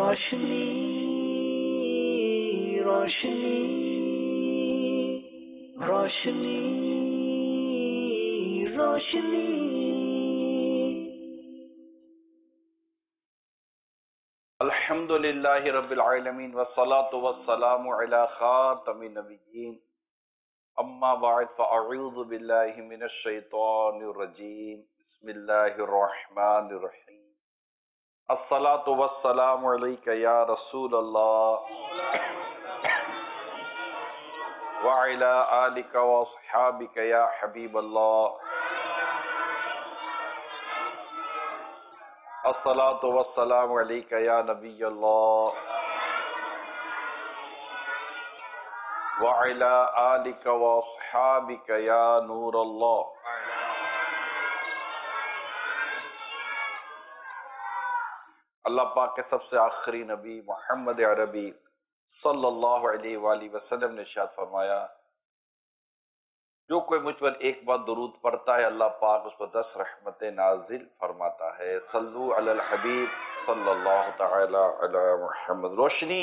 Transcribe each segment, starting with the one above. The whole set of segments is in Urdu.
रोशनी रोशनी रोशनी रोशनी। अल्हम्दुलिल्लाहि रब्बिल आलमीन वस्सलातु वस्सलामु अला खातमिन नबिय्यीन अम्मा बाद फअऊज़ु बिल्लाहि मिनश शैतानिर रजीम बिस्मिल्लाहिर रहमानिर रहीम। अस्सलातु वस्सलामु अलैका या रसूलल्लाह व अला आलिका व अस्हाबिका या हबीबल्लाह। अस्सलातु वस्सलामु अलैका या नबियल्लाह व अला आलिका व अस्हाबिका या नूरल्लाह। अल्लाह पाक के सबसे आखिरी नबी मोहम्मद अरबी सल्लल्लाहु अलैहि वसल्लम ने इरशाद फरमाया, जो कोई मुझ पर एक बार दुरूद पढ़ता है अल्लाह पाक उस पर 10 रहमतें नाजिल फरमाता है। सल्लु अलल हबीब सल्लल्लाहु तआला अला मुहम्मद। रोशनी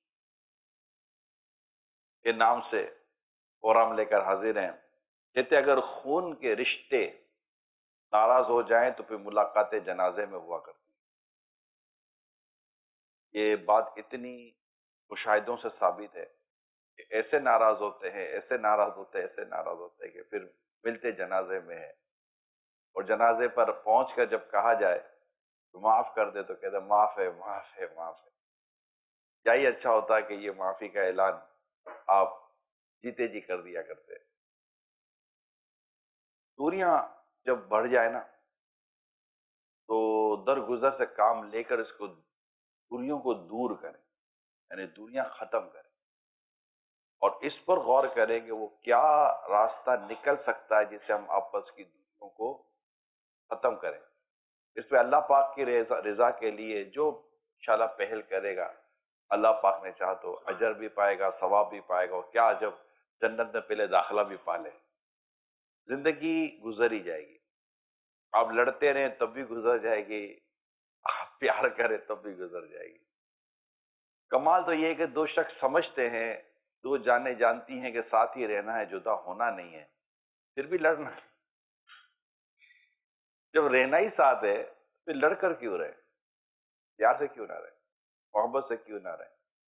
के नाम से प्रोग्राम लेकर हाजिर हैं। कहते अगर खून के रिश्ते नाराज हो जाएं तो फिर मुलाकात जनाजे में हुआ करती। ये बात इतनी मुशाहिदों से साबित है कि ऐसे नाराज होते हैं, ऐसे नाराज होते हैं, ऐसे नाराज होते हैं कि फिर मिलते जनाजे में है। और जनाजे पर पहुंच कर जब कहा जाए तो माफ कर दे तो कहते माफ है, माफ है, माफ है। क्या ही अच्छा होता है कि ये माफी का ऐलान आप जीते जी कर दिया करते। दूरियां जब बढ़ जाए ना तो दरगुजर से काम लेकर इसको दूरियों को दूर करें, यानी दूरियां खत्म करें और इस पर गौर करें कि वो क्या रास्ता निकल सकता है जिससे हम आपस की दूरियों को खत्म करें। इस पे अल्लाह पाक की रजा के लिए जो इंशाल्लाह पहल करेगा अल्लाह पाक ने चाहा तो अजर भी पाएगा, सवाब भी पाएगा। और क्या जब जन्नत में पहले दाखिला भी पा ले। जिंदगी गुजर ही जाएगी, आप लड़ते रहें तब भी गुजर जाएगी, आप प्यार करें तब भी गुजर जाएगी। कमाल तो ये है कि दो शख्स समझते हैं, दो जाने जानती हैं कि साथ ही रहना है, जुदा होना नहीं है, फिर भी लड़ना। जब रहना ही साथ है फिर लड़कर क्यों रहे? प्यार से क्यों ना रहे, मोहब्बत से क्यों ना रहे,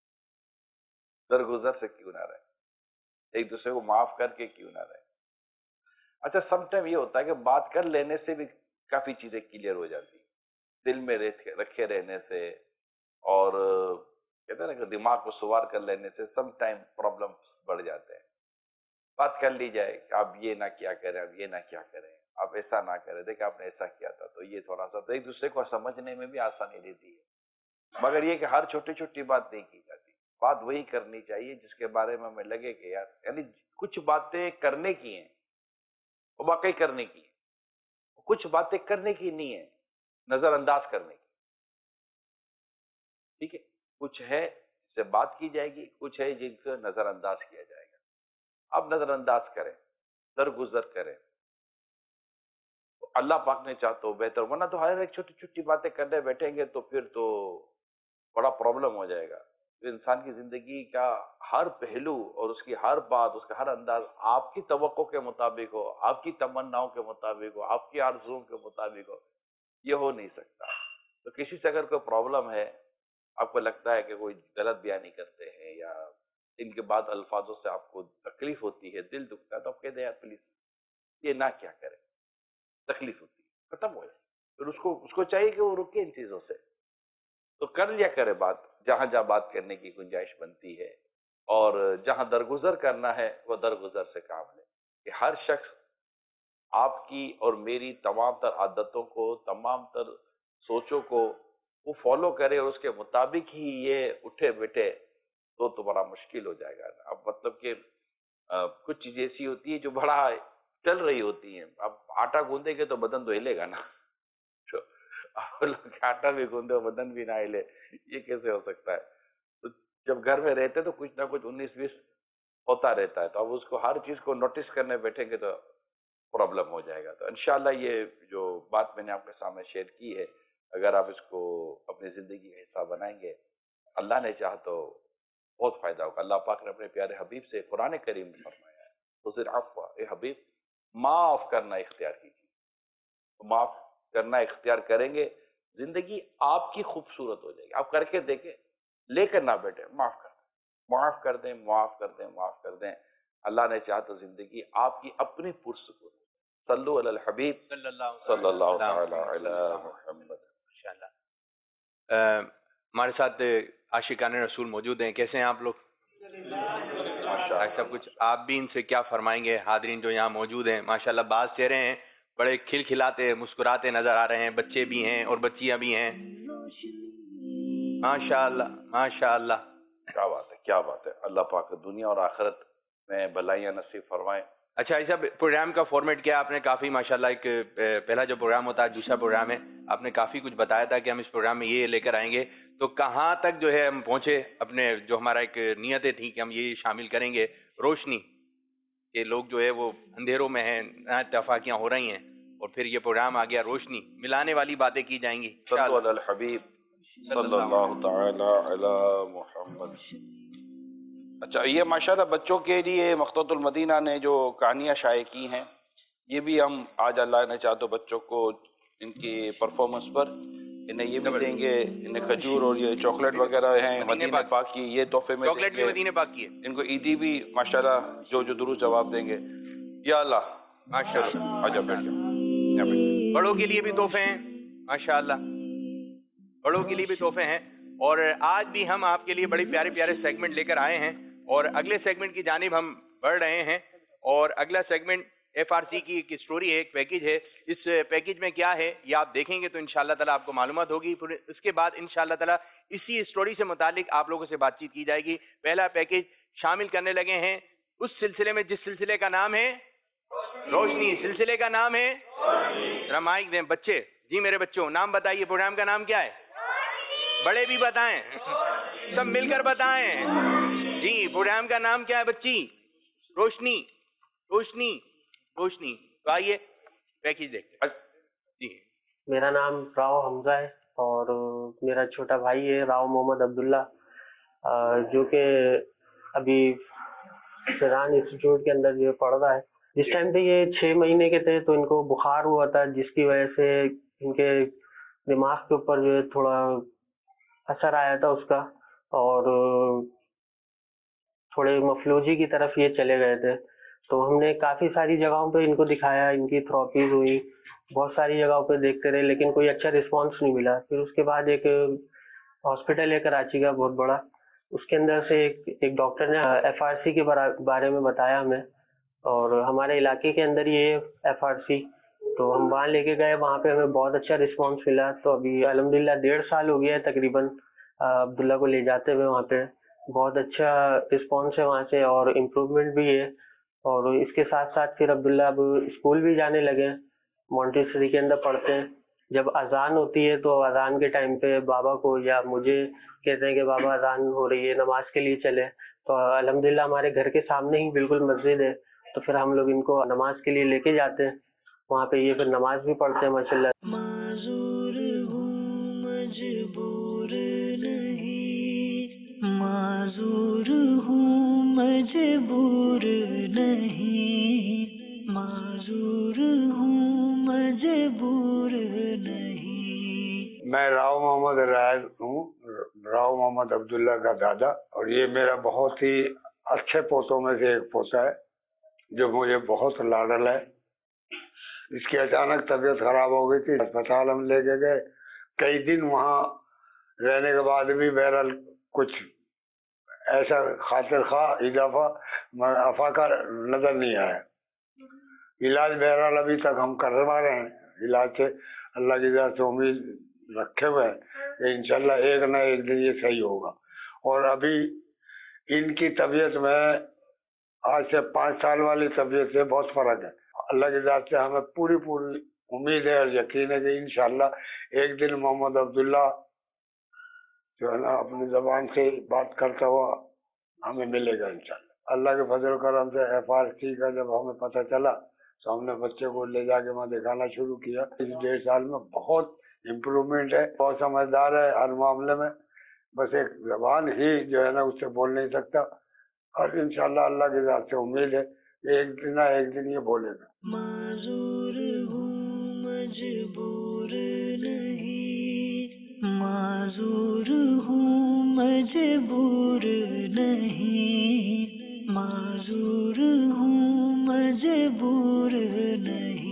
दरगुजर से क्यों ना रहे, एक दूसरे को माफ करके क्यों ना रहे। अच्छा, समटाइम ये होता है कि बात कर लेने से भी काफी चीजें क्लियर हो जाती है, दिल में रखे रहने से। और कहते हैं ना कि दिमाग को सवार कर लेने से समटाइम प्रॉब्लम बढ़ जाते हैं। बात कर ली जाए कि आप ये ना क्या करें, आप ये ना क्या करें, आप ऐसा ना करें, देखिए आपने ऐसा किया था तो ये थोड़ा सा, तो एक दूसरे को समझने में भी आसानी देती है। मगर ये कि हर छोटी छोटी बात नहीं की जाती। बात वही करनी चाहिए जिसके बारे में हमें लगे कि यार, यानी कुछ बातें करने की हैं वो वाकई करने की है, कुछ बातें करने की नहीं है, नजरअंदाज करने की। ठीक है, कुछ है जिससे बात की जाएगी, कुछ है जिनको नजरअंदाज किया जाएगा। आप नजरअंदाज करें, दरगुजर करें तो अल्लाह पाक ने चाहा तो बेहतर, वरना तो हर एक छोटी छोटी बातें करने बैठेंगे तो फिर तो बड़ा प्रॉब्लम हो जाएगा। तो इंसान की जिंदगी का हर पहलू और उसकी हर बात, उसका हर अंदाज आपकी तवक्को के मुताबिक हो, आपकी तमन्नाओं के मुताबिक हो, आपकी आरज़ुओं के मुताबिक हो, ये हो नहीं सकता। तो किसी से अगर कोई प्रॉब्लम है, आपको लगता है कि कोई गलत बयानी करते हैं या इनके बाद अल्फाजों से आपको तकलीफ होती है, दिल दुखता है, तो आप कह दें यार प्लीज ये ना क्या करें, तकलीफ होती है, खत्म हो जाए। फिर उसको उसको चाहिए कि वो रुके इन चीजों से, तो कर लिया करे बात जहां जहां बात करने की गुंजाइश बनती है। और जहां दरगुजर करना है वो दरगुजर से काम ले कि हर शख्स आपकी और मेरी तमाम तर आदतों को, तमाम तर सोचों को वो फॉलो करे और उसके मुताबिक ही ये उठे बैठे तो बड़ा मुश्किल हो जाएगा। अब मतलब कि कुछ चीजें ऐसी होती है जो बड़ा चल रही होती हैं। अब आटा गूंदेंगे तो बदन तो हिलेगा ना, तो आप लोग आटा भी गूंदे और बदन भी ना हिले, ये कैसे हो सकता है? तो जब घर में रहते तो कुछ ना कुछ 19-20 होता रहता है, तो अब उसको हर चीज को नोटिस करने बैठेंगे तो प्रॉब्लम हो जाएगा। तो इंशाल्लाह ये जो बात मैंने आपके सामने शेयर की है, अगर आप इसको अपनी जिंदगी का हिस्सा बनाएंगे اللہ نے چاہا تو بہت فائدہ ہوگا. اللہ پاک نے اپنے پیارے حبیب سے قرآن کریم میں فرمایا ہے حضر عفو، اے حبیب معاف کرنا اختیار کیجیے. معاف کرنا اختیار کریں گے زندگی آپ کی خوبصورت ہو جائے گی. آپ کر کے دیکھیں، لے کر نہ بیٹھے، معاف کر دیں، معاف کر دیں، معاف کر دیں، معاف کر دیں. اللہ نے چاہا تو زندگی آپ کی اپنی پرسکون. صلو علی الحبیب صلی اللہ تعالی علی محمد. ہمارے ساتھ عاشقان رسول موجود ہیں. کیسے ہیں آپ لوگ؟ سب کچھ. آپ بھی ان سے کیا فرمائیں گے؟ حاضرین جو یہاں موجود ہیں ماشاءاللہ بعض چہرے ہیں بڑے کھل کھلاتے مسکراتے نظر آ رہے ہیں. بچے بھی ہیں اور بچیاں بھی ہیں. ماشاءاللہ ماشاءاللہ. کیا بات ہے، کیا بات ہے. اللہ پاک دنیا اور آخرت میں بھلائیاں نصیب فرمائیں. اچھا ایسا پروگرام کا فارمیٹ کیا آپ نے؟ کافی ماشاءاللہ ایک پہلا جو پروگرام ہوتا ہے دوسرا پروگرام ہے، آپ نے کافی کچھ بتایا تھا کہ ہم اس پروگرام میں یہ لے کر آئیں گے. تو کہاں تک جو ہے ہم پہنچے اپنے جو ہمارا ایک نیتیں تھیں کہ ہم یہ شامل کریں گے روشنی، کہ لوگ جو ہے وہ اندھیروں میں ہیں، اتفاقیاں ہو رہی ہیں، اور پھر یہ پروگرام آ گیا روشنی ملانے والی باتیں کی جائیں گی. صلو علی الحبیب صلی اللہ تعالی علی محمد. اچھا یہ ماشاءاللہ بچوں کے لیے مقتدۃ المدینہ نے جو کہانیاں شائع کی ہیں، یہ بھی ہم آج اللہ نے چاہا تو بچوں کو ان کی پرفارمنس پر انہیں یہ بھی دیں گے. انہیں کھجور اور یہ چاکلیٹ وغیرہ ہیں مدینہ پاک کی، یہ تحفے میں چاکلیٹ بھی مدینہ پاک کی ہے. ان کو عیدی بھی ماشاءاللہ جو درود جواب دیں گے. یا اللہ ماشاءاللہ. آجا بیٹھ جاؤ. بڑوں کے لیے بھی تحفے ہیں ماشاءاللہ، بڑوں کے لیے بھی تحفے ہیں. اور آج بھی ہم آپ کے لیے بڑے پیارے پیارے سیگمنٹ لے کر آئے ہیں، اور اگلے سیگمنٹ کی جانب ہم بڑھ رہے ہیں. اور اگلا سیگمنٹ ایف آر سی کی ایک اسٹوری ہے، ایک پیکیج ہے. اس پیکیج میں کیا ہے یہ آپ دیکھیں گے تو انشاءاللہ تعالیٰ آپ کو معلومات ہوگی. پھر اس کے بعد انشاءاللہ تعالیٰ اسی اسٹوری سے متعلق آپ لوگوں سے بات چیت کی جائے گی. پہلا پیکیج شامل کرنے لگے ہیں اس سلسلے میں جس سلسلے کا نام ہے روشنی. سلسلے کا نام ہے ذرا مائک دیں بچے. جی میرے بچوں نام بتائیے، پروگرام کا نام کیا ہے؟ بڑے بھی بتائیں، سب مل کر بتائیں. جی پروگرام کا نام کیا ہے بچی؟ روشنی روشنی روشنی. تو آئیے پیکیج دیکھتے ہیں. جی میرا نام راؤ حمزہ ہے اور میرا چھوٹا بھائی ہے راؤ محمد عبداللہ، جو کہ ابھی شیران انسٹیٹیوٹ کے اندر جو پڑھ رہا ہے. جس ٹائم پہ یہ 6 مہینے کے تھے تو ان کو بخار ہوا تھا، جس کی وجہ سے ان کے دماغ کے اوپر جو ہے تھوڑا اثر آیا تھا اس کا، اور تھوڑے مفلوجی کی طرف یہ چلے گئے تھے. تو ہم نے کافی ساری جگہوں پہ ان کو دکھایا، ان کی تھراپیز ہوئی، بہت ساری جگہوں پہ دیکھتے رہے لیکن کوئی اچھا رسپانس نہیں ملا. پھر اس کے بعد ایک ہاسپٹل ہے کراچی کا بہت بڑا، اس کے اندر سے ایک ڈاکٹر نے ایف آر سی کے بارے میں بتایا ہمیں، اور ہمارے علاقے کے اندر یہ ایف آر سی. تو ہم وہاں لے کے گئے، وہاں پہ ہمیں بہت اچھا رسپانس ملا. تو ابھی الحمدللہ 1.5 سال ہو گیا ہے تقریباً عبداللہ کو لے جاتے ہوئے. وہاں پہ بہت اچھا رسپانس ہے وہاں سے اور امپروومنٹ بھی ہے. اور اس کے ساتھ ساتھ پھر عبداللہ اب اسکول بھی جانے لگے ہیں، مونٹیسری کے اندر پڑھتے ہیں. جب اذان ہوتی ہے تو اذان کے ٹائم پہ بابا کو یا مجھے کہتے ہیں کہ بابا اذان ہو رہی ہے نماز کے لیے چلے. تو الحمدللہ ہمارے گھر کے سامنے ہی بالکل مسجد ہے، تو پھر ہم لوگ ان کو نماز کے لیے لے کے جاتے ہیں. وہاں پہ یہ پھر نماز بھی پڑھتے ہیں ماشاء اللہ. معذور ہوں مجبور نہیں، معذور ہوں مجبور نہیں، معذور ہوں مجبور نہیں. میں راؤ محمد رائد ہوں، راؤ محمد عبداللہ کا دادا، اور یہ میرا بہت ہی اچھے پوتوں میں سے ایک پوتا ہے جو مجھے بہت لاڈل ہے. اس کی اچانک طبیعت خراب ہو گئی تھی، اسپتال ہم لے کے گئے. کئی دن وہاں رہنے کے بعد بھی بہرحال کچھ ایسا خاطر خواہ اضافہ افاقہ نظر نہیں آیا. علاج بہرحال ابھی تک ہم کروا رہے ہیں. علاج سے اللہ کی طرف سے امید رکھے ہوئے ہیں کہ انشاءاللہ ایک نہ ایک دن یہ صحیح ہوگا. اور ابھی ان کی طبیعت میں آج سے 5 سال والی طبیعت سے بہت فرق ہے. اللہ کی ذات سے ہمیں پوری امید ہے اور یقین ہے کہ انشاءاللہ ایک دن محمد عبداللہ جو ہے نا اپنی زبان سے بات کرتا ہوا ہمیں ملے گا انشاءاللہ. اللہ کے فضل و کرم سے ایف آر سی کا جب ہمیں پتہ چلا تو ہم نے بچے کو لے جا کے وہاں دکھانا شروع کیا. اس 1.5 سال میں بہت امپروومنٹ ہے، بہت سمجھدار ہے ہر معاملے میں. बस एक जबान ही जो है ना उससे बोल नहीं सकता, और इंशाल्लाह अल्लाह की ज़ात से उम्मीद है कि एक दिन ना एक दिन ये बोलेगा। माजूर हूँ मजबूर नहीं, माजूर हूँ मजबूर नहीं, माजूर हूँ मजबूर नहीं।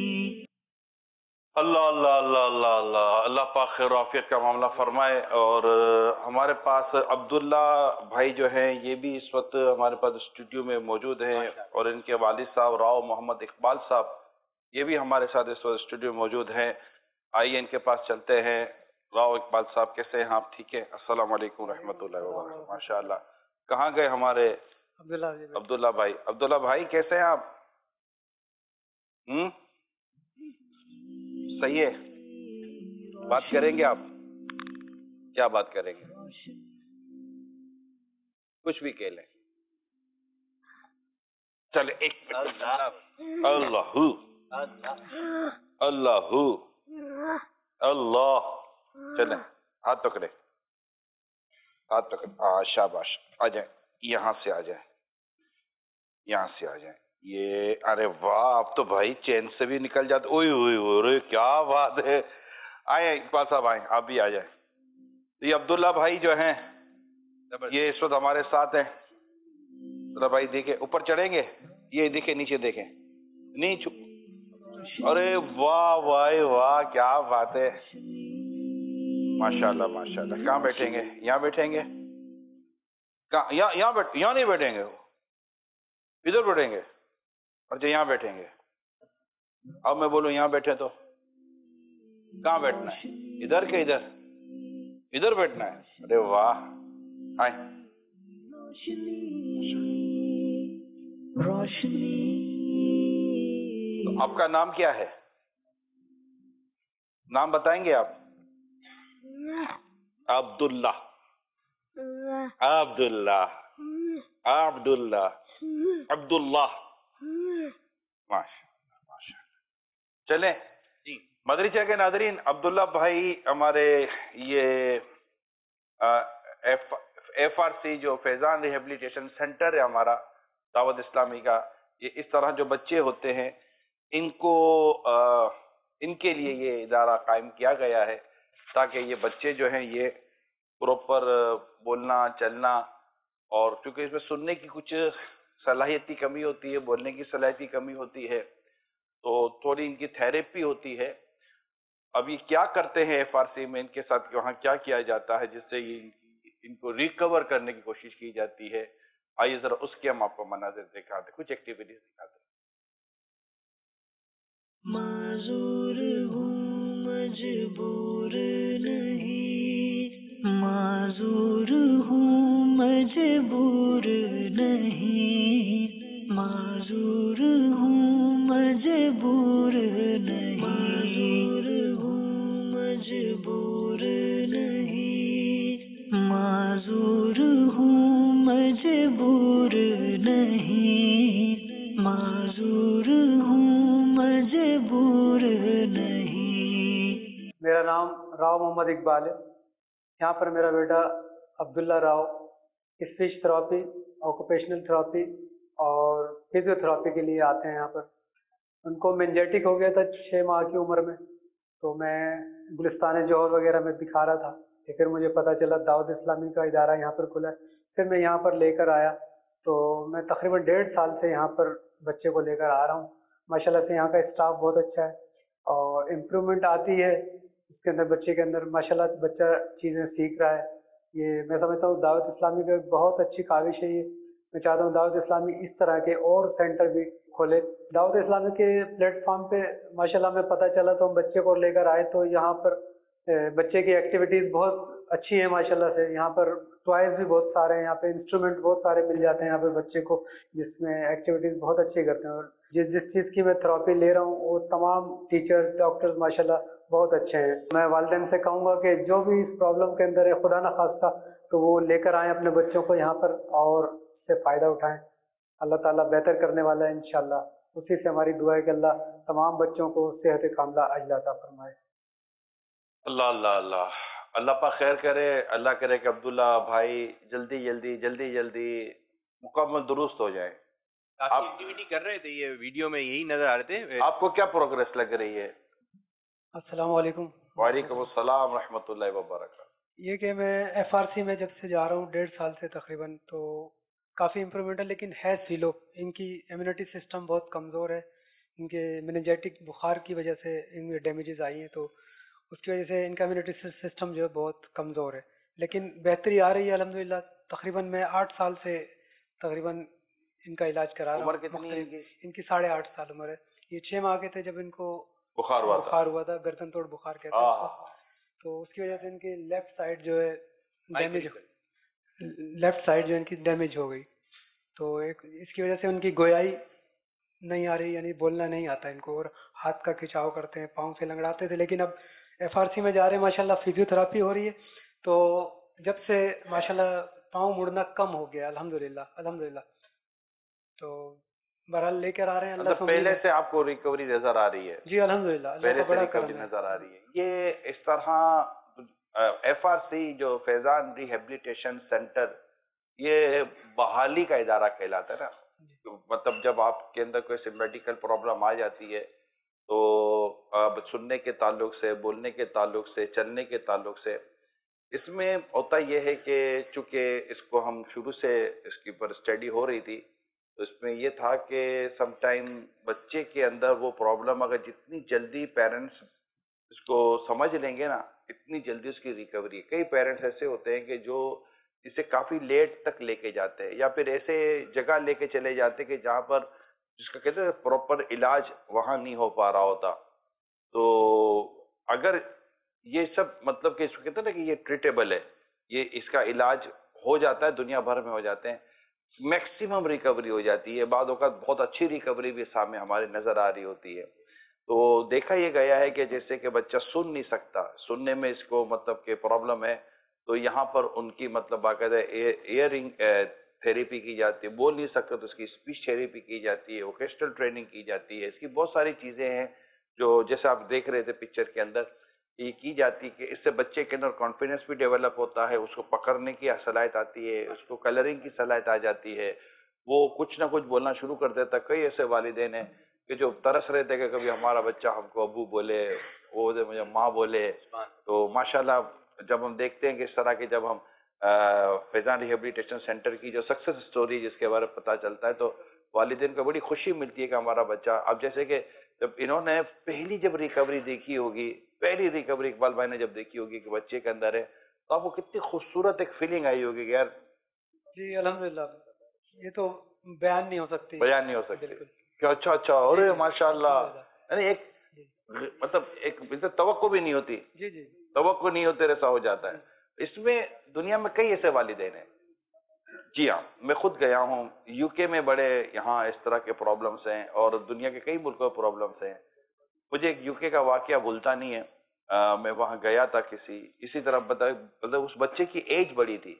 अल्लाह अल्लाह अल्लाह अल्लाह अल्लाह अल्लाह पाक खैर आफियत का मामला फरमाए। और हमारे पास अब्दुल्ला भाई जो हैं ये भी इस वक्त हमारे पास स्टूडियो में मौजूद हैं, और इनके वालिद साहब राव मोहम्मद इकबाल साहब ये भी हमारे साथ इस वक्त स्टूडियो में मौजूद हैं। आइए इनके पास चलते हैं। राव इकबाल साहब कैसे हैं आप? ठीक है। अस्सलाम वालेकुम रहमतुल्लाहि व बरकातहू। माशाअल्लाह। कहाँ गए हमारे अब्दुल्ला भाई? अब्दुल्ला भाई कैसे हैं आप? सही है। बात करेंगे आप? क्या बात करेंगे? कुछ भी कह लें। चले एक अल्लाहू अल्लाहू अल्लाह। चले हाथ पकड़े, हाथ पकड़े। शाबाश। आ जाए, यहाँ से आ जाए, यहाँ से आ जाए। ये अरे वाह, आप तो भाई चैन से भी निकल जाते। ओए ओए ओए क्या बात है। आए इकबाल साहब, आए आप भी आ जाए। ये अब्दुल्ला भाई जो हैं ये इस वक्त हमारे साथ हैं। जरा भाई देखे, ऊपर चढ़ेंगे, ये देखे नीचे देखें, नहीं छू। अरे वाह भाई वाह, क्या बात है। माशाल्लाह माशाल्लाह। कहाँ बैठेंगे? यहाँ बैठेंगे? कहाँ? यहाँ नहीं बैठेंगे, इधर बैठेंगे। अच्छा यहाँ बैठेंगे। अब मैं बोलूं यहाँ बैठे तो कहाँ बैठना है? इधर के इधर? इधर बैठना है। अरे वाह। आए। तो आपका नाम क्या है? नाम बताएंगे आप? अब्दुल्ला अब्दुल्ला अब्दुल्ला अब्दुल्ला। माशाअल्लाह माशाअल्लाह। चलें जी। मदरसा के नादरीन, अब्दुल्ला भाई हमारे ये FRC जो फैजान रिहेबिलिटेशन सेंटर है हमारा दावत इस्लामी का, ये इस तरह जो बच्चे होते हैं इनको इनके लिए ये इदारा कायम किया गया है ताकि ये बच्चे जो हैं ये प्रॉपर बोलना चलना, और क्योंकि इसमें सुनने की कुछ सलाहियत की कमी होती है, बोलने की सलाहियत की कमी होती है, तो थोड़ी इनकी थेरेपी होती है। अब ये क्या करते हैं FRC में, इनके साथ वहाँ क्या किया जाता है जिससे ये इनको रिकवर करने की कोशिश की जाती है। आइए जरा उसके हम आपको मनाजिर दिखाते, कुछ एक्टिविटीज दिखाते। माजूर हूँ मजबूर नहीं, माजूर हूँ मजबूर नहीं, माजूर हूँ मजबूर नहीं, माजूर हूँ मजबूर नहीं, माजूर हूँ मजबूर नहीं, माजूर हूँ मजबूर नहीं। मेरा नाम राव मोहम्मद इकबाल है। यहाँ पर मेरा बेटा Abdullah Rao speech therapy, occupational therapy और फिजियोथेरेपी के लिए आते हैं यहाँ पर। उनको मेंजेटिक हो गया था 6 माह की उम्र में, तो मैं गुलिस्तान जौहर वगैरह में दिखा रहा था। फिर मुझे पता चला दावत इस्लामी का इदारा यहाँ पर खुला है, फिर मैं यहाँ पर लेकर आया। तो मैं तकरीबन 1.5 साल से यहाँ पर बच्चे को लेकर आ रहा हूँ। माशाल्लाह से यहाँ का स्टाफ बहुत अच्छा है और इम्प्रूवमेंट आती है इसके अंदर, बच्चे के अंदर माशाल्लाह बच्चा चीज़ें सीख रहा है। ये मैं समझता हूँ दावत इस्लामी का बहुत अच्छी काविश है ये। मैं चाहता हूँ दावत इस्लामी इस तरह के और सेंटर भी खोले। दावत इस्लामी के प्लेटफॉर्म पे माशाल्लाह में पता चला तो हम बच्चे को लेकर आए, तो यहाँ पर बच्चे की एक्टिविटीज़ बहुत अच्छी है माशाल्लाह से। यहाँ पर टॉयज भी बहुत सारे हैं, यहाँ पे इंस्ट्रूमेंट बहुत सारे मिल जाते हैं यहाँ पे बच्चे को, जिसमें एक्टिविटीज़ बहुत अच्छी करते हैं। और जिस चीज़ की मैं थेरेपी ले रहा हूँ वो तमाम टीचर्स डॉक्टर्स माशाल्लाह बहुत अच्छे हैं। मैं वालिदैन से कहूँगा कि जो भी इस प्रॉब्लम के अंदर है खुदा न खास्ता तो वो लेकर आएँ अपने बच्चों को यहाँ पर और इससे फ़ायदा उठाएँ। अल्लाह ताला बेहतर करने वाला है इंशाल्लाह। उसी से हमारी दुआ है कि अल्लाह तमाम बच्चों को सेहत कामिला अजला अता फरमाए। अल्लाह अल्लाह अल्लाह اللہ پاک خیر کرے، اللہ کرے کہ عبداللہ بھائی جلدی مکمل درست ہو جائیں. کافی آپ ایکٹیویٹی کر رہے تھے، یہ ویڈیو میں یہی نظر آ رہے تھے. آپ کو کیا پروگریس لگ رہی ہے؟ السلام علیکم. وعلیکم السلام ورحمۃ اللہ وبرکاتہ. یہ کہ میں ایف آر سی میں جب سے جا رہا ہوں 1.5 سال سے تقریباً، تو کافی امپرومنٹ ہے، لیکن ہے سیلو. ان کی امیونٹی سسٹم بہت کمزور ہے. ان کے میننجائٹک بخار کی وجہ سے ان میں ڈیمیجز آئی ہیں، تو اس کی وجہ سے ان کا امیونٹی سسٹم جو ہے بہت کمزور ہے. لیکن بہتری آ رہی ہے الحمدللہ. تقریباً میں 8 سال سے تقریباً ان کا علاج کرا رہا ہوں. عمر کتنی ہے ان کی؟ ان کی 8.5 سال عمر ہے. یہ 6 ماہ کے تھے جب ان کو بخار ہوا تھا، گردن توڑ بخار کہتے ہیں اس کو. تو اس کی وجہ سے ان کی لیفٹ سائڈ جو ہے ڈیمیج ہو گئی. تو اس کی وجہ سے ان کی گویائی نہیں آ رہی، یعنی بولنا نہیں آتا ان کو، اور ہاتھ کا کھچاؤ کرتے ہیں، پاؤں سے لنگڑاتے تھے. لیکن اب ایف آر سی میں جا رہے ہیں، ماشاءاللہ فزیو تھراپی ہو رہی ہے. تو جب سے ماشاءاللہ پاؤں مڑنا کم ہو گیا الحمدللہ. تو بہرحال لے کر آ رہے ہیں اللہ سے. پہلے سے آپ کو ریکوری نظر آ رہی ہے؟ جی الحمدللہ، پہلے سے بڑا ریکوری کرم ہے. نظر آ رہی ہے. یہ اس طرح ایف آر سی جو فیضان ریہیبلیٹیشن سینٹر، یہ بحالی کا ادارہ کہلاتا ہے نا. مطلب جب آپ کے اندر کوئی میڈیکل پرابلم آ جاتی ہے تو سننے کے تعلق سے، بولنے کے تعلق سے، چلنے کے تعلق سے، اس میں ہوتا یہ ہے کہ چونکہ اس کو ہم شروع سے اس کے اوپر اسٹڈی ہو رہی تھی، تو اس میں یہ تھا کہ سم ٹائم بچے کے اندر وہ پرابلم اگر جتنی جلدی پیرنٹس اس کو سمجھ لیں گے نا، اتنی جلدی اس کی ریکوری. کئی پیرنٹس ایسے ہوتے ہیں کہ جو اسے کافی لیٹ تک لے کے جاتے ہیں، یا پھر ایسے جگہ لے کے چلے جاتے کہ جہاں پر جس کا کہتے ہیں پراپر علاج وہاں نہیں ہو پا رہا ہوتا. تو اگر یہ سب مطلب کہ اس کو کہتے ہیں نا کہ یہ ٹریٹیبل ہے، یہ اس کا علاج ہو جاتا ہے، دنیا بھر میں ہو جاتے ہیں، میکسیمم ریکوری ہو جاتی ہے. بعض اوقات بہت اچھی ریکوری بھی سامنے ہمارے نظر آ رہی ہوتی ہے. تو دیکھا یہ گیا ہے کہ جیسے کہ بچہ سن نہیں سکتا، سننے میں اس کو مطلب کہ پرابلم ہے، تو یہاں پر ان کی مطلب باقاعدہ ایئرنگ تھیریپی کی جاتی ہے. بول نہیں سکتا تو اس کی اسپیچ تھیریپی کی جاتی ہے، ووکیشنل ٹریننگ کی جاتی ہے. اس کی بہت ساری چیزیں ہیں جو جیسے آپ دیکھ رہے تھے پکچر کے اندر یہ کی جاتی کہ اس سے بچے کے اندر کانفیڈنس بھی ڈیولپ ہوتا ہے، اس کو پکڑنے کی صلاحیت آتی ہے، اس کو کلرنگ کی صلاحیت آ جاتی ہے، وہ کچھ نہ کچھ بولنا شروع کر دیتا. کئی ایسے والدین ہیں کہ جو ترس رہے تھے کہ کبھی ہمارا بچہ ہم کو ابو بولے، وہ مجھے ماں بولے. تو ماشاءاللہ جب ہم دیکھتے ہیں کہ اس طرح کے جب ہم فیضان ریہیبلیٹیشن سینٹر کی جو سکسیس سٹوری جس کے بارے میں پتہ چلتا ہے، تو والدین کو بڑی خوشی ملتی ہے کہ ہمارا بچہ اب جیسے کہ جب انہوں نے پہلی جب ریکوری دیکھی ہوگی، پہلی ریکوری اقبال بھائی نے جب دیکھی ہوگی کہ بچے کے اندر ہے، تو آپ کو کتنی خوبصورت ایک فیلنگ آئی ہوگی کہ یار. جی الحمدللہ، یہ تو بیان نہیں ہو سکتی. کہ اچھا ارے ماشاءاللہ، یعنی ایک مطلب ایک توقع بھی نہیں ہوتی. جی توقع نہیں ہوتے ایسا ہو جاتا ہے. اس میں دنیا میں کئی ایسے والدین ہیں. جی ہاں، میں خود گیا ہوں یو کے میں، بڑے یہاں اس طرح کے پرابلمس ہیں، اور دنیا کے کئی ملکوں میں پرابلمس ہیں. مجھے ایک یو کے کا واقعہ بھولتا نہیں ہے. میں وہاں گیا تھا اسی طرح مطلب اس بچے کی ایج بڑی تھی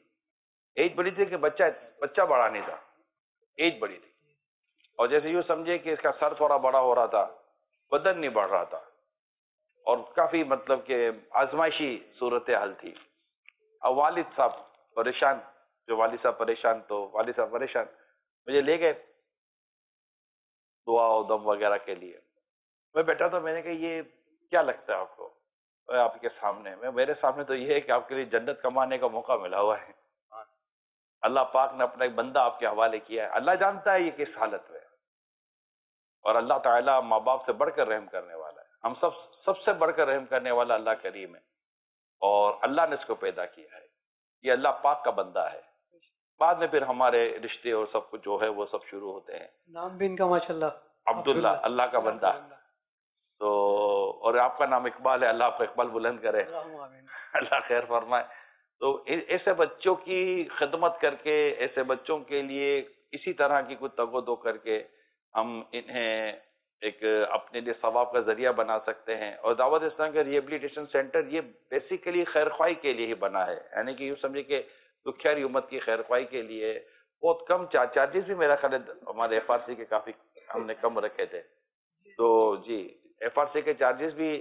کہ بچہ بڑا نہیں تھا، ایج بڑی تھی. اور جیسے یوں سمجھے کہ اس کا سر تھوڑا بڑا ہو رہا تھا، بدن نہیں بڑھ رہا تھا، اور کافی مطلب کہ آزمائشی صورتحال تھی. اب والد صاحب پریشان، تو والد صاحب پریشان مجھے لے گئے دعا و دم وغیرہ کے لیے. میں بیٹھا تھا، میں نے کہا یہ کیا لگتا ہے آپ کو؟ آپ کے سامنے میرے سامنے تو یہ ہے کہ آپ کے لیے جنت کمانے کا موقع ملا ہوا ہے. اللہ پاک نے اپنا ایک بندہ آپ کے حوالے کیا ہے. اللہ جانتا ہے یہ کس حالت میں، اور اللہ تعالیٰ ماں باپ سے بڑھ کر رحم کرنے والا ہے. ہم سب سے بڑھ کر رحم کرنے والا اللہ کریم ہے، اور اللہ نے اس کو پیدا کیا ہے. یہ اللہ پاک کا بندہ ہے. بعد میں پھر ہمارے رشتے اور سب کچھ جو ہے وہ سب شروع ہوتے ہیں. نام بھی ان کا ماشاءاللہ عبداللہ، اللہ کا بندہ. تو اور آپ کا نام اقبال ہے، اللہ آپ کو اقبال بلند کرے، اللہ خیر فرمائے. تو ایسے بچوں کی خدمت کر کے، ایسے بچوں کے لیے اسی طرح کی کچھ تگ و دو کر کے ہم انہیں ایک اپنے لیے ثواب کا ذریعہ بنا سکتے ہیں. اور دعوت اسلام کا ریہیبلیٹیشن سینٹر یہ بیسیکلی خیر خواہی کے لیے ہی بنا ہے، یعنی کہ یوں سمجھے کہ دکھیاری امت کی خیر خواہی کے لیے. بہت کم چارجز بھی میرا خیال ہے ہمارے ایف آر سی کے کافی ہم نے کم رکھے تھے. تو جی ایف آر سی کے چارجز بھی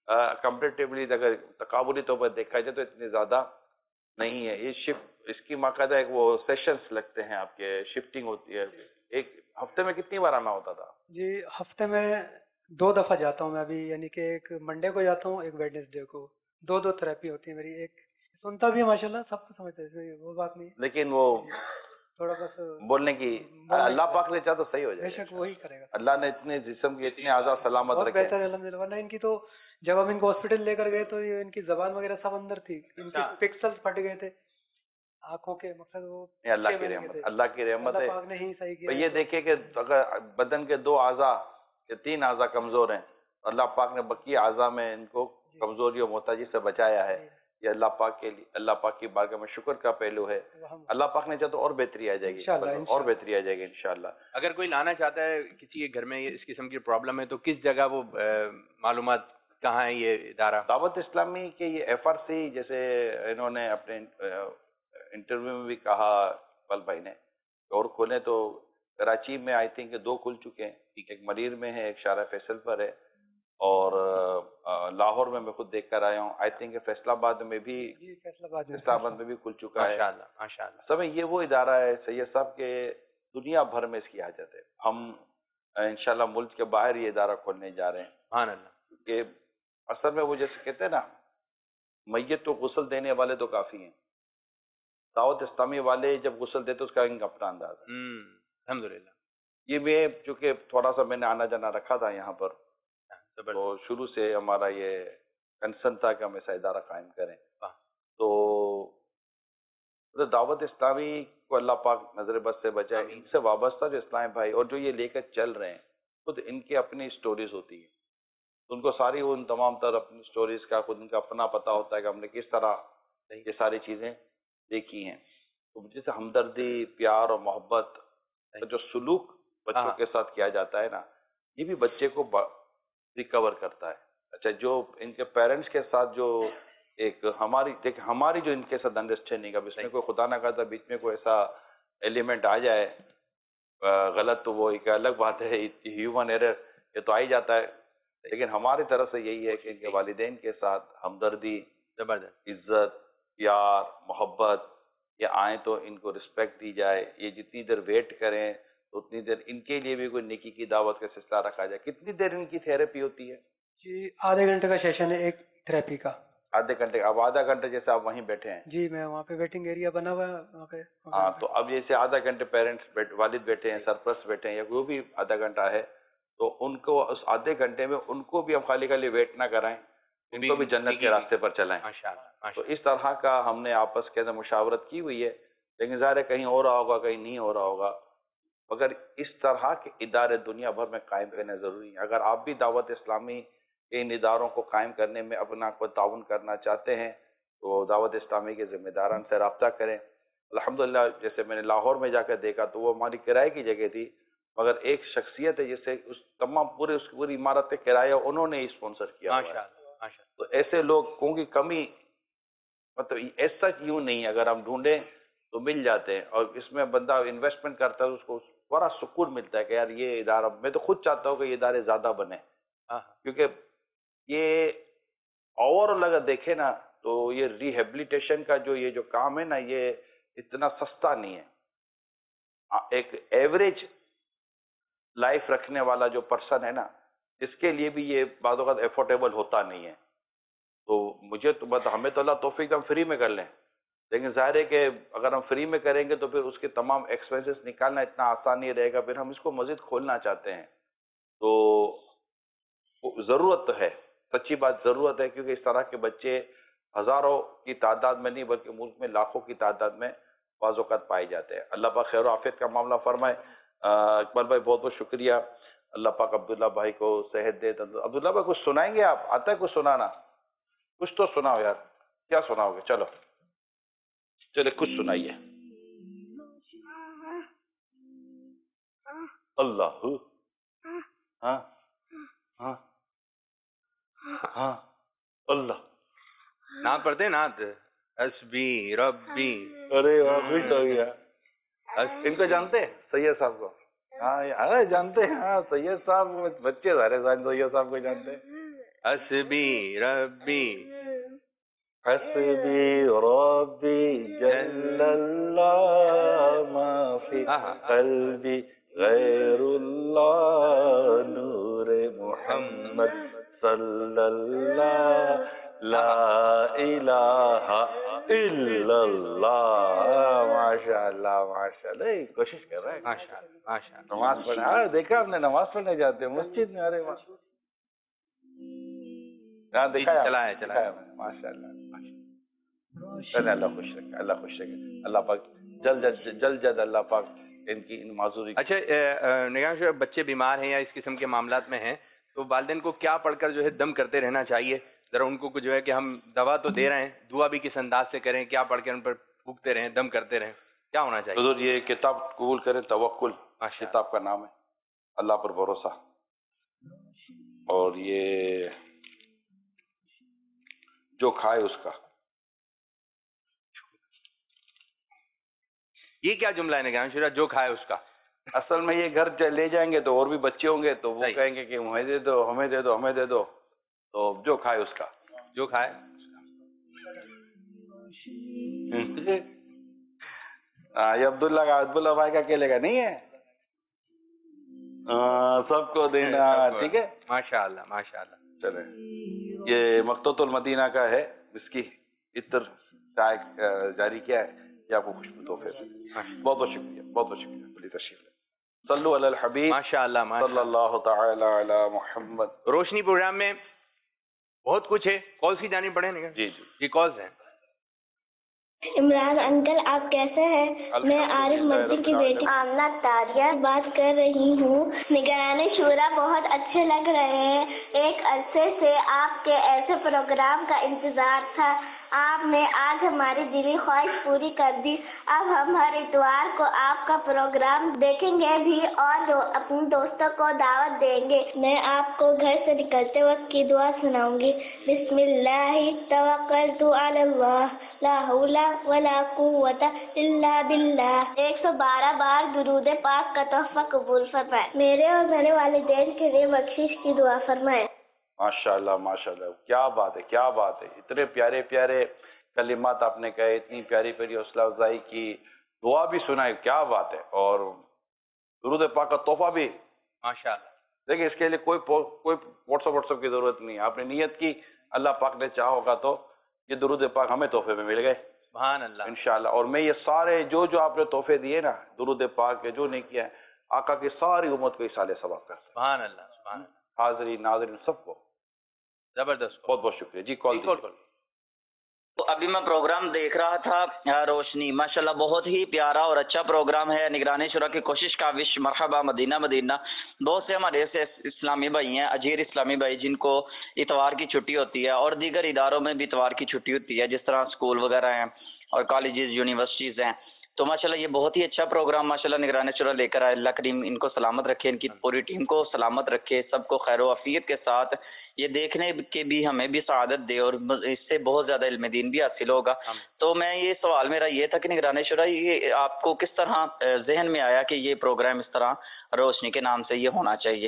कंपेरेटिवली अगर तकाबुली तौर पर देखा जाए तो इतनी ज़्यादा नहीं है। ये शिफ्ट इसकी बाकायदा एक वो सेशंस लगते हैं आपके, शिफ्टिंग होती है। एक हफ्ते में कितनी बार आना होता था? जी हफ्ते में 2 दफ़ा जाता हूँ मैं अभी, यानी कि एक मंडे को जाता हूँ, एक वेडनेसडे को। 2 थेरेपी होती है मेरी। एक सुनता भी है माशाल्लाह, सब कुछ समझते हैं, वो बात नहीं है। लेकिन वो थोड़ा बस बोलने की अल्लाह पाक ने चाहा तो सही हो जाएगा। बेशक वही करेगा। अल्लाह ने इतने जिस्म के इतने आज़ाद सलामत बहुत रखे। बेहतर है अल्हम्दुलिल्लाह। वरना इनकी तो जब हम इनको हॉस्पिटल लेकर गए तो ये इनकी जबान वगैरह सब अंदर थी, इनके पिक्सल्स फट गए थे आंखों के, मकसद वो ये अल्लाह की बन गए रहमत, थे। अल्लाह की रहमत अल्लाह है। पाक ने ही सही तो किया। ये देखिए कि अगर बदन के 2 आज़ा या 3 आज़ा कमजोर हैं, अल्लाह पाक ने बकी आज़ा में इनको कमजोरी और मोहताजी से बचाया है। ये अल्लाह पाक के लिए, अल्लाह पाक की बारगाह में शुक्र का पहलू है। अल्लाह पाक ने चाहा तो और बेहतरी आ जाएगी, और बेहतरी आ जाएगी इंशाल्लाह। अगर कोई लाना चाहता है, किसी के घर में इस किस्म की प्रॉब्लम है, तो किस जगह वो मालूमात कहाँ है ये इदारा? दावत इस्लामी के ये FRC, जैसे इन्होंने अपने इंटरव्यू में भी कहा इकबाल भाई ने, और खोले तो कराची में आई थिंक 2 खुल चुके हैं। एक मरीर में है, एक शारा फैसल पर है, और लाहौर में मैं खुद देख कर आया हूँ। आई थिंक फैसलाबाद में भी खुल चुका है। माशाअल्लाह माशाअल्लाह। सब ये वो इदारा है सैयद साहब के, दुनिया भर में इसकी हाजत है। हम इंशाल्लाह मुल्क के बाहर ये इदारा खोलने जा रहे हैं। सुभान अल्लाह। क्योंकि असल में वो जैसे कहते हैं ना, मैयत को गुस्ल देने वाले तो काफी हैं, दावत इस्लामी वाले जब गुस्ल देते उसका इनका अपना अंदाज है। अल्हम्दुलिल्लाह। ये मैं चूंकि थोड़ा सा मैंने आना जाना रखा था यहाँ पर, तो शुरू से हमारा ये कंसर्न था कि हम ऐसा इदारा कायम करें। तो दावत इस्लामी को अल्लाह पाक नजर बद से बचाए। इनसे वाबस्ता जो इस्लाम भाई और जो ये लेकर चल रहे हैं, खुद इनकी अपनी स्टोरीज होती है, तो उनको सारी उन तमाम तर अपनी स्टोरीज का खुद इनका अपना पता होता है कि हमने किस तरह ये सारी चीजें देखी हैं। तो जैसे हमदर्दी, प्यार और मोहब्बत जो सुलूक बच्चों के साथ किया जाता है ना, ये भी बच्चे को रिकवर करता है। अच्छा, जो इनके पेरेंट्स के साथ जो एक हमारी जो इनके साथ अंडरस्टैंडिंग, अब इसमें कोई खुदा ना करता बीच में कोई ऐसा एलिमेंट आ जाए गलत, तो वो एक अलग बात है, ह्यूमन एरर, ये तो आ ही जाता है। लेकिन हमारी तरफ से यही है कि इनके वालिदैन के साथ हमदर्दी, जबरदस्त इज्जत, प्यार, मोहब्बत, ये आए तो इनको रिस्पेक्ट दी जाए। ये जितनी देर वेट करें तो उतनी देर इनके लिए भी कोई नेकी की दावत का सिलसिला रखा जाए। कितनी देर इनकी थेरेपी होती है? जी आधे घंटे का सेशन है एक थेरेपी का। आधे घंटे? अब आधा घंटे जैसे आप वहीं बैठे हैं? जी मैं वहाँ पे वेटिंग एरिया बना हुआ है वहाँ पे। हाँ, तो अब जैसे आधा घंटे पेरेंट्स वालिद बैठे हैं, सरपरस्त बैठे हैं, या कोई भी आधा घंटा है, तो उनको उस आधे घंटे में उनको भी हम खाली वेट ना कराएं, उनको भी जन्नत के रास्ते पर चलाएं। माशाअल्लाह। तो इस तरह का हमने आपस के अंदर मुशावरत की हुई है। लेकिन ज़ाहिर है कहीं हो रहा होगा, कहीं नहीं हो रहा होगा, मगर इस तरह के इदारे दुनिया भर में कायम करने ज़रूरी है। अगर आप भी दावत इस्लामी के इन इदारों को कायम करने में अपना को ताउन करना चाहते हैं, तो दावत इस्लामी के ज़िम्मेदारान से रब्ता करें। अल्हम्दुलिल्लाह, जैसे मैंने लाहौर में जाकर देखा तो वो हमारी किराए की जगह थी, मगर एक शख्सियत है जिससे उस तमाम पूरी इमारत के किराया उन्होंने ही स्पॉन्सर किया हुआ है। तो ऐसे लोगों की कमी मतलब ऐसा यूं नहीं, अगर हम ढूंढें तो मिल जाते हैं। और इसमें बंदा इन्वेस्टमेंट करता है, उसको बड़ा सुकून मिलता है कि यार ये इदारा, मैं तो खुद चाहता हूँ कि ये इदारे ज्यादा बने, क्योंकि ये ओवरऑल अगर देखे ना तो ये रिहेबिलिटेशन का जो काम है ना, ये इतना सस्ता नहीं है। एक एवरेज लाइफ रखने वाला जो पर्सन है ना, इसके लिए भी ये बाज़ औक़ात एफोर्डेबल होता नहीं है। तो मुझे तो मतलब हमें तो अल्लाह तौफीक हम फ्री में कर लें, लेकिन ज़ाहिर है कि अगर हम फ्री में करेंगे तो फिर उसके तमाम एक्सपेंसेस निकालना इतना आसान नहीं रहेगा। फिर हम इसको मज़ीद खोलना चाहते हैं, तो ज़रूरत तो है, सच्ची बात ज़रूरत है, क्योंकि इस तरह के बच्चे हज़ारों की तादाद में नहीं बल्कि मुल्क में लाखों की तादाद में बाज़ औक़ात पाए जाते हैं। अल्लाह पाक खैर आफियत का मामला फरमाए। इकबाल भाई बहुत बहुत शुक्रिया। अल्लाह पाक अब्दुल्ला भाई को सेहत दे। अब्दुल्ला भाई कुछ सुनाएंगे आप? आता है कुछ सुनाना? कुछ तो सुनाओ यार, क्या सुनाओगे? चलो चले कुछ सुनाइए। अल्लाह, हाँ हाँ हाँ, अल्लाह नात पढ़ते हैं, नात हस्बी रब्बी। अरे वाह, खुश हो गया। इनको जानते हैं सैयद साहब को? हाँ जानते हैं। हाँ सैयद साहब, बच्चे सारे सैयद साहब को जानते हैं। حسبی ربی حسبی ربی جل اللہ ما فی قلبی غیر اللہ نور محمد صلی اللہ لا الہ الا اللہ. ماشاء اللہ ماشاء اللہ. کوشش کر رہے ہیں ماشاء اللہ ماشاء اللہ. نماز پڑھنے. دیکھا آپ نے نماز پڑھنے جاتے ہیں مسجد میں. ارے یہاں دیکھا چلائے. ماشاء اللہ. چلے اللہ خوش رکھے. اللہ خوش رکھے. اللہ پاک جلد اللہ پاک ان کی ان معذوری. اچھا نگران شورا، بچے بیمار ہیں یا اس قسم کے معاملات میں ہیں تو والدین کو کیا پڑھ کر جو ہے دم کرتے رہنا چاہیے؟ ذرا ان کو جو ہے کہ ہم دوا تو دے رہے ہیں، دعا بھی کس انداز سے کریں، کیا پڑھ کے ان پر پھونکتے رہیں، دم کرتے رہیں، کیا ہونا چاہیے؟ حضور یہ کتاب قبول کریں، توکل کتاب کا نام ہے، اللہ پر بھروسہ. اور یہ جو کھائے اس کا. یہ کیا جملہ ہے نگران شورا، جو کھائے اس کا؟ اصل میں یہ گھر لے جائیں گے تو اور بھی بچے ہوں گے تو وہ کہیں گے کہ ہمیں دے دو ہمیں دے دو ہمیں دے دو. تو جو کھائے اس کا. جو کھائے یہ عبداللہ بھائی کا اکیلے کا نہیں ہے، سب کو دینا. ٹھیک ہے ماشاء اللہ ماشاء اللہ. چلے یہ مقتوط المدینہ کا ہے، اس کی عطر جاری کیا ہے، یہ آپ کو خوشبو تحفے سے. بہت بہت شکریہ، بہت بہت شکریہ. بڑی تشریف ہے. صلو علی الحبیب ماشاء اللہ صلی اللہ تعالی علی محمد. روشنی پروگرام میں بہت کچھ ہے. کالز کی جانب بڑھیں نگران. جی کالز ہیں. عمران انکل آپ کیسے ہیں؟ میں عارف مسجد کی بیٹی آمنہ تاریہ بات کر رہی ہوں. نگران شورا بہت اچھے لگ رہے ہیں. ایک عرصے سے آپ کے ایسے پروگرام کا انتظار تھا. آپ نے آج ہماری دلی خواہش پوری کر دی. اب ہم ہر اتوار کو آپ کا پروگرام دیکھیں گے بھی اور اپنے دوستوں کو دعوت دیں گے. میں آپ کو گھر سے نکلتے وقت کی دعا سناؤں گی. بسم اللہ توکلت علی اللہ لا حول ولا قوت الا باللہ. 112 بار درود پاک کا تحفہ قبول فرمائے. میرے اور میرے والدین کے لیے بخشش کی دعا فرمائے. ماشاء اللہ ماشاء اللہ. کیا بات ہے کیا بات ہے. اتنے پیارے پیارے کلمات آپ نے کہے، اتنی پیاری پیاری حوصلہ افزائی کی، دعا بھی سنائی. کیا بات ہے. اور درود پاک کا تحفہ بھی ماشاء اللہ. دیکھیں اس کے لیے کوئی واٹس ایپ کی ضرورت نہیں. آپ نے نیت کی، اللہ پاک نے چاہا ہوگا تو یہ درود پاک ہمیں تحفے میں مل گئے. سبحان اللہ انشاءاللہ. اور میں یہ سارے جو آپ نے تحفے دیے نا درود پاک کے، جو نہیں کیا ہے، آقا کی ساری امت کو اصالہ ثواب کرتا. سبحان اللہ سبحان اللہ. حاضرین ناظرین سب کو زبردست. بہت بہت شکریہ. جی کال. تو ابھی میں پروگرام دیکھ رہا تھا روشنی، ماشاءاللہ بہت ہی پیارا اور اچھا پروگرام ہے. نگران شورا کی کوشش کا وش مرحبا مدینہ مدینہ. بہت سے ہمارے ایسے اسلامی بھائی ہیں، اجیر اسلامی بھائی، جن کو اتوار کی چھٹی ہوتی ہے اور دیگر اداروں میں بھی اتوار کی چھٹی ہوتی ہے، جس طرح اسکول وغیرہ ہیں اور کالجز یونیورسٹیز ہیں. تو ماشاءاللہ یہ بہت ہی اچھا پروگرام ماشاءاللہ نگران شورا لے کر آئے. اللہ کریم ان کو سلامت رکھے، ان کی پوری ٹیم کو سلامت رکھے، سب کو خیر و عافیت کے ساتھ یہ دیکھنے کے بھی ہمیں بھی سعادت دے اور اس سے بہت زیادہ علم دین بھی حاصل ہوگا. تو میں یہ سوال میرا یہ تھا کہ نگران شورا یہ آپ کو کس طرح ذہن میں آیا کہ یہ پروگرام اس طرح روشنی کے نام سے یہ ہونا چاہیے؟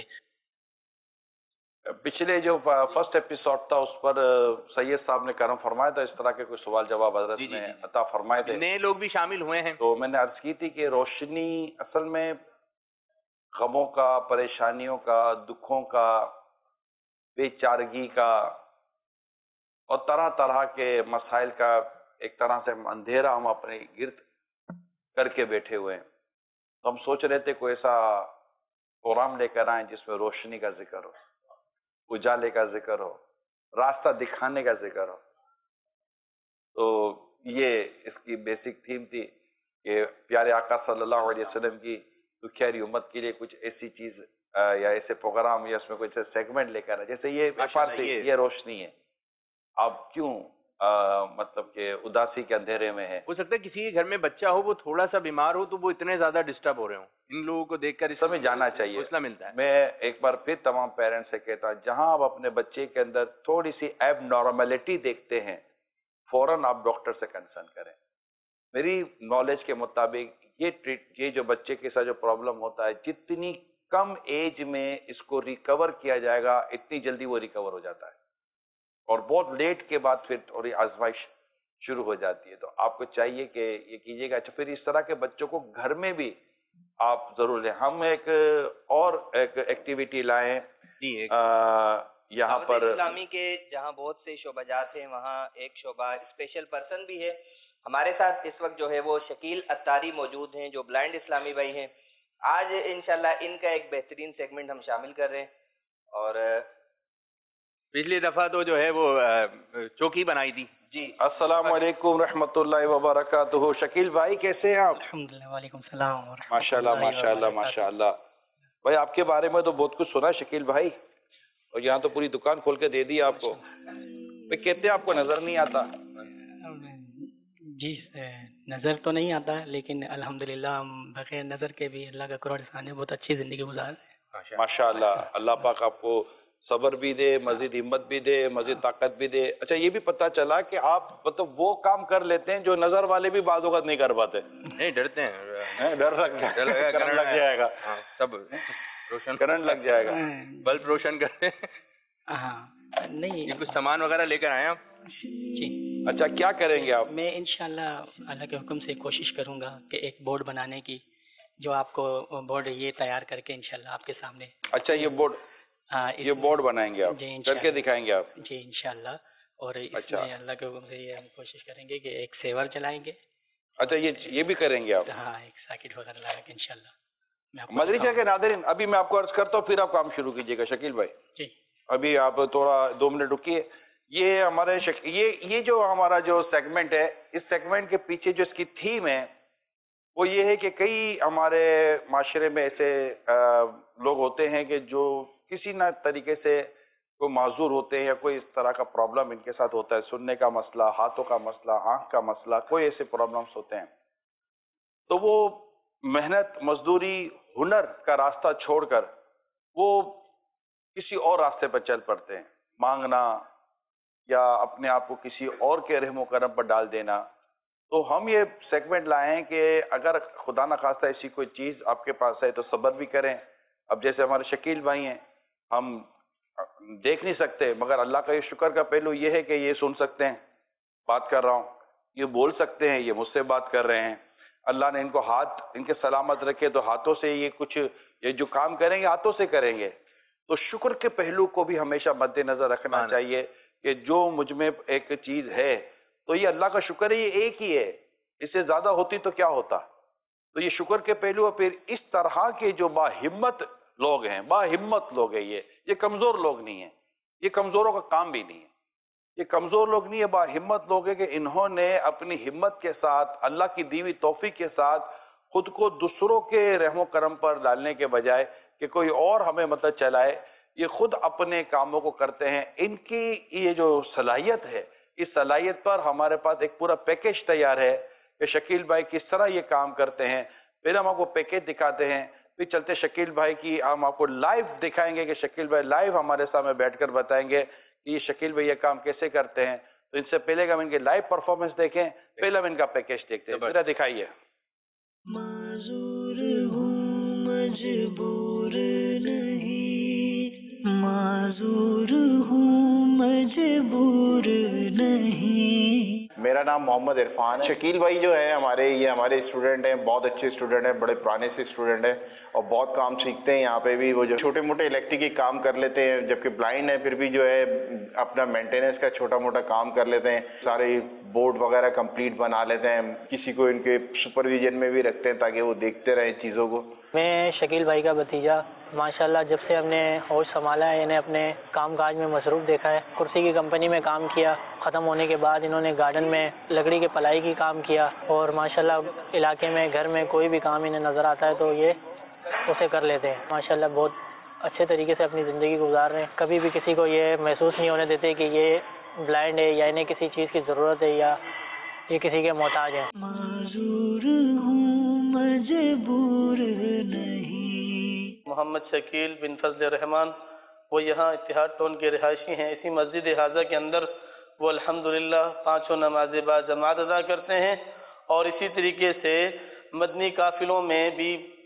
پچھلے جو فرسٹ ایپیسوڈ تھا اس پر سید صاحب نے کرم فرمایا تھا، اس طرح کے کوئی سوال جواب حضرت نے عطا فرمائے تھے. نئے لوگ بھی شامل ہوئے ہیں. تو میں نے عرض کی تھی کہ روشنی اصل میں غموں کا، پریشانیوں کا، دکھوں کا، بے چارگی کا اور طرح طرح کے مسائل کا ایک طرح سے اندھیرا ہم اپنے گرد کر کے بیٹھے ہوئے ہیں. تو ہم سوچ رہے تھے کوئی ایسا پروگرام لے کر آئیں جس میں روشنی کا ذکر ہو، اجالے کا ذکر ہو، راستہ دکھانے کا ذکر ہو. تو یہ اس کی بیسک تھیم تھی کہ پیارے آقا صلی اللہ علیہ وسلم کی دکھیاری امت کے لیے کچھ ایسی چیز یا ایسے پروگرام یا اس میں کچھ سیگمنٹ لے کر آئے. جیسے یہ روشنی ہے. آپ کیوں مطلب کہ اداسی کے اندھیرے میں ہے؟ ہو سکتا ہے کسی کے گھر میں بچہ ہو، وہ تھوڑا سا بیمار ہو تو وہ اتنے زیادہ ڈسٹرب ہو رہے ہوں. ان لوگوں کو دیکھ کر اس سمجھ جانا چاہیے، حوصلہ ملتا ہے. میں ایک بار پھر تمام پیرنٹس سے کہتا ہوں، جہاں آپ اپنے بچے کے اندر تھوڑی سی ایب نارملٹی دیکھتے ہیں فوراً آپ ڈاکٹر سے کنسرن کریں. میری نالج کے مطابق یہ جو بچے کے ساتھ جو پرابلم ہوتا ہے، جتنی कम एज में इसको रिकवर किया जाएगा, इतनी जल्दी वो रिकवर हो जाता है, और बहुत लेट के बाद फिर थोड़ी आजमाइश शुरू हो जाती है। तो आपको चाहिए कि ये कीजिएगा। अच्छा, फिर इस तरह के बच्चों को घर में भी आप जरूर लें। हम एक एक्टिविटी लाए यहाँ पर इस्लामी के जहाँ बहुत से शोबाजात हैं, वहाँ एक शोबा स्पेशल पर्सन भी है हमारे साथ इस वक्त जो है वो शकील अत्तारी मौजूद हैं, जो ब्लाइंड इस्लामी भाई हैं। आज इंशाल्लाह इनका एक बेहतरीन सेगमेंट हम शामिल कर रहे हैं। और पिछली दफा तो जो है वो चौकी बनाई थी जी। अस्सलाम वालेकुम रहमतुल्लाहि व बरकातुहू। शकील भाई कैसे हैं आप? अल्हम्दुलिल्लाह, वालेकुम सलाम। माशाल्लाह माशाल्लाह माशाल्लाह। भाई आपके बारे में तो बहुत कुछ सुना शकील भाई, और यहाँ तो पूरी दुकान खोल के दे दी आपको। भाई कहते हैं आपको नजर नहीं आता? जी नज़र तो नहीं आता, लेकिन अल्हम्दुलिल्लाह हम बगैर नज़र के भी अल्लाह का करोड़ एहसान है, बहुत अच्छी ज़िंदगी गुजार रहे हैं माशाल्लाह। अल्लाह पाक आपको सब्र भी दे, मजीद हिम्मत भी दे, मजीद ताकत भी दे। अच्छा, ये भी पता चला कि आप मतलब वो काम कर लेते हैं जो नजर वाले भी बाज़ औक़ात नहीं कर पाते। नहीं, डरते हैं, डर लग जाएगा, सब रोशन करंट लग जाएगा, बल्ब रोशन करते हैं। हाँ नहीं, ये कुछ सामान वगैरह लेकर आए आप? जी। अच्छा, क्या करेंगे आप? मैं इंशाल्लाह अल्लाह के हुक्म से कोशिश करूंगा कि एक बोर्ड बनाने की, जो आपको बोर्ड ये तैयार करके इंशाल्लाह आपके सामने। अच्छा, ये बोर्ड, हाँ, ये बोर्ड बनाएंगे आप? जी, करके दिखाएंगे आप? जी इंशाल्लाह। और अच्छा, इसमें अल्लाह के हुक्म से ये हम कोशिश करेंगे कि एक सेवर चलाएंगे। अच्छा, ये भी करेंगे आप? हाँ, एक साकिट वगैरह लगा के इंशाल्लाह। मदरसा के नाज़रीन, अभी मैं आपको अर्ज करता हूँ, फिर आप काम शुरू कीजिएगा शकील भाई। जी, अभी आप थोड़ा 2 मिनट रुकिए। ये हमारे ये जो हमारा जो सेगमेंट है, इस सेगमेंट के पीछे जो इसकी थीम है वो ये है कि कई हमारे माशरे में ऐसे लोग होते हैं कि जो किसी न तरीके से कोई माजूर होते हैं, या कोई इस तरह का प्रॉब्लम इनके साथ होता है, सुनने का मसला, हाथों का मसला, आंख का मसला, कोई ऐसे प्रॉब्लम्स होते हैं। तो वो मेहनत, मजदूरी, हुनर का रास्ता छोड़कर वो किसी और रास्ते पर चल पड़ते हैं, मांगना या अपने आप को किसी और के रहमो करम पर डाल देना। तो हम ये सेगमेंट लाए हैं कि अगर खुदा न खास्ता ऐसी कोई चीज़ आपके पास है तो सब्र भी करें। अब जैसे हमारे शकील भाई हैं, हम देख नहीं सकते, मगर अल्लाह का ये शुक्र का पहलू ये है कि ये सुन सकते हैं, बात कर रहा हूँ, ये बोल सकते हैं, ये मुझसे बात कर रहे हैं। अल्लाह ने इनको हाथ इनके सलामत रखे, तो हाथों से ये जो काम करेंगे हाथों से करेंगे। तो शुक्र के पहलू को भी हमेशा मद्देनजर रखना चाहिए कि जो मुझ में एक चीज है तो ये अल्लाह का शुक्र है, ये एक ही है, इससे ज्यादा होती तो क्या होता। तो ये शुक्र के पहलू। फिर इस तरह के जो बाहिम्मत लोग हैं, बाहिम्मत लोग हैं, ये कमजोर लोग नहीं है, ये कमजोरों का काम भी नहीं है, ये कमजोर लोग नहीं है, बाहिम्मत लोग हैं कि इन्होंने अपनी हिम्मत के साथ, अल्लाह की दी हुई तौफीक के साथ खुद को दूसरों के रहमो करम पर डालने के बजाय कि कोई और हमें मतलब चलाए, ये खुद अपने कामों को करते हैं। इनकी ये जो सलाहियत है, इस सलाहियत पर हमारे पास एक पूरा पैकेज तैयार है कि शकील भाई किस तरह ये काम करते हैं। फिर हम आपको पैकेज दिखाते हैं, फिर चलते शकील भाई की हम आपको लाइव दिखाएंगे कि शकील भाई लाइव हमारे सामने बैठकर बताएंगे कि ये शकील भाई ये काम कैसे करते हैं। तो इनसे पहले हम इनके लाइव परफॉर्मेंस देखें, पहले हम इनका पैकेज देखते हैं। जरा दिखाइए। माजूर हूँ मजबूर नहीं, माजूर हूँ मजबूर नहीं। मेरा नाम मोहम्मद इरफान है। शकील भाई जो है हमारे स्टूडेंट हैं, बहुत अच्छे स्टूडेंट हैं, बड़े पुराने से स्टूडेंट हैं और बहुत काम सीखते हैं। यहाँ पे भी वो जो छोटे मोटे इलेक्ट्रिक के काम कर लेते हैं, जबकि ब्लाइंड है फिर भी जो है अपना मेंटेनेंस का छोटा मोटा काम कर लेते हैं। सारे बोर्ड वगैरह कंप्लीट बना लेते हैं, किसी को इनके सुपरविजन में भी रखते हैं ताकि वो देखते रहें चीज़ों को। मैं शकील भाई का भतीजा, माशाल्लाह जब से हमने होश संभाला है, इन्हें अपने काम काज में मसरूफ़ देखा है। कुर्सी की कंपनी में काम किया, ख़त्म होने के बाद इन्होंने गार्डन में लकड़ी के पलाई की काम किया और माशाल्लाह इलाके में घर में कोई भी काम इन्हें नज़र आता है तो ये उसे कर लेते हैं। माशाल्लाह बहुत अच्छे तरीके से अपनी ज़िंदगी गुजार रहे हैं। कभी भी किसी को ये महसूस नहीं होने देते कि ये ब्लाइंड है या इन्हें किसी चीज़ की ज़रूरत है या ये किसी के मोहताज हैं। माजूर हूँ मजबूर नहीं। मोहम्मद शकील बिन फजल रहमान, वो यहाँ इत्तिहाद टाउन के रिहायशी हैं। इसी मस्जिद हाजा के अंदर वो अल्हम्दुलिल्लाह 5 नमाज़ बाजमात अदा करते हैं और इसी तरीके से मदनी काफिलों में भी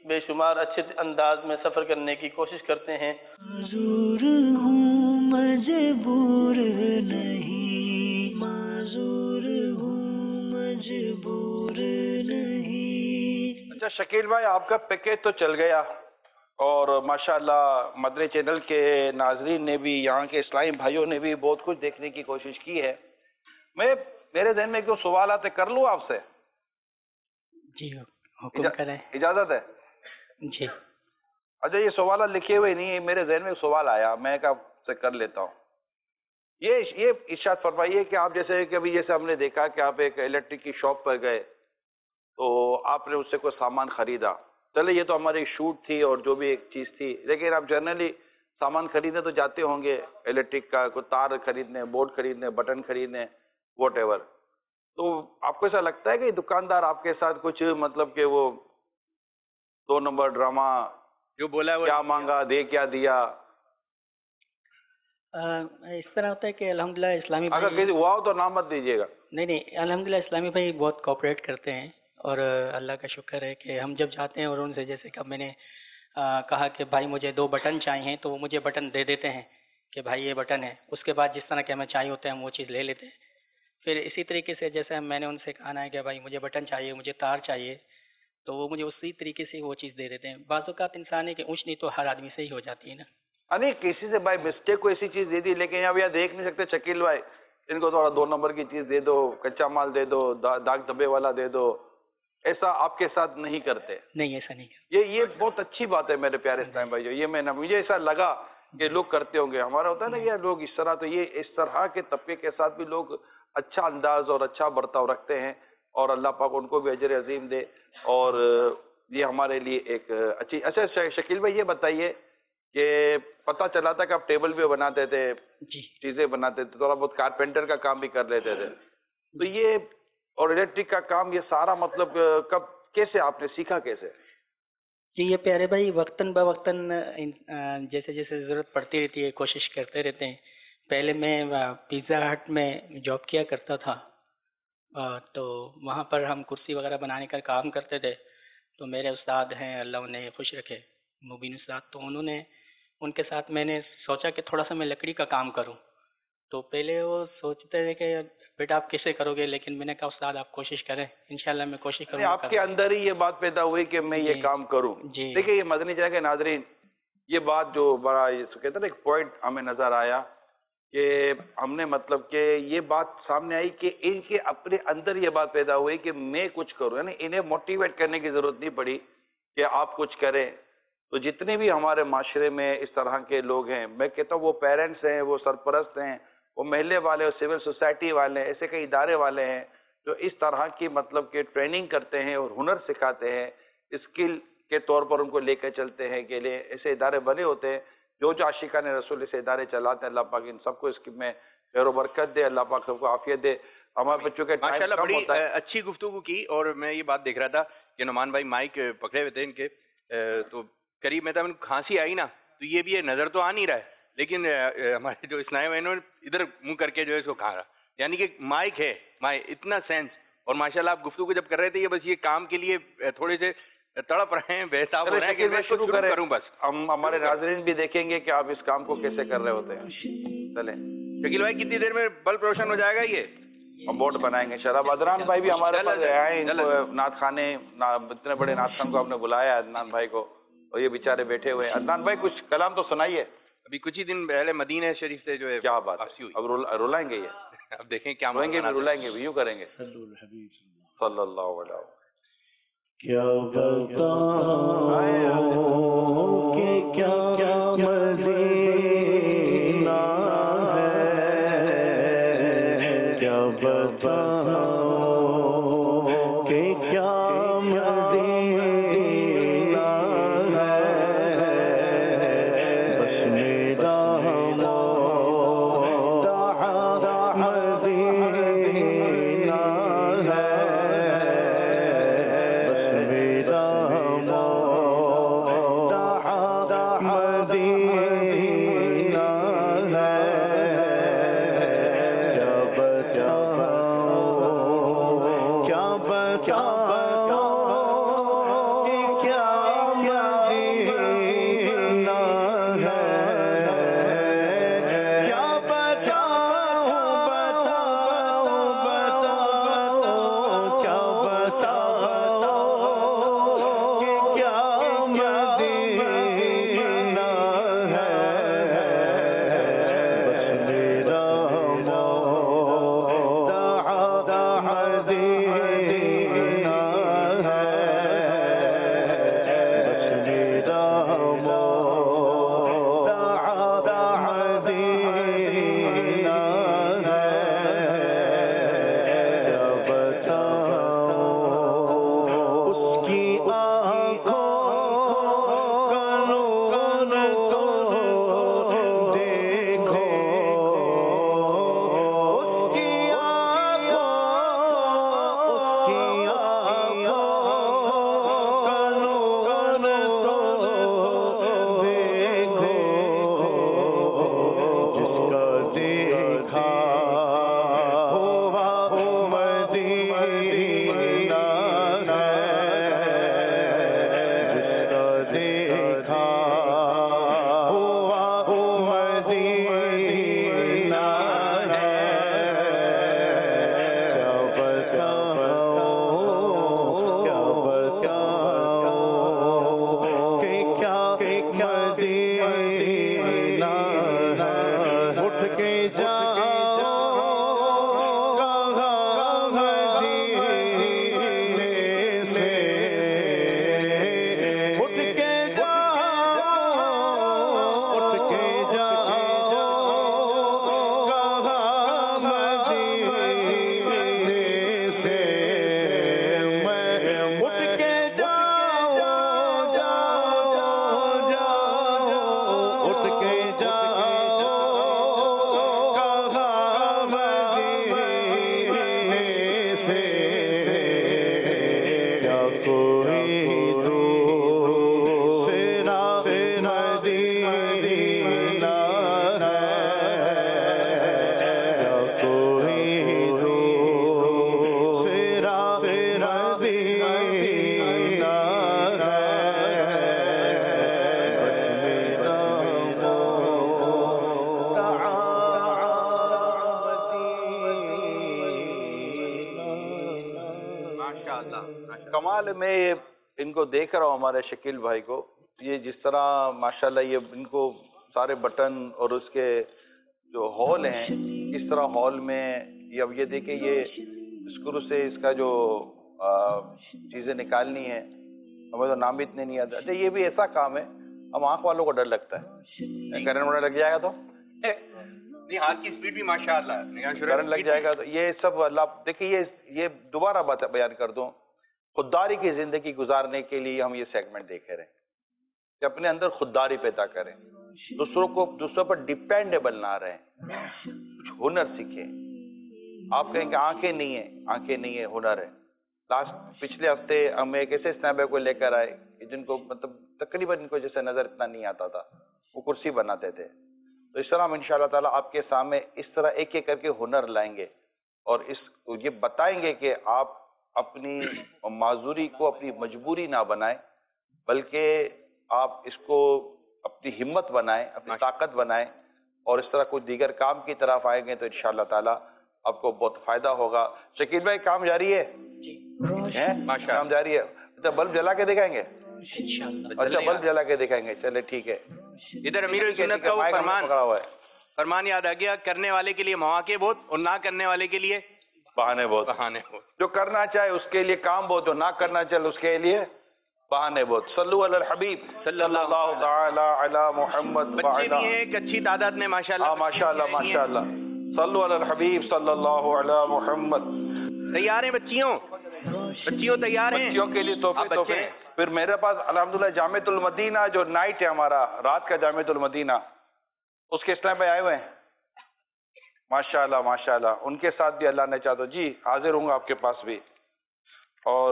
بے شمار اچھے انداز میں سفر کرنے کی کوشش کرتے ہیں. معذور ہوں مجبور نہیں، معذور ہوں مجبور نہیں. اچھا شکیل بھائی، آپ کا پیکیج تو چل گیا اور ماشاءاللہ مدنی چینل کے ناظرین نے بھی، یہاں کے اسلامی بھائیوں نے بھی بہت کچھ دیکھنے کی کوشش کی ہے. میرے ذہن میں جو سوالات ہے کر لوں آپ سے؟ جی حکم کریں. اجازت ہے؟ جی. اچھا یہ سوالات لکھے ہوئے نہیں، میرے ذہن میں سوال آیا، میں آپ سے کر لیتا ہوں. یہ ارشاد فرمائیے کہ آپ جیسے ہم نے دیکھا کہ آپ ایک الیکٹرک کی شاپ پر گئے تو آپ نے اس سے کوئی سامان خریدا. چلے یہ تو ہماری شوٹ تھی اور جو بھی ایک چیز تھی، لیکن آپ جنرلی سامان خریدنے تو جاتے ہوں گے، الیکٹرک کا کوئی تار خریدنے، بورڈ خریدنے، بٹن خریدنے، واٹ ایور. تو آپ کو ایسا لگتا ہے کہ دکاندار آپ کے ساتھ کچھ مطلب کہ وہ 2 نمبر ڈرامہ جو بولا کیا مانگا دے کیا دیا؟ اس طرح ہوتا ہے کہ الحمدللہ اسلامی اگر کسی ہوا ہو تو نام مت دیجیے گا. نہیں الحمدللہ اسلامی بھائی بہت کوآپریٹ کرتے ہیں اور اللہ کا شکر ہے کہ ہم جب جاتے ہیں اور ان سے جیسے کہ میں نے کہا کہ بھائی مجھے 2 بٹن چاہیے تو وہ مجھے بٹن دے دیتے ہیں کہ بھائی یہ بٹن ہے. اس کے بعد جس طرح کہ ہمیں چاہیے ہوتا ہے ہم وہ چیز لے لیتے ہیں. پھر اسی طریقے سے جیسے میں نے ان سے کہا ہے کہ بھائی مجھے بٹن چاہیے، مجھے تار چاہیے، تو وہ مجھے اسی طریقے سے وہ چیز دے دیتے ہیں. بعض اوقات انسان ہے کہ اونچ نہیں تو ہر آدمی سے ہی ہو جاتی ہے نا. نہیں کسی سے بھائی مسٹیک کو ایسی چیز دے دی، لیکن یہاں دیکھ نہیں سکتے شکیل بھائی، ان کو تھوڑا 2 نمبر کی چیز دے دو، کچا مال دے دو، داغ دھبے والا دے دو. ایسا آپ کے ساتھ نہیں کرتے؟ نہیں ایسا نہیں. یہ بہت اچھی بات ہے میرے پیارے اسلام بھائیو. یہ مجھے ایسا لگا کہ لوگ کرتے ہوں گے. ہمارا ہوتا ہے نا یہ لوگ اس طرح، تو یہ اس طرح کے طبقے کے ساتھ بھی لوگ اچھا انداز اور اچھا برتاؤ رکھتے ہیں اور اللہ پاک ان کو بھی اجر عظیم دے. اور یہ ہمارے لیے ایک اچھی. اچھا شکیل بھائی یہ بتائیے کہ پتہ چلا تھا کہ آپ ٹیبل بھی بناتے تھے، چیزیں بناتے تھے، تھوڑا بہت کارپینٹر کا کام بھی کر لیتے تھے، تو یہ اور الیکٹرک کا کام یہ سارا مطلب کب کیسے آپ نے سیکھا کیسے؟ جی یہ پیارے بھائی وقتاً بوقتاً جیسے جیسے ضرورت پڑتی رہتی ہے کوشش کرتے رہتے ہیں. پہلے میں پیزا ہٹ میں جاب کیا کرتا تھا تو وہاں پر ہم کرسی وغیرہ بنانے کا کام کرتے تھے. تو میرے استاد ہیں اللہ انہیں خوش رکھے، مبین استاد، تو انہوں نے ان کے ساتھ میں نے سوچا کہ تھوڑا سا میں لکڑی کا کام کروں. تو پہلے وہ سوچتے تھے کہ بیٹا آپ کیسے کرو گے، لیکن میں نے کہا استاد آپ کوشش کریں، انشاءاللہ میں کوشش کروں گا. آپ کے اندر ہی یہ بات پیدا ہوئی کہ میں یہ کام کروں. دیکھیں یہ مدنی چینل کے ناظرین، یہ بات جو بڑا کہتے ہیں نا ایک پوائنٹ ہمیں نظر آیا کہ ہم نے مطلب کہ یہ بات سامنے آئی کہ ان کے اپنے اندر یہ بات پیدا ہوئی کہ میں کچھ کروں، یعنی انہیں موٹیویٹ کرنے کی ضرورت نہیں پڑی کہ آپ کچھ کریں. تو جتنے بھی ہمارے معاشرے میں اس طرح کے لوگ ہیں، میں کہتا ہوں وہ پیرنٹس ہیں، وہ سرپرست ہیں، وہ محلے والے، سول سوسائٹی والے، ایسے کئی ادارے والے ہیں جو اس طرح کی مطلب کہ ٹریننگ کرتے ہیں اور ہنر سکھاتے ہیں، اسکل کے طور پر ان کو لے کے چلتے ہیں کے لیے ایسے ادارے بنے ہوتے ہیں. جو عاشقان رسول ایسے ادارے چلاتے ہیں، اللہ پاک ان سب کو اس میں خیر و برکت دے، اللہ پاک سب کو عافیت دے. ہمارے بچوں کے ماشاءاللہ بڑی اچھی گفتگو کی. اور میں یہ بات دیکھ رہا تھا کہ نعمان بھائی مائک پکڑے ہوئے تھے ان کے، تو قریب میں تھا کھانسی آئی نا تو یہ بھی نظر تو آ نہیں رہا ہے، لیکن ہمارے جو اسلامی بہنوں نے ادھر منہ کر کے جو ہے اس کو کھا رہا، یعنی کہ مائک ہے، اتنا سینس. اور ماشاءاللہ آپ گفتگو جب کر رہے تھے یہ بس یہ کام کے لیے تھوڑے سے تڑپ رہے ہیں، بہتاب ہو رہے ہیں کہ میں شروع کروں. بس ہم ہمارے ناظرین بھی دیکھیں گے کہ آپ اس کام کو کیسے کر رہے ہوتے ہیں. چلیں شکیل بھائی کتنی دیر میں بلب روشن ہو جائے گا؟ یہ ہم بورڈ بنائیں گے شراب. عدنان بھائی بھی ہمارے پاس آئے، نعت خانے، اتنے بڑے نعت خان کو آپ نے بلایا عدنان بھائی کو، اور یہ بیچارے بیٹھے ہوئے ہیں. عدنان بھائی کچھ کلام تو سنائیے. ابھی کچھ ہی دن پہلے مدینہ شریف سے جو ہے کیا بات ہے، اب رولائیں گے یہ، اب دیکھیں کیا روئیں گے بھی، رولائیں گے بھی، یوں کریں گے صلی اللہ علیہ وسلم. کیا بتاؤں کہ کیا مدینہ ہے، کیا بتاؤں کہ کیا مدینہ ہے، بس میرا مدینہ ہے، مدینہ کمال میں ان کو دیکھ رہا ہوں ہمارے شکیل بھائی کو، یہ جس طرح ماشاءاللہ یہ ان کو سارے بٹن اور اس کے جو ہال ہیں، اس طرح ہال میں یہ اب یہ دیکھیں یہ اسکرو سے اس کا جو چیزیں نکالنی ہے، ہمیں تو نام بھی اتنے نہیں آتا. اچھا یہ بھی ایسا کام ہے ہم آنکھ والوں کو ڈر لگتا ہے کرنٹ وغیرہ لگ جائے گا تو نہیں، ہاتھ کی اسپیڈ بھی ماشاءاللہ کرنٹ لگ جائے گا تو یہ سب اللہ دیکھیے. یہ دوبارہ بات بیان کر دوں، خودداری کی زندگی گزارنے کے لیے ہم یہ سیگمنٹ دیکھ رہے ہیں کہ اپنے اندر خودداری پیدا کریں، دوسروں پر ڈیپینڈیبل نہ رہیں، کچھ ہنر سیکھیں. آپ کہیں کہ آنکھیں نہیں ہیں ہنر ہے. پچھلے ہفتے ہم ایک ایسے اسنیپر کو لے کر آئے جن کو مطلب تقریباً ان کو جیسے نظر اتنا نہیں آتا تھا، وہ کرسی بناتے تھے. تو اس طرح ہم انشاءاللہ تعالیٰ آپ کے سامنے اس طرح ایک ایک کر کے ہنر لائیں گے اور یہ بتائیں گے کہ آپ اپنی معذوری کو اپنی مجبوری نہ بنائیں، بلکہ آپ اس کو اپنی ہمت بنائیں، اپنی طاقت بنائیں، اور اس طرح کوئی دیگر کام کی طرف آئیں گے تو انشاءاللہ تعالیٰ آپ کو بہت فائدہ ہوگا. شکیل بھائی کام جاری ہے؟ کام جاری ہے. اچھا بلب جلا کے دکھائیں گے؟ اچھا بلب جلا کے دکھائیں گے، چلے ٹھیک ہے. ادھر امیر السنت کا وہ فرمان یاد آ گیا، کرنے والے کے لیے مواقع بہت اور نہ کرنے والے کے لیے بہانے بہت. جو کرنا چاہے اس کے لیے کام بہت، اور نہ کرنا چاہے اس کے لیے بہانے بہت. صلو علی الحبیب صلی اللہ تعالی علی محمد. بچے بھی ہیں ایک اچھی تعداد میں ماشاءاللہ. ماشاءاللہ. صلو علی الحبیب صلی اللہ علی محمد. تیار ہیں بچیوں تیار ہیں؟ بچیوں کے لیے تحفے. پھر میرے پاس الحمدللہ جامعۃ المدینہ جو نائٹ ہے ہمارا، رات کا جامعۃ المدینہ، اس کے اسلام پہ آئے ہوئے ہیں ماشاءاللہ ماشاءاللہ. ان کے ساتھ بھی اللہ نے چاہا تو جی حاضر ہوں گا آپ کے پاس بھی. اور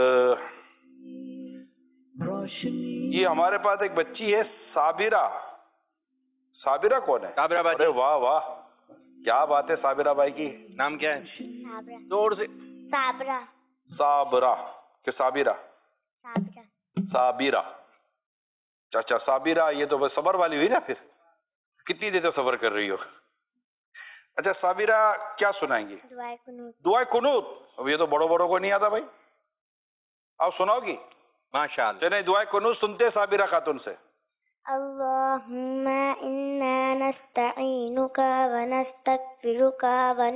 یہ ہمارے پاس ایک بچی ہے صابرہ. صابرہ کون ہے؟ صابرہ بھائی. ارے واہ واہ کیا بات ہے. صابرہ بھائی کی نام کیا ہے؟ زور سے. صابرہ کہ صابرہ؟ صابرہ. اچھا صابرہ، یہ تو بس صبر والی ہوئی نا. پھر کتنی دیر تک صبر کر رہی ہو؟ اچھا صابرہ کیا سنائیں گی؟ دعائے قنوت. اب یہ تو بڑوں کو نہیں آتا بھائی، آپ سناؤ گی؟ ماشاءاللہ. چلیں دعائے قنوت سنتے صابرہ خاتون سے. اللهم إنا نستعينك ونستغفرك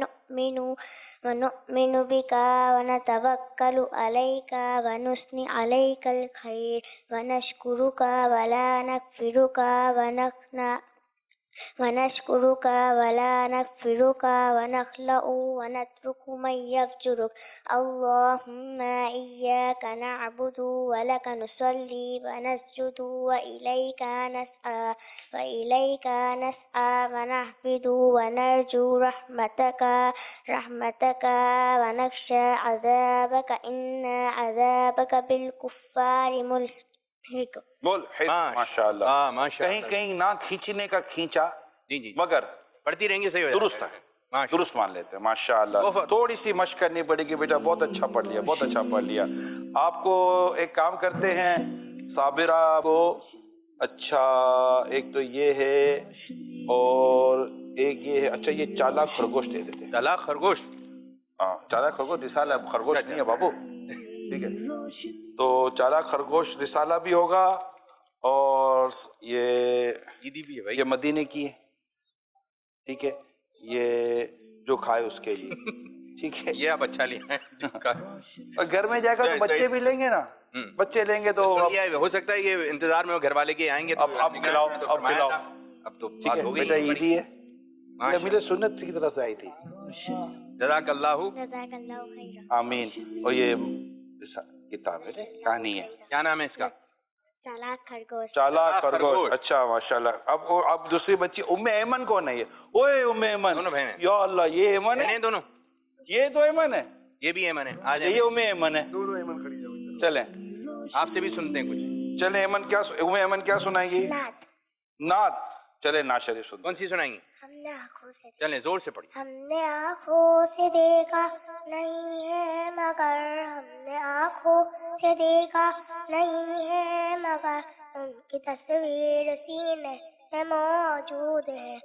ونؤمن بك ونتوكل عليك ونثني عليك الخير ونشكرك ولا نكفرك ونشكرك ولا نكفرك ونخلع ونترك من يفجرك. اللهم إياك نعبد ولك نصلي ونسجد وإليك نسعى ونحفظ ونرجو رحمتك ونخشى عذابك إن عذابك بالكفار ملحق. بول ماشاءاللہ. کہیں نہ کھینچنے کا کھینچا جی مگر پڑھتی رہیں گے صحیح درست ہے. درست مان لیتے ہیں ماشاءاللہ. تھوڑی سی مشق کرنی پڑے گی بیٹا. بہت اچھا پڑھ لیا، بہت اچھا پڑھ لیا. آپ کو ایک کام کرتے ہیں صابرہ کو. اچھا ایک تو یہ ہے اور ایک یہ ہے. اچھا یہ چالاک خرگوش دے دیتے ہیں. چالاک خرگوش؟ ہاں چالاک خرگوش رسالہ ہے، خرگوش نہیں ہے بابو. ٹھیک ہے تو چالاک خرگوش رسالہ بھی ہوگا. اور یہ مدینے کی ہے. ٹھیک ہے یہ جو کھائے اس کے لیے. ٹھیک ہے یہ آپ اچھا لیا. اور گھر میں جائے گا تو بچے بھی لیں گے نا. بچے لیں گے تو ہو سکتا ہے یہ انتظار میں گھر والے کے آئیں گے. اب کھلاؤ اب تو بیٹا عیدی ہے. میرے سنت کی طرف سے آئی تھی. جزاک اللہ آمین. اور یہ کتاب ہے کہانی ہے. کیا نام ہے اس کا؟ چالاک خرگوش. اچھا ماشاءاللہ. اب دوسری بچی ام ایمن کون ہے؟ یہ اوے ام ایمن. یا اللہ یہ ایمن ہے دونوں. یہ تو ایمن ہے. یہ بھی ایمن ہے. یہ ام ایمن ہے. چلیں آپ سے بھی سنتے ہیں کچھ. چلیں ایمن کیا سنائیں گی؟ نعت. چلے نعت شریف سنتے. کون سی سنائیں گی؟ ہم نے آنکھوں سے چلیں زور سے پڑھیں. ہم نے آنکھوں سے دیکھا نہیں ہے مگر ہم نے آنکھوں سے دیکھا نہیں ہے مگر ان کی تصویر سینے میں موجود ہے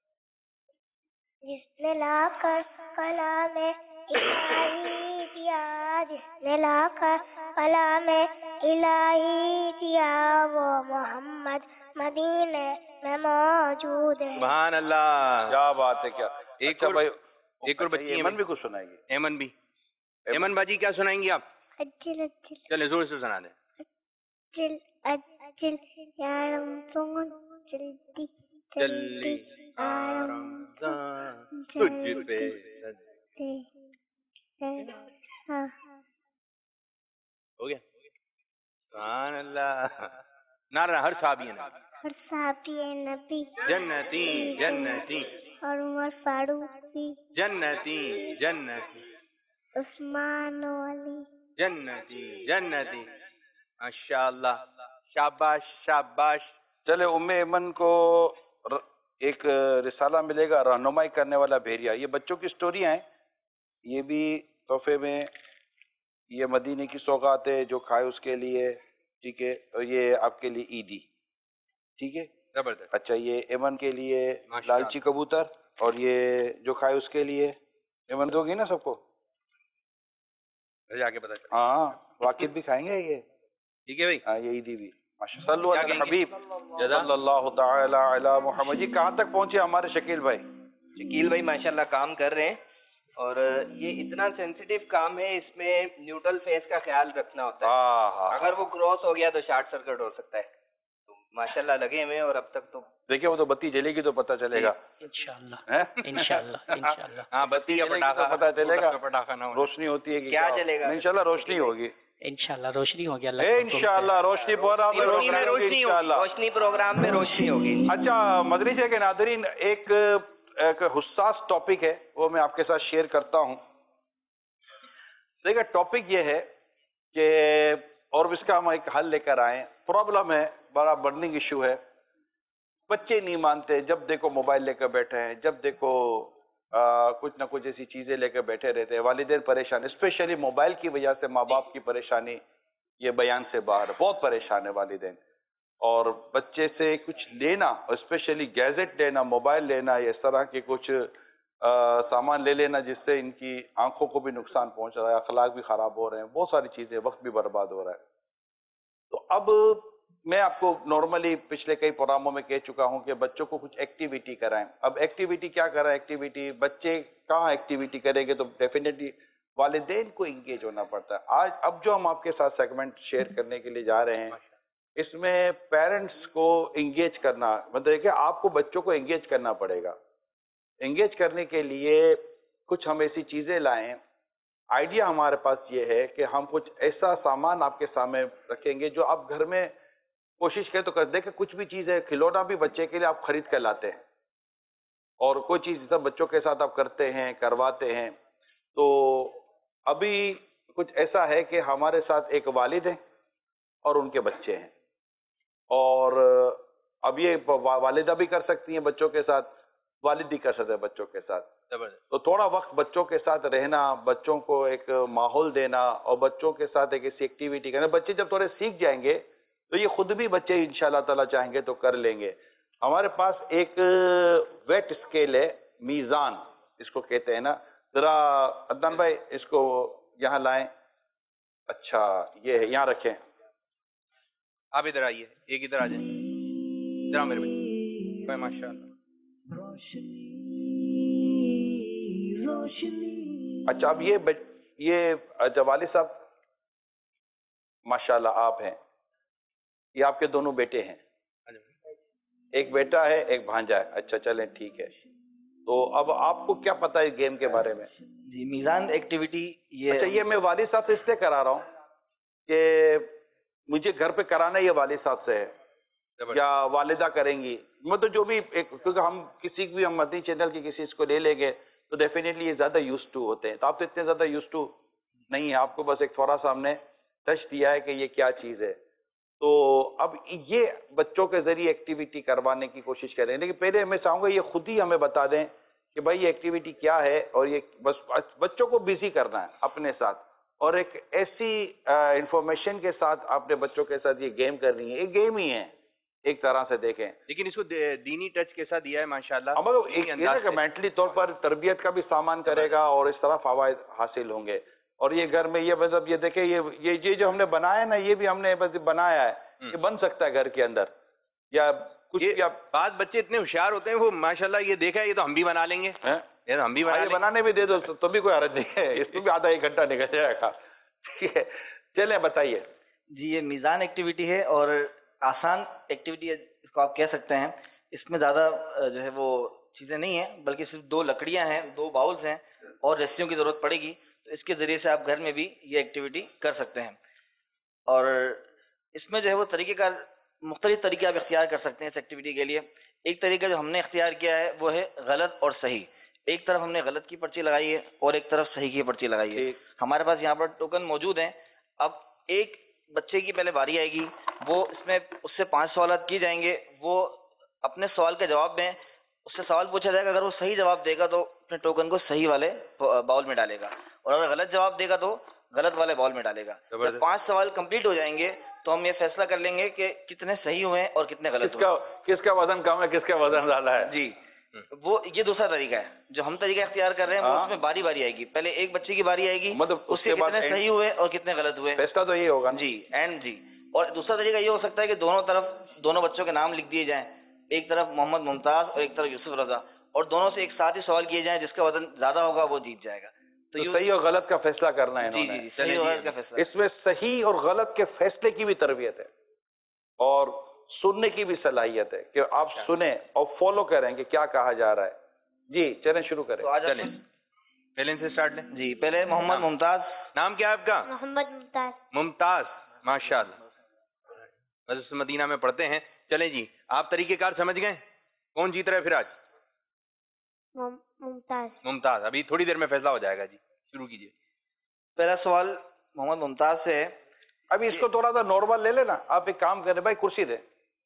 جس نے لا کر کلام الہی دیا جس نے لا کر کلام الہی دیا وہ محمد مدینے میں موجود ہے. سبحان اللہ. کیا بات ہے. کیا ایک اور بچی ایمن بھی کچھ سنائے گی. ایمن بھی. ایمن باجی کیا سنائیں گی آپ؟ اجل اجل چلے زور سے سنا دیں. اجل اجل یا رمضان جلدی جلدی آ رمضان تجھ پہ ہو گیا. سبحان اللہ. نعرہ ہر صحابی نبی. ہر صحابی نبی جنتی جنتی. اور عمر فاروقی جنتی جنتی. عثمان علی جنتی جنتی. ماشاء اللہ. شاباش شاباش. چلے ایمن کو ایک رسالہ ملے گا رہنمائی کرنے والا بھیریا. یہ بچوں کی سٹوریاں ہیں. یہ بھی تحفے میں. یہ مدینے کی سوغات ہے جو کھائے اس کے لیے. ٹھیک ہے. اور یہ آپ کے لیے عیدی. ٹھیک ہے. زبردست. اچھا یہ ایمن کے لیے لالچی کبوتر اور یہ جو کھائے اس کے لیے. ایمن دو گی نا سب کو؟ جا کے پتا چلا. ہاں واقف بھی کھائیں گے یہ. ٹھیک ہے بھائی. ہاں یہ عیدی بھی. صلو علی الحبیب صلی اللہ تعالی علی محمد. جی کہاں تک پہنچے ہمارے شکیل بھائی؟ شکیل بھائی ماشاءاللہ کام کر رہے ہیں اور یہ اتنا سینسیٹیو کام ہے اس میں نیوٹرل فیس کا خیال رکھنا ہوتا ہے. اگر وہ کراس ہو گیا تو شارٹ سرکٹ ہو سکتا ہے. تو ماشاءاللہ لگے ہوئے اور اب تک تو دیکھیں وہ تو بتی جلے گی تو پتہ چلے گا انشاءاللہ انشاءاللہ. ہاں بتی کا پٹاخہ پتہ چلے گا. پٹاخہ نہ ہو. روشنی ہوتی ہے کہ کیا چلے گا؟ انشاءاللہ روشنی ہوگی. انشاءاللہ روشنی ہوگی. انشاءاللہ روشنی پروگرام میں روشنی ہوگی. روشنی پروگرام میں روشنی ہوگی. اچھا مدرسے کے ناظرین ایک حساس ٹاپک ہے وہ میں آپ کے ساتھ شیئر کرتا ہوں. دیکھیں ٹاپک یہ ہے کہ اور اس کا ہم ایک حل لے کر آئے. پرابلم ہے بڑا برننگ ایشو ہے. بچے نہیں مانتے. جب دیکھو موبائل لے کر بیٹھے ہیں. جب دیکھو کچھ نہ کچھ ایسی چیزیں لے کے بیٹھے رہتے ہیں. والدین پریشان اسپیشلی موبائل کی وجہ سے. ماں باپ کی پریشانی یہ بیان سے باہر. بہت پریشان ہے والدین. اور بچے سے کچھ لینا اسپیشلی گیجٹ لینا موبائل لینا اس طرح کے کچھ سامان لے لینا جس سے ان کی آنکھوں کو بھی نقصان پہنچ رہا ہے. اخلاق بھی خراب ہو رہے ہیں. بہت ساری چیزیں. وقت بھی برباد ہو رہا ہے. تو اب میں آپ کو نارملی پچھلے کئی پروگراموں میں کہہ چکا ہوں کہ بچوں کو کچھ ایکٹیویٹی کرائیں. اب ایکٹیویٹی کیا کرائیں؟ ایکٹیویٹی بچے کہاں ایکٹیویٹی کریں گے تو ڈیفینیٹلی والدین کو انگیج ہونا پڑتا ہے. آج اب جو ہم آپ کے ساتھ سیگمنٹ شیئر کرنے کے لیے جا رہے ہیں اس میں پیرنٹس کو انگیج کرنا مطلب کہ آپ کو بچوں کو انگیج کرنا پڑے گا. انگیج کرنے کے لیے کچھ ہم ایسی چیزیں لائیں. آئیڈیا ہمارے پاس یہ ہے کہ ہم کچھ ایسا سامان آپ کے سامنے رکھیں گے جو آپ گھر میں کوشش کریں تو کر دیں کہ کچھ بھی چیز ہے. کھلونا بھی بچے کے لیے آپ خرید کر لاتے ہیں اور کوئی چیز سب بچوں کے ساتھ آپ کرتے ہیں کرواتے ہیں. تو ابھی کچھ ایسا ہے کہ ہمارے ساتھ ایک والد ہیں اور ان کے بچے ہیں اور اب یہ والدہ بھی کر سکتی ہیں بچوں کے ساتھ. والد بھی کر سکتے ہیں بچوں کے ساتھ. تو تھوڑا وقت بچوں کے ساتھ رہنا بچوں کو ایک ماحول دینا اور بچوں کے ساتھ ایک ایسی ایکٹیویٹی کرنا. بچے جب تھوڑے سیکھ جائیں گے تو یہ خود بھی بچے انشاءاللہ تعالیٰ چاہیں گے تو کر لیں گے. ہمارے پاس ایک ویٹ اسکیل ہے میزان اس کو کہتے ہیں نا. ذرا عدنان بھائی اس کو یہاں لائیں. اچھا یہ ہے یہاں رکھیں. آپ ادھر آئیے. ایک ادھر آ جائیں. ادھر میرے بچے. ماشاء اللہ. اچھا اب یہ والد صاحب ماشاءاللہ آپ ہیں. یہ آپ کے دونوں بیٹے ہیں. ایک بیٹا ہے ایک بھانجا ہے. اچھا چلیں ٹھیک ہے. تو اب آپ کو کیا پتا ہے گیم کے بارے میں؟ جی میزان ایکٹیویٹی اچھا یہ میں والد صاحب سے اس لیے کرا رہا ہوں کہ مجھے گھر پہ کرانا یہ والد صاحب سے ہے یا والدہ کریں گی. مطلب جو بھی کیونکہ ہم کسی بھی ہم مدنی چینل کی کسی اس کو لے لیں گے تو ڈیفینیٹلی یہ زیادہ یوز ٹو ہوتے ہیں. تو آپ تو اتنے زیادہ یوز ٹو نہیں ہے. آپ کو بس ایک تھوڑا سا ہم نے ٹچ دیا ہے کہ یہ کیا چیز ہے. تو اب یہ بچوں کے ذریعے ایکٹیویٹی کروانے کی کوشش کریں, لیکن پہلے میں چاہوں گا یہ خود ہی ہمیں بتا دیں کہ بھائی یہ ایکٹیویٹی کیا ہے, اور یہ بس بچوں کو بزی کرنا ہے اپنے ساتھ, اور ایک ایسی انفارمیشن کے ساتھ اپنے بچوں کے ساتھ یہ گیم کرنی ہے. یہ گیم ہی ہے ایک طرح سے دیکھیں, لیکن اس کو دینی ٹچ کیسا دیا ہے ماشاءاللہ. مطلب مینٹلی طور پر تربیت کا بھی سامان کرے گا اور اس طرح فوائد حاصل ہوں گے. اور یہ گھر میں یہ مطلب یہ دیکھیں یہ جو ہم نے بنایا ہے نا, یہ بھی ہم نے بس بنایا ہے, یہ بن سکتا ہے گھر کے اندر یا کچھ. بعض بچے اتنے ہوشیار ہوتے ہیں, وہ ماشاءاللہ یہ دیکھا ہے یہ تو ہم بھی بنا لیں گے, یہ تو ہم بھی بنانے بھی دے دو تو بھی کوئی حرج نہیں ہے, اس میں بھی آدھا ایک گھنٹہ نکل جائے گا. ٹھیک ہے, چلیں بتائیے. جی یہ میزان ایکٹیویٹی ہے اور آسان ایکٹیویٹی اس کو آپ کہہ سکتے ہیں. اس میں زیادہ جو ہے وہ چیزیں نہیں ہیں, بلکہ صرف 2 لکڑیاں ہیں, 2 باؤلز ہیں اور رسیوں کی ضرورت پڑے گی. تو اس کے ذریعے سے آپ گھر میں بھی یہ ایکٹیویٹی کر سکتے ہیں. اور اس میں جو ہے وہ طریقہ کار مختلف طریقے آپ اختیار کر سکتے ہیں اس ایکٹیویٹی کے لیے. ایک طریقہ جو ہم نے اختیار کیا ہے وہ ہے غلط اور صحیح. ایک طرف ہم نے غلط کی پرچی لگائی ہے اور ایک طرف صحیح کی پرچی لگائی ہے. ہمارے پاس یہاں پر ٹوکن موجود ہیں. اب ایک بچے کی پہلے باری آئے گی, وہ اس سے 5 سوالات کی جائیں گے. وہ اپنے سوال کے جواب میں اس سے سوال پوچھا جائے گا, اگر وہ صحیح جواب دے گا تو اپنے ٹوکن کو صحیح والے باؤل میں ڈالے گا, اور اگر غلط جواب دے گا تو غلط والے باؤل میں ڈالے گا. جب 5 سوال کمپلیٹ ہو جائیں گے تو ہم یہ فیصلہ کر لیں گے کہ کتنے صحیح ہوئے اور کتنے غلط ہوئے, کس کا وزن کم ہے, کس کا وزن زیادہ ہے. جی وہ یہ دوسرا طریقہ ہے. جو ہم طریقہ اختیار کر رہے ہیں وہ اس میں باری باری آئے گی. پہلے ایک بچے کی باری آئے گی, مطلب اس کے کتنے صحیح ہوئے اور کتنے غلط ہوئے, فیصلہ تو یہ ہوگا. G and G. اور دوسرا طریقہ یہ ہو سکتا ہے کہ دونوں طرف دونوں بچوں کے نام لکھ دیے جائیں, ایک طرف محمد ممتاز اور ایک طرف یوسف رضا, اور دونوں سے ایک ساتھ ہی سوال کیے جائیں, جس کا وزن زیادہ ہوگا وہ جیت جائے گا. تو صحیح اور غلط کا فیصلہ کرنا ہے. جی صحیح اور غلط کا فیصلہ. اس میں صحیح اور غلط کے فیصلے کی بھی تربیت ہے اور سننے کی بھی صلاحیت ہے کہ آپ سنیں اور فالو کریں کہ کیا کہا جا رہا ہے. جی چلیں شروع کریں. چلیں پہلے سے سٹارٹ لیں. جی پہلے محمد ممتاز. نام کیا ہے آپ کا؟ محمد ممتاز. ممتاز, ماشاءاللہ, مسجد مدینہ میں پڑھتے ہیں. چلیں جی, آپ طریقہ کار سمجھ گئے, کون جیت رہا ہے پھر آج؟ ممتاز. ممتاز. ابھی تھوڑی دیر میں فیصلہ ہو جائے گا. جی شروع کیجیے. پہلا سوال محمد ممتاز سے ہے. ابھی اس کو تھوڑا سا نارمل لے لینا. آپ ایک کام کریں, بھائی کرسی دے.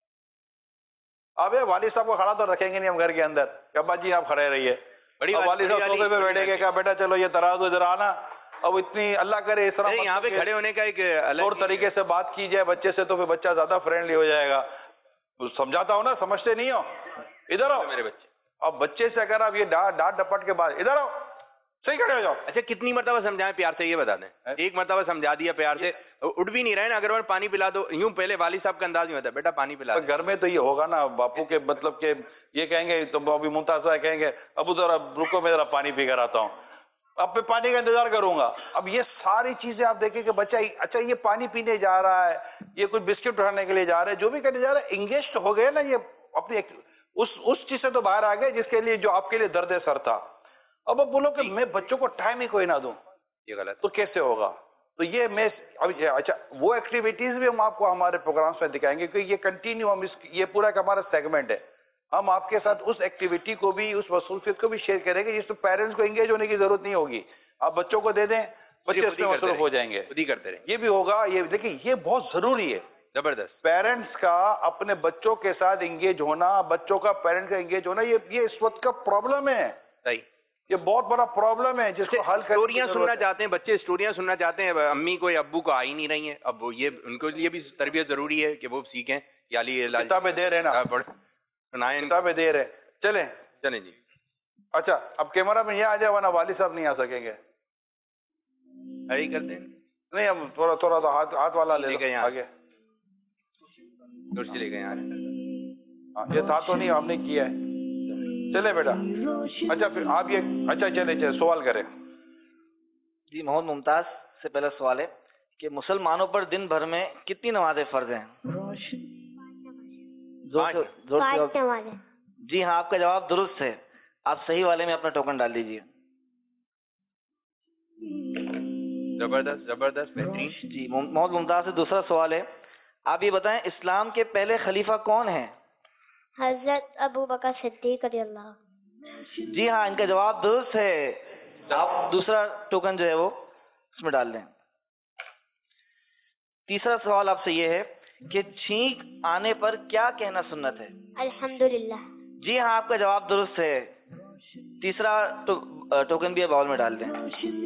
اب والد صاحب کو کھڑا تو رکھیں گے نہیں ہم گھر کے اندر, کہ ابا جی آپ کھڑے رہیے. والد صاحب صوفے پہ بیٹھے گے, کہا بیٹا چلو یہ ترازو ادھر آنا. اب اتنی اللہ کرے اس طرح یہاں پہ کھڑے ہونے کا ایک طور طریقے سے بات کی جائے بچے سے, تو پھر بچہ زیادہ فرینڈلی ہو جائے گا. سمجھاتا ہوں نا, سمجھتے نہیں ہو, ادھر آؤ میرے بچے. اب بچے سے اگر آپ یہ ڈانٹ ڈپٹ کے بعد ادھر آؤ, صحیح کھڑے ہو جاؤ. اچھا کتنی مرتبہ سمجھائیں پیار سے, یہ بتا دیں. ایک مرتبہ سمجھا دیا پیار سے, اٹھ بھی نہیں رہے نا, اگر پانی پلا دو, یوں پہلے والد صاحب کا انداز نہیں ہوتا بیٹا پانی پلا. گھر میں تو یہ ہوگا نا باپو کے, مطلب کہ یہ کہیں گے تو ابھی ممتاز کہیں گے ابو ذرا رکو میں ذرا پانی پی کر آتا ہوں, اب میں پانی کا انتظار کروں گا. اب یہ ساری چیزیں آپ دیکھیں کہ بچہ اچھا یہ پانی پینے جا رہا ہے, یہ کچھ بسکٹ اٹھانے کے لیے جا رہا ہے, جو بھی کرنے جا رہا ہے, انگیج ہو گئے نا یہ اپنی اس چیز سے تو باہر آ گئے جس کے لیے جو آپ کے لیے درد سر تھا. اب بولو کہ میں بچوں کو ٹائم ہی کوئی نہ دوں, یہ غلط, تو کیسے ہوگا؟ تو یہ میں اچھا وہ ایکٹیویٹیز بھی ہم آپ کو ہمارے پروگرامس میں دکھائیں گے, کیونکہ یہ کنٹینیو ہم یہ پورا ایک ہمارا سیگمنٹ ہے. ہم آپ کے ساتھ اس ایکٹیویٹی کو بھی, اس مصروفیت کو بھی شیئر کریں گے جس میں پیرنٹس کو انگیج ہونے کی ضرورت نہیں ہوگی. آپ بچوں کو دے دیں, بچے اس میں مصروف ہو جائیں گے, خود ہی کرتے رہیں. یہ بھی ہوگا. یہ دیکھیں یہ بہت ضروری ہے, زبردست. پیرنٹس کا اپنے بچوں کے ساتھ انگیج ہونا, بچوں کا پیرنٹ کا انگیج ہونا, یہ اس وقت کا پرابلم ہے. صحیح, یہ بہت بڑا پرابلم ہے جس کو حل کرنے. اسٹوریاں سننا چاہتے ہیں بچے, اسٹوریاں سننا چاہتے ہیں, امی کو یا ابو کو آئی نہیں رہی ہیں. اب وہ یہ ان کے لیے بھی تربیت ضروری ہے کہ وہ سیکھیں. کتابیں دے رہے نا, سنائیں, کتابیں دے رہے. چلیں جی. اچھا اب کیمرہ میں یہ آ جائے, ورنہ والد صاحب نہیں آ سکیں گے. ایڈی کرتے ہیں نہیں, اب تھوڑا تھوڑا تو ہاتھ والا لے گئے آگے, کرسی لے گئے یہاں. یہ تھا تو نہیں, ہم نے کیا ہے. چلے بیٹا. اچھا پھر آپ یہ اچھا چلے سوال کریں. جی محمد ممتاز سے پہلا سوال ہے کہ مسلمانوں پر دن بھر میں کتنی نمازیں فرض ہیں؟ جی ہاں, آپ کا جواب درست ہے. آپ صحیح والے میں اپنا ٹوکن ڈال دیجیے. زبردست زبردست, بہترین. جی محمد ممتاز سے دوسرا سوال ہے, آپ یہ بتائیں اسلام کے پہلے خلیفہ کون ہیں؟ حضرت ابو بکر صدیق رضی اللہ. جی ہاں, ان کا جواب درست ہے. آپ دوسرا ٹوکن جو ہے وہ اس میں ڈال دیں. تیسرا سوال آپ سے یہ ہے کہ چھینک آنے پر کیا کہنا سنت ہے؟ الحمدللہ. جی ہاں، آپ کا جواب درست ہے. تیسرا ٹوکن بھی باؤل میں ڈال دیں.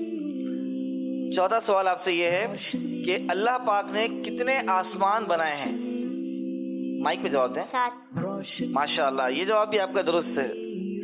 چوتھا سوال آپ سے یہ ہے کہ اللہ پاک نے کتنے آسمان بنائے ہیں؟ مائک پہ جواب دیں. 7. ماشاء اللہ، یہ جواب بھی آپ کا درست ہے.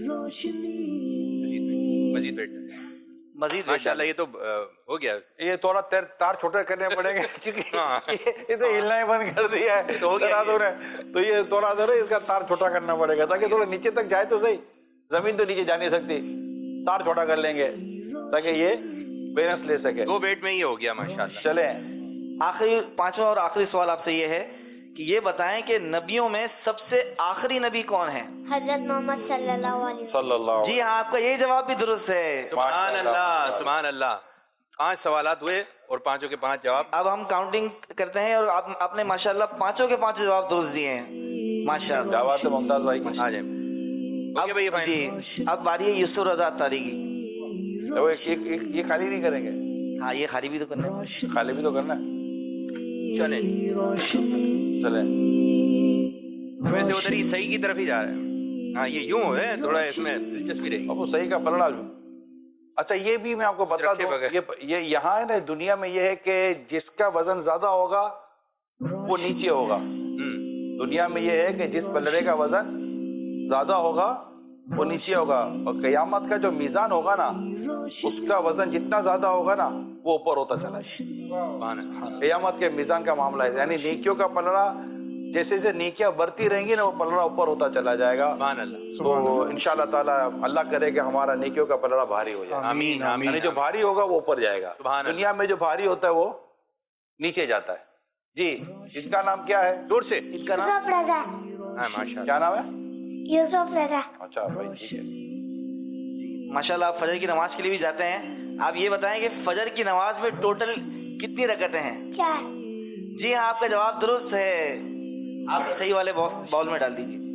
مزید ماشاء اللہ، یہ تو ہو گیا. یہ تھوڑا تار چھوٹے کرنے پڑیں گے کیونکہ اسے ہلنا ہی بند کر دیا ہے تو یہ تھوڑا سا اس کا تار چھوٹا کرنا پڑے گا تاکہ تھوڑا نیچے تک جائے تو صحیح. زمین تو نیچے جا نہیں سکتی، تار چھوٹا کر لیں گے تاکہ یہ بیلنس لے سکے. 2 بیٹ میں ہی ہو گیا ماشاء اللہ. چلیں آخری پانچواں اور آخری سوال آپ سے یہ ہے کہ یہ بتائیں کہ نبیوں میں سب سے آخری نبی کون ہے؟ حضرت محمد صلی اللہ علیہ وسلم. صلی اللہ. جی ہاں، آپ کا یہ جواب بھی درست ہے. سبحان اللہ، سبحان اللہ. 5 سوالات ہوئے اور 5 کے 5 جواب. اب ہم کاؤنٹنگ کرتے ہیں اور آپ نے ماشاءاللہ 5 کے 5 جواب درست دیے ہیں. ماشاءاللہ. جواب ممتاز بھائی کی. آ جائیں. جی اب باری ہے یوسف رضا اتاری کی. یہ خالی نہیں کریں گے؟ ہاں، یہ خالی بھی تو کرنا ہے. خالی بھی تو کرنا ہے. چلیں چلیں. ویسے ادھر ہی صحیح کی طرف ہی جا رہے ہیں. ہاں، یہ یوں ہے، تھوڑا اس میں دلچسپی رہے. اب وہ صحیح کا پلڑا لوں. اچھا، یہ بھی میں آپ کو بتا دوں، یہ یہاں ہے نا دنیا میں، یہ ہے کہ جس کا وزن زیادہ ہوگا وہ نیچے ہوگا. دنیا میں یہ ہے کہ جس پلڑے کا وزن زیادہ ہوگا وہ نیچے ہوگا، اور قیامت کا جو میزان ہوگا نا اس کا وزن جتنا زیادہ ہوگا نا وہ اوپر ہوتا چلا جائے. قیامت کے میزان کا معاملہ ہے، یعنی نیکیوں کا پلڑا جیسے جیسے نیکیاں بڑھتی رہیں گی نا وہ پلڑا اوپر ہوتا چلا جائے گا. سبحان اللہ. تو انشاءاللہ تعالیٰ اللہ کرے کہ ہمارا نیکیوں کا پلڑا بھاری ہو جائے. آمین آمین. یعنی جو بھاری ہوگا وہ اوپر جائے گا. دنیا میں جو بھاری ہوتا ہے وہ نیچے جاتا ہے. جی، اس کا نام کیا ہے؟ دور سے اس کا نام یوسف رضا. ہاں ماشاء اللہ. کیا نام ہے؟ یوسف رضا. اچھا بھائی، ٹھیک ہے. ماشاءاللہ. آپ فجر کی نماز کے لیے بھی جاتے ہیں. آپ یہ بتائیں کہ فجر کی نماز میں ٹوٹل کتنی رکعتیں ہیں؟ 4. جی ہاں، آپ کا جواب درست ہے. آپ صحیح والے باؤل میں ڈال دیجیے.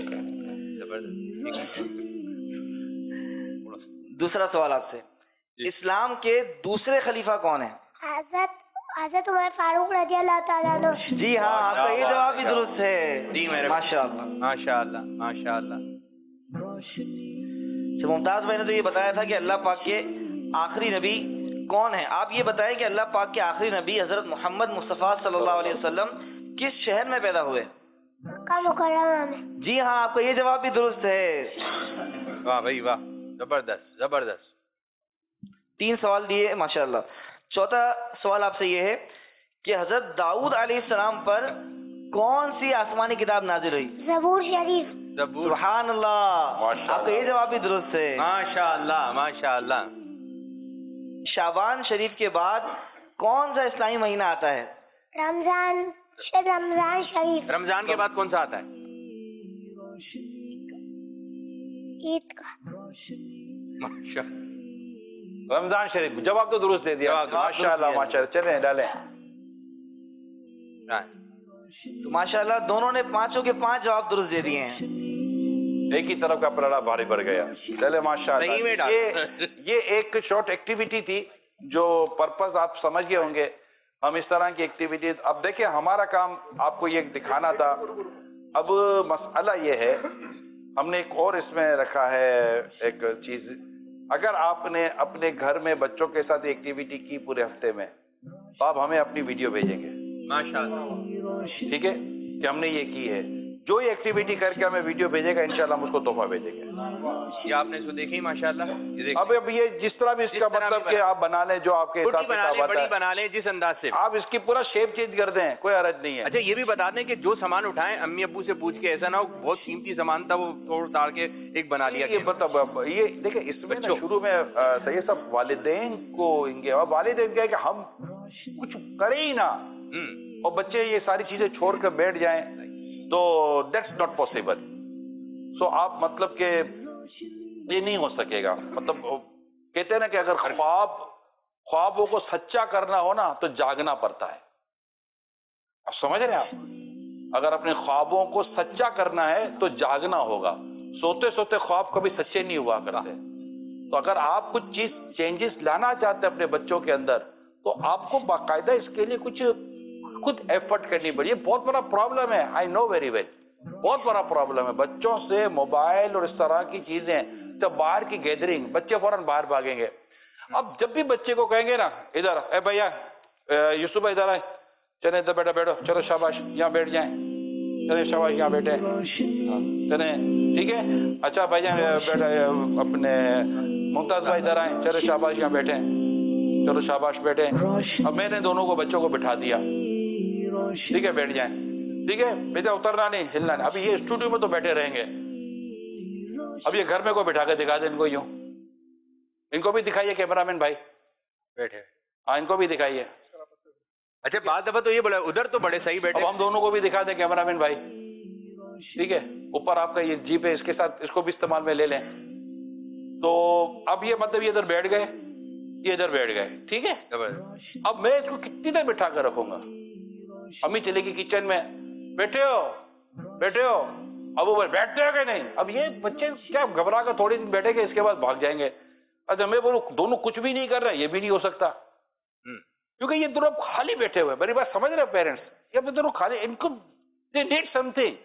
دوسرا سوال آپ سے، اسلام کے دوسرے خلیفہ کون ہیں؟ حضرت عمر فاروق رضی اللہ تعالیٰ عنہ. جی ہاں، آپ کا یہ جواب بھی درست ہے. جی میرے ماشاء اللہ ماشاء اللہ ماشاء اللہ. ممتاز بھائی نے تو یہ بتایا تھا کہ اللہ پاک کے آخری نبی کون ہے. آپ یہ بتائیں کہ اللہ پاک کے آخری نبی حضرت محمد مصطفیٰ صلی اللہ علیہ وسلم کس شہر میں پیدا ہوئے؟ مکہ مکرمہ میں. جی ہاں، آپ کا یہ جواب بھی درست ہے. واہ بھائی واہ، زبردست زبردست. 3 سوال دیے ماشاء اللہ. چوتھا سوال آپ سے یہ ہے کہ حضرت داؤد علیہ السلام پر کون سی آسمانی کتاب نازل ہوئی؟ زبور شریف. سبحان اللہ. آپ کا یہ جواب بھی درست ہے. ماشاء اللہ ماشاء اللہ. شعبان شریف کے بعد کون سا اسلامی مہینہ آتا ہے؟ رمضان شریف. رمضان کے بعد کون سا آتا ہے؟ عید کا. رمضان شریف. جواب تو درست دے دیا. ماشاء اللہ ماشاء اللہ. چلیں ڈالیں. تو ماشاء اللہ دونوں نے 5 کے 5 جواب درست دے دیے ہیں. ایک ہی طرف کا پلڑا بھاری پڑ گیا. چلے ماشاء اللہ. یہ ایک شارٹ ایکٹیویٹی تھی جو پرپز آپ سمجھ گئے ہوں گے. ہم اس طرح کی ایکٹیویٹیز، اب دیکھیں ہمارا کام آپ کو یہ دکھانا تھا. اب مسئلہ یہ ہے، ہم نے ایک اور اس میں رکھا ہے ایک چیز. اگر آپ نے اپنے گھر میں بچوں کے ساتھ ایکٹیویٹی کی پورے ہفتے میں تو آپ ہمیں اپنی ویڈیو بھیجیں گے. ماشاءاللہ. ٹھیک ہے کہ ہم نے یہ کی ہے. جو یہ ایکٹیویٹی کر کے ہمیں ویڈیو بھیجے گا انشاءاللہ ہم اس کو تحفہ بھیجیں گے. یہ آپ نے اس کو دیکھی ماشاءاللہ. اب یہ جس طرح بھی اس کا مطلب کہ آپ بنا لیں جو آپ کے حساب سے بڑی بنا لیں جس انداز سے آپ اس کی پورا شیپ چینج کر دیں، کوئی حرج نہیں ہے. اچھا یہ بھی بتا دیں کہ جو سامان اٹھائیں امی ابو سے پوچھ کے، ایسا نہ ہو بہت قیمتی سامان تھا وہ توڑ تاڑ کے ایک بنا لیا. یہ دیکھیں اس میں شروع میں یہ سب والدین کو والدین کیا ہے کہ ہم کچھ کریں ہی نہ اور بچے یہ ساری چیزیں چھوڑ کر بیٹھ جائیں تو دیٹس ناٹ پاسبل. سو آپ مطلب کہ یہ نہیں ہو سکے گا. مطلب کہتے ہیں نا کہ اگر خوابوں کو سچا کرنا ہو نا تو جاگنا پڑتا ہے. آپ سمجھ رہے ہیں آپ؟ اگر اپنے خوابوں کو سچا کرنا ہے تو جاگنا ہوگا. سوتے سوتے خواب کبھی سچے نہیں ہوا کرتے. تو اگر آپ کچھ چیز چینجز لانا چاہتے ہیں اپنے بچوں کے اندر تو آپ کو باقاعدہ اس کے لیے کچھ खुद एफर्ट करनी पड़ी। ये बहुत बड़ा प्रॉब्लम है, आई नो वेरी वेल, बहुत बड़ा प्रॉब्लम है। बच्चों से मोबाइल और इस तरह की चीजें, जब बाहर की गैदरिंग, बच्चे फौरन बाहर भागेंगे। अब जब भी बच्चे को कहेंगे ना, इधर ए भैया यूसुफ इधर आए, चले इधर बेटा बैठो, चलो शाबाश यहाँ बैठ जाए, चले शाबाश यहाँ बैठे, चले ठीक है, अच्छा भैया बेटा अपने मुमताज भाई इधर आए, चलो शाबाश यहाँ बैठे, चलो शाबाश बैठे। अब मैंने दोनों को बच्चों को बिठा दिया, ठीक है बैठ जाए, ठीक है बेटा उतरना नहीं, हिलना नहीं। अभी ये स्टूडियो में तो बैठे रहेंगे, अब ये घर में को बिठा के दिखा दे इनको, यूं इनको भी दिखाइए कैमरामैन भाई बैठे, हाँ इनको भी दिखाइए। अच्छा बात दफा तो ये बोला उधर तो बड़े सही बैठे, अब हम दोनों को भी दिखा दें कैमरामैन भाई, ठीक है ऊपर आपका ये जीप है, इसके साथ इसको भी इस्तेमाल में ले लें। तो अब ये मतलब ये इधर बैठ गए, ये इधर बैठ गए, ठीक है। अब मैं इसको कितनी देर बिठा कर रखूंगा? अम्मी चलेगी किचन में, बैठे हो बैठे हो, अब वो बैठते हो कि नहीं? अब ये बच्चे क्या घबरा कर थोड़ी दिन बैठेंगे, इसके बाद भाग जाएंगे। अच्छा मैं बोलूं दोनों कुछ भी नहीं कर रहे, ये भी नहीं हो सकता, क्योंकि ये दोनों खाली बैठे हुए। मेरी बात समझ रहे पेरेंट्स, ये दोनों खाली, इनको दे नीड समथिंग।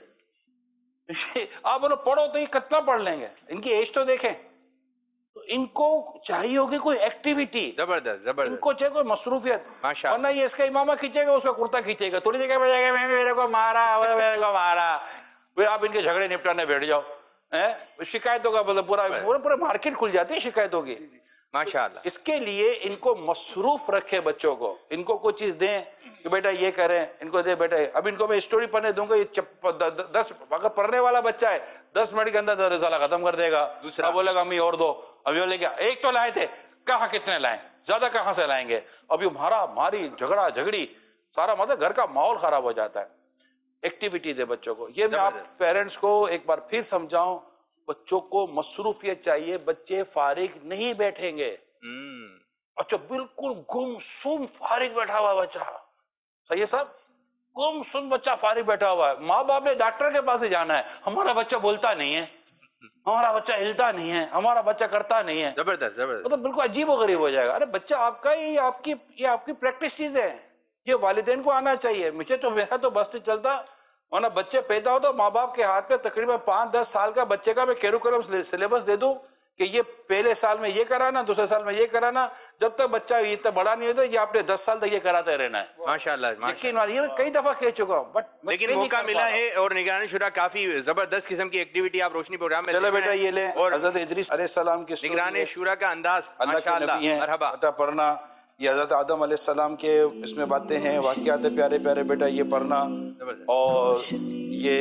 आप बोलो पढ़ो तो ये कितना पढ़ लेंगे, इनकी एज तो देखें। तो इनको चाहिए होगी कोई एक्टिविटी, जबरदस्त जबरदस्त, इनको चाहिए कोई मसरूफियत, माशाअल्लाह। वरना ये इसका इमामा खींचेगा, उसका कुर्ता खींचेगा, थोड़ी जगह बजाएगा मेरे को मारा, मेरे को मारा, फिर आप इनके झगड़े निपटाने बैठ जाओ, शिकायतों का मतलब पूरा मार्केट खुल जाती है शिकायतों की, माशाअल्लाह। इसके लिए इनको मसरूफ रखे बच्चों को, इनको कुछ चीज दें कि बेटा ये करें, इनको दे बेटा। अब इनको मैं स्टोरी पढ़ने दूंगा, ये 10 अगर पढ़ने वाला बच्चा है 10 मिनट के अंदर रिसाला खत्म कर देगा। दूसरा बोलेगा अम्मी और दो, अभी बोले क्या एक तो लाए थे, कहाँ कितने लाए, ज्यादा कहाँ से लाएंगे। अभी मारा मारी झगड़ा झगड़ी, सारा मतलब घर का माहौल खराब हो जाता है। एक्टिविटीज है बच्चों को, ये मैं आप पेरेंट्स को एक बार फिर समझाऊं, बच्चों को मसरूफियत चाहिए, बच्चे फारिग नहीं बैठेंगे। अच्छा बिल्कुल गुमसुम फारिग बैठा हुआ बच्चा, सही है साहब, गुमसुम बच्चा फारिग बैठा हुआ है, माँ बाप ने डॉक्टर के पास ही जाना है, हमारा बच्चा बोलता नहीं है, हमारा बच्चा हिलता नहीं है, हमारा बच्चा करता नहीं है। जबरदस्त जबरदस्त, तो बिल्कुल अजीब और गरीब हो जाएगा। अरे बच्चा आपका, ये आपकी प्रैक्टिस चीज है, ये वालिदैन को आना चाहिए। मुझे तो मेरा तो बस से चलता, वरना बच्चे पैदा हो तो माँ बाप के हाथ में तकरीबन 5-10 साल का बच्चे का मैं कैरिकुलम सिलेबस दे दूं कि ये पहले साल में ये कराना, दूसरे साल में ये कराना, जब तक बच्चा इतना बड़ा नहीं होता, ये आपने 10 साल तक ये कराते रहना है। माशाअल्लाह माशाअल्लाह, ये कई दफा कह चुका हूँ, बट लेकिन मौका मिला है और निगरानी शुरा काफी जबरदस्त किस्म की एक्टिविटी आप रोशनी प्रोग्राम में। चलो बेटा ये ले, और हजरत इदरीस अलैहिस्सलाम की निगरानी शुरा का अंदाज माशाअल्लाह, मरहबा पढ़ना, ये हजरत आदम अलैहिस्सलाम के इसमें बातें हैं, वाक़ियात है प्यारे प्यारे बेटा, ये पढ़ना। और ये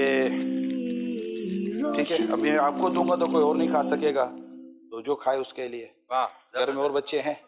ठीक है, अभी आपको दूंगा तो कोई और नहीं खा सकेगा, तो जो खाए उसके लिए। घर में और बच्चे हैं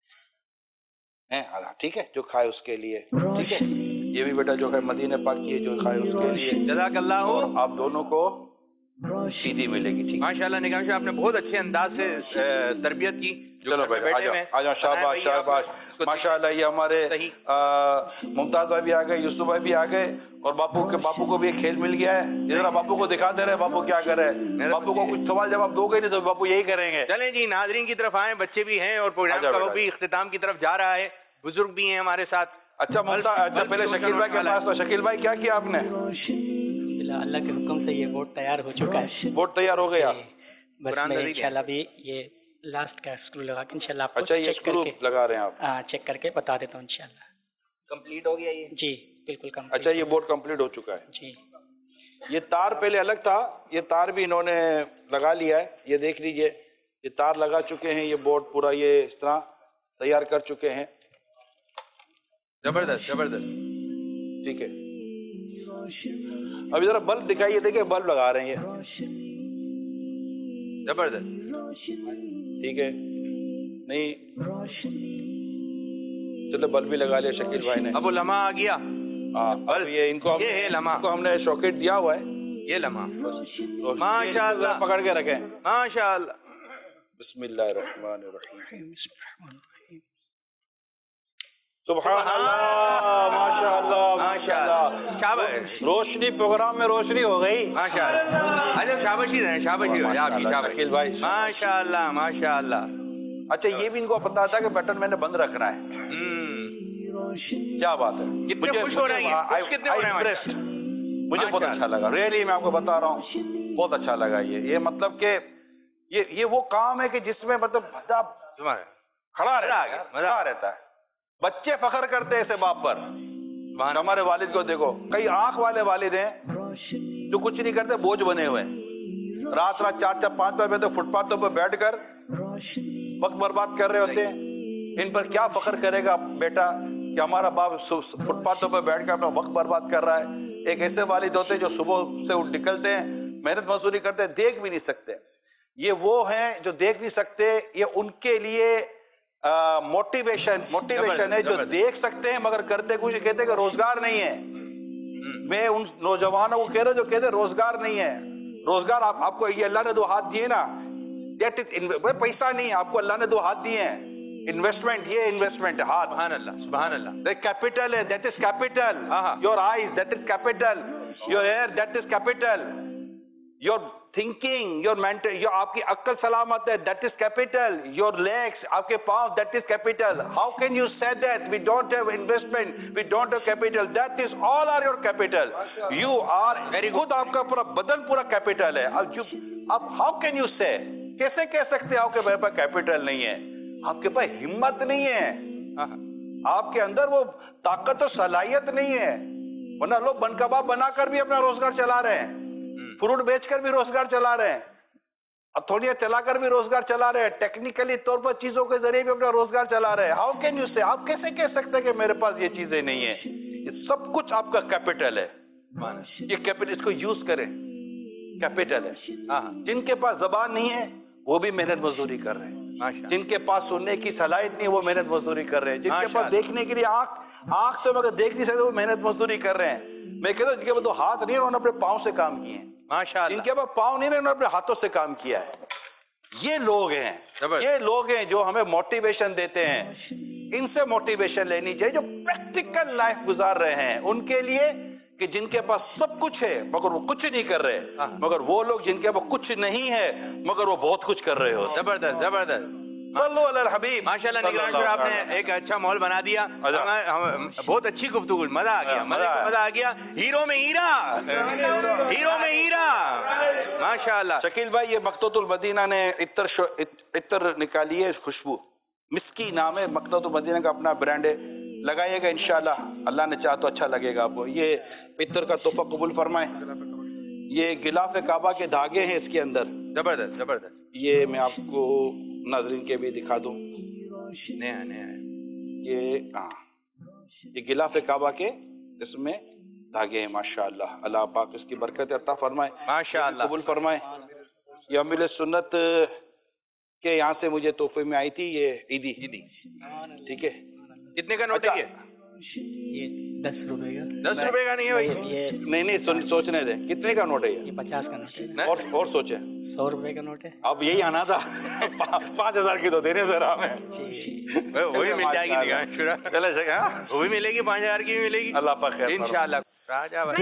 ठीक है, जो खाए उसके लिए, ठीक है। ये भी बेटा जो है मदीने पाक की है, जो खाए उसके लिए। जज़ाकल्लाह, और आप दोनों को सीधी मिलेगी, ठीक। माशाअल्लाह निगरान साहब, आपने बहुत अच्छे अंदाज से तरबियत की। चलो बेटा आ जाओ, शाबाश शाबाश, माशाअल्लाह। ये हमारे मुमताज भाई भी आ गए, यूसुफ भाई भी आ गए, और बापू को भी एक खेल मिल गया है। जरा बापू को दिखा दे रहे बापू क्या कर रहे हैं। बापू को कुछ सवाल जवाब दोगे नहीं तो बापू यही करेंगे। चलें जी, नाजरीन की तरफ आए, बच्चे भी हैं और प्रोग्राम का वो भी इख्तिताम की तरफ जा रहा है, बुजुर्ग भी हैं हमारे साथ। अच्छा पहले शकील भाई के पास, शकील भाई क्या किया आपने? अल्लाह के हुक्म से ये बोर्ड तैयार हो चुका है। बोर्ड तैयार हो गया, बस मैं इंशाल्लाह भी ये लास्ट का स्क्रू लगा के इंशाल्लाह आपको अच्छा ये स्क्रू लगा रहे हैं आप? हाँ, चेक करके बता देता हूँ इंशाल्लाह। कंप्लीट हो गया ये? जी बिल्कुल कंप्लीट। अच्छा ये बोर्ड कंप्लीट हो चुका है जी। ये तार पहले अलग था, ये तार भी इन्होंने लगा लिया है, ये देख लीजिए, ये तार लगा चुके हैं, ये बोर्ड पूरा ये इस तरह तैयार कर चुके हैं। जबरदस्त जबरदस्त, ठीक है। अभी जरा बल्ब दिखाइए, देखिए बल्ब लगा रहे हैं ये, जबरदस्त, ठीक है। नहीं चलो बल्ब भी लगा लिया शकील भाई ने। अब वो लम्हा आ गया। अब ये इनको ये है लम्हा, हमने सॉकेट दिया हुआ है, ये लम्हा। माशाअल्लाह, पकड़ के रखें। माशाअल्लाह, बिस्मिल्लाहिर्रहमानिर्रहीम, सुभानअल्लाह, माशाअल्लाह माशाअल्लाह, शाबाश। रोशनी प्रोग्राम में रोशनी हो गई, माशाअल्लाह। अच्छा शाबाशी रहे, शाबाशी रहे आपकी, शकील भाई, माशाअल्लाह माशाअल्लाह। अच्छा ये भी इनको पता था कि बटन मैंने बंद रखना है। क्या बात है, कितने खुश हो रहे हैं, खुश कितने हो रहे हैं? मुझे बहुत अच्छा लगा, रियली मैं आपको बता रहा हूँ, बहुत अच्छा लगा। ये मतलब कि ये वो काम है कि जिसमें मतलब बंदा खड़ा रहता है। बच्चे फख्र करते हैं ऐसे बाप पर। हमारे वालिद को देखो, कई आंख वाले वालिद हैं जो कुछ नहीं करते, बोझ बने हुए हैं, रात 4-4, 5-5 बजे फुटपाथों पर बैठकर वक्त बर्बाद कर रहे होते हैं। इन पर क्या फख्र करेगा बेटा कि हमारा बाप फुटपाथों पर बैठकर अपना वक्त बर्बाद कर रहा है। एक ऐसे वालिद होते हैं जो सुबह से निकलते हैं, मेहनत मजदूरी करते हैं, देख भी नहीं सकते। ये वो हैं जो देख नहीं सकते, ये उनके लिए मोटिवेशन है, जो देख सकते हैं मगर करते कुछ, कहते हैं कि रोजगार नहीं है। मैं उन नौजवानों को कह रहा हूं जो कहते हैं रोजगार नहीं है। रोजगार आपको ये अल्लाह ने 2 हाथ दिए ना, दैट इज पैसा नहीं है, आपको अल्लाह ने 2 हाथ दिए हैं, इन्वेस्टमेंट, ये इन्वेस्टमेंट है, हाथ। सुभान अल्लाह, सुभान अल्लाह। कैपिटल है, that is capital. Your eyes, that is capital. Your hair, that is capital. Your thinking, your mental, your आपकी अक्ल सलामत है, that is capital. Your legs, आपके पांव, that is capital. How can you say that we don't have investment, we don't have capital? That is all are your capital. You are very good, आपका पूरा बदन पूरा कैपिटल है। अब हाउ कैन यू से, कैसे कह सकते हो कि मेरे पास कैपिटल नहीं है? आपके पास हिम्मत नहीं है, आपके अंदर वो ताकत और सलाहियत नहीं है। वरना लोग बन कबाब बनाकर भी अपना रोजगार चला रहे हैं, फ्रूट बेचकर भी रोजगार चला रहे हैं, अथोनिया चलाकर भी रोजगार चला रहे हैं, टेक्निकली तौर पर चीजों के जरिए भी अपना रोजगार चला रहे हैं। हाउ कैन यू से, आप कैसे कह सकते हैं कि मेरे पास ये चीजें नहीं है? ये सब कुछ आपका कैपिटल है। ये कैपिटल, इसको यूज करें, कैपिटल है। जिनके पास जबान नहीं है वो भी मेहनत मजदूरी कर रहे हैं, जिनके पास सुनने की सलाहियत नहीं है वो मेहनत मजदूरी कर रहे हैं, जिनके पास देखने के लिए आंख से मगर देख नहीं सकते वो मेहनत मजदूरी कर रहे हैं। मैं कहता हूँ जिनके पास 2 हाथ नहीं है उन्होंने अपने पाँव से काम किए हैं, माशाअल्लाह। जिनके पास पाँव नहीं है उन्होंने अपने हाथों से काम किया है। ये लोग हैं जो हमें मोटिवेशन देते हैं। इनसे मोटिवेशन लेनी चाहिए जो प्रैक्टिकल लाइफ गुजार रहे हैं, उनके लिए कि जिनके पास सब कुछ है मगर वो कुछ नहीं कर रहे, मगर वो लोग जिनके पास कुछ नहीं है मगर वो बहुत कुछ कर रहे हो। जबरदस्त, जबरदस्त। हबीब, माशाल्लाह निगरान साहब, आपने एक अच्छा माहौल बना दिया। बहुत अच्छी गुफ्तगू, मजा आ गया, मजा आ गया। हीरो में हीरा, हीरो में हीरा, माशाल्लाह। शकील भाई, ये मकतूतुल मदीना ने इत्र निकाली है, खुशबू मिस्की नाम है, मकतूतुल मदीना का अपना ब्रांड है, लगाइएगा इंशाल्लाह, अल्लाह ने चाहा तो अच्छा लगेगा आपको। ये इत्र का तोहफा कबूल फरमाए। ये गिलाफ काबा के धागे हैं इसके अंदर, जबरदस्त, जबरदस्त। ये मैं आपको नाजरीन के भी दिखा दूं, नया नया ये गिलाफ काबा के इसमें धागे हैं, माशाअल्लाह। अल्लाह पाक इसकी बरकत अता फरमाए, माशाअल्लाह, कबूल फरमाए। ये अमीर सुन्नत के यहाँ से मुझे तोहफे में आई थी, ये ईदी, ठीक है। कितने का नोट है ये 10 रुपए का। 10 रुपए का नहीं है भाई, ये नहीं, सोचने दे, कितने का नोट है ये? 50 का नोट है। और सोचे, 100 रुपए का नोट है। अब यही आना था। 5000 की तो देने जरा हमें, वही मिल जाएगी चले सके, वो भी मिलेगी, 5000 की भी मिलेगी, अल्लाह पाक खैर इंशाल्लाह। राजा भाई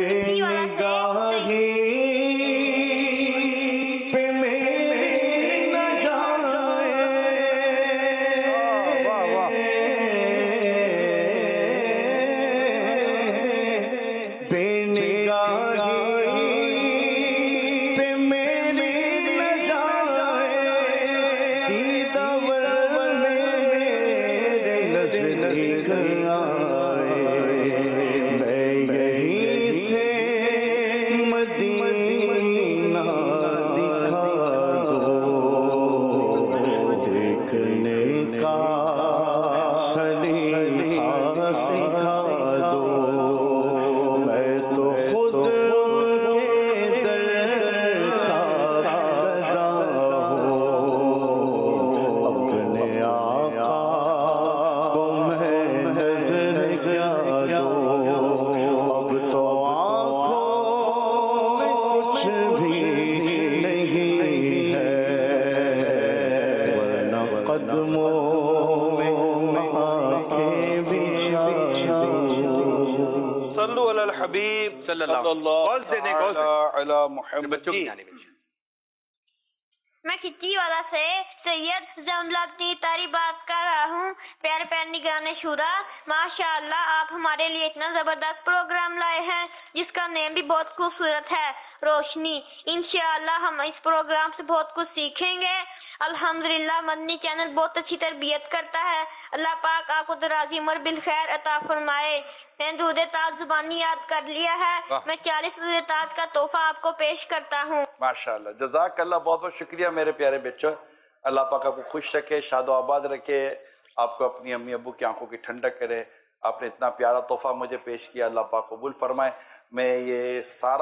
मैं खिच्ची वाला से सैयद जमलाती तारी बात कर रहा हूँ। प्यारे प्यारे निगरान शुरा, माशाअल्लाह आप हमारे लिए इतना जबरदस्त प्रोग्राम लाए हैं जिसका नेम भी बहुत खूबसूरत है, रोशनी। इंशाअल्लाह हम इस प्रोग्राम से बहुत कुछ सीखेंगे। अल्हम्दुलिल्लाह मदनी चैनल बहुत अच्छी तरबियत करता है। अल्लाह पाक आपको दराजी उम्र बिल खैर अता फरमाए। मैंने दूध ताज जुबानी याद कर लिया है, मैं 40 दूध ताज का तोहफा आपको पेश करता हूँ। माशाल्लाह, जज़ाकल्लाह, बहुत बहुत शुक्रिया मेरे प्यारे बच्चों। अल्लाह पाक आपको खुश रखे, शादो आबाद रखे, आपको अपनी अम्मी अब्बू की आंखों की ठंडक करे। आपने इतना प्यारा तोहफा मुझे पेश किया, अल्लाह पाक कबूल फरमाए। मैं ये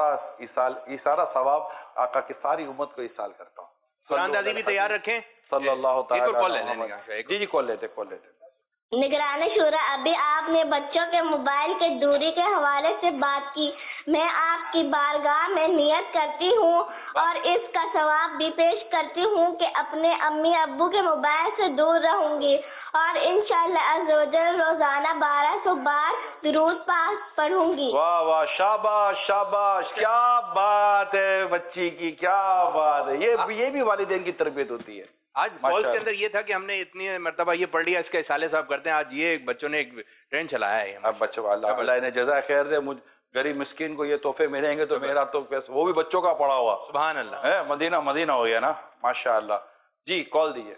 सारा सवाब आका की सारी उम्मत को इसाल करता हूँ। कुरान दादी भी तैयार रखें सल्लल्लाहु तआला कॉल अलैहि वसल्लम। जी कॉल लेते। निगरान शुरा, अभी आपने बच्चों के मोबाइल के दूरी के हवाले से बात की। मैं आपकी बारगाह में नियत करती हूँ और इसका सवाब भी पेश करती हूँ कि अपने अम्मी अब्बू के मोबाइल से दूर रहूंगी और इंशाअल्लाह अज़्ज़वजल रोजाना 1200 बार दुरूद पाक पढ़ूंगी। वाह वाह, शाबाश शाबाश, क्या बात है बच्ची की, क्या बात है। ये भी वालिदैन की तरबियत होती है। आज कॉल के अंदर ये था कि हमने इतनी मर्तबा ये पढ़ लिया, इसका इसाले साहब करते हैं। आज ये बच्चों ने एक ट्रेन चलाया है। अब बच्चों अल्लाह ने जज़ा खैर दे, मुझ गरीब मिस्किन को ये तोहफे मिलेंगे तो मेरा तो वो भी बच्चों का पड़ा हुआ, सुभान अल्लाह है, मदीना हो गया ना, माशाअल्लाह। जी कॉल दीजिए।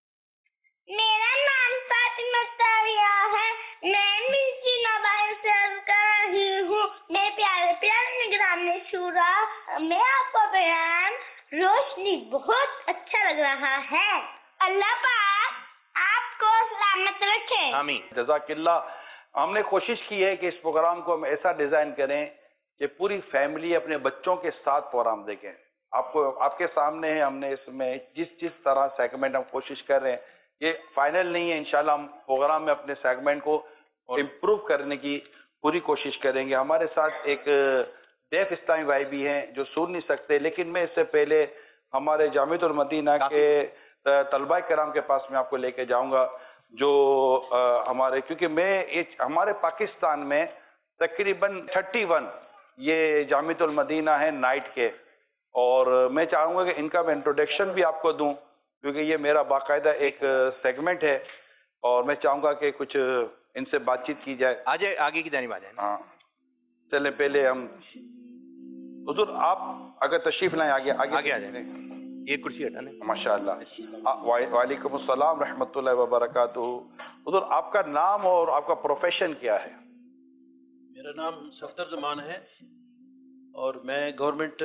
मेरा नाम फातिमा तारिया है, मैं मिर्ची मोबाइल से अर्ज कर रही हूँ। मैं प्यारे प्यारे निगरान शुरा, मैं आपको बयान रोशनी बहुत अच्छा लग रहा है। अल्लाह पाक आपको सलामत रखे। आमीन। जज़ाकिल्लाह। हमने कोशिश की है कि इस प्रोग्राम को हम ऐसा डिजाइन करें कि पूरी फैमिली अपने बच्चों के साथ प्रोग्राम देखें। आपके सामने है, हमने इसमें जिस तरह सेगमेंट हम कोशिश कर रहे हैं, ये फाइनल नहीं है। इंशाल्लाह हम प्रोग्राम में अपने सेगमेंट को इम्प्रूव करने की पूरी कोशिश करेंगे। हमारे साथ एक डेफ इस्लामी भाई भी हैं जो सुन नहीं सकते, लेकिन मैं इससे पहले हमारे जामिअतुल मदीना के तलबा किराम के पास में आपको लेके जाऊंगा, जो क्योंकि हमारे पाकिस्तान में तकरीबन 31 ये जामिअतुल मदीना है नाइट के, और मैं चाहूँगा कि इनका मैं इंट्रोडक्शन भी आपको दूं, क्योंकि ये मेरा बाकायदा एक सेगमेंट है और मैं चाहूँगा कि कुछ इनसे बातचीत की जाए। आगे की जानिब आ जाए। हाँ, चले पहले हम हुजूर आप अगर तशरीफ लाएं आगे आ जाए। ये कुर्सी हटाने। माशाअल्लाह। वालेकुम अस्सलाम रहमतुल्लाहि व बरकातुहू। हुजूर आपका नाम और आपका प्रोफेशन क्या है? मेरा नाम सफदर जमान है और मैं गवर्नमेंट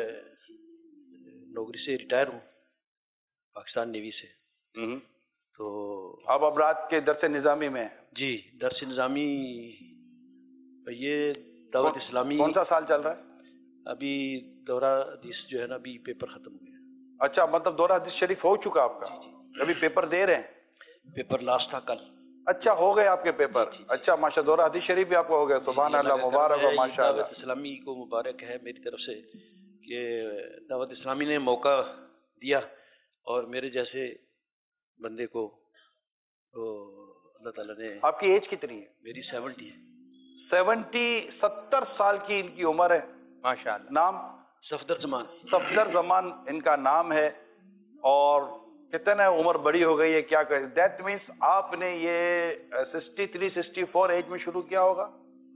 नौकरी से रिटायर हूँ, पाकिस्तान नेवी से। तो अब रात के दरस निज़ामी में? जी, दरस निज़ामी ये दावत इस्लामी। कौन सा साल चल रहा है? अभी दौरा हदीस जो है ना, अभी पेपर खत्म हो गया। अच्छा, मतलब दौरा हदीस शरीफ हो चुका आपका? अभी पेपर दे रहे हैं? पेपर लास्ट था कल। अच्छा, हो गए आपके पेपर? अच्छा माशा, दौरा हदीस शरीफ भी आपका हो गया, सुभान अल्लाह, मुबारक हो माशाअल्लाह। दावत इस्लामी को मुबारक है मेरी तरफ से कि दावत इस्लामी ने मौका दिया और मेरे जैसे बंदे को अल्लाह ताला ने। आपकी एज कितनी है? मेरी 70 है। 70 साल की इनकी उम्र है माशाअल्लाह। नाम? सफदर जमान। सफदर जमान इनका नाम है, और कितना उम्र बड़ी हो गई है, क्या करें। दैट मीन्स आपने ये 63-64 एज में शुरू किया होगा?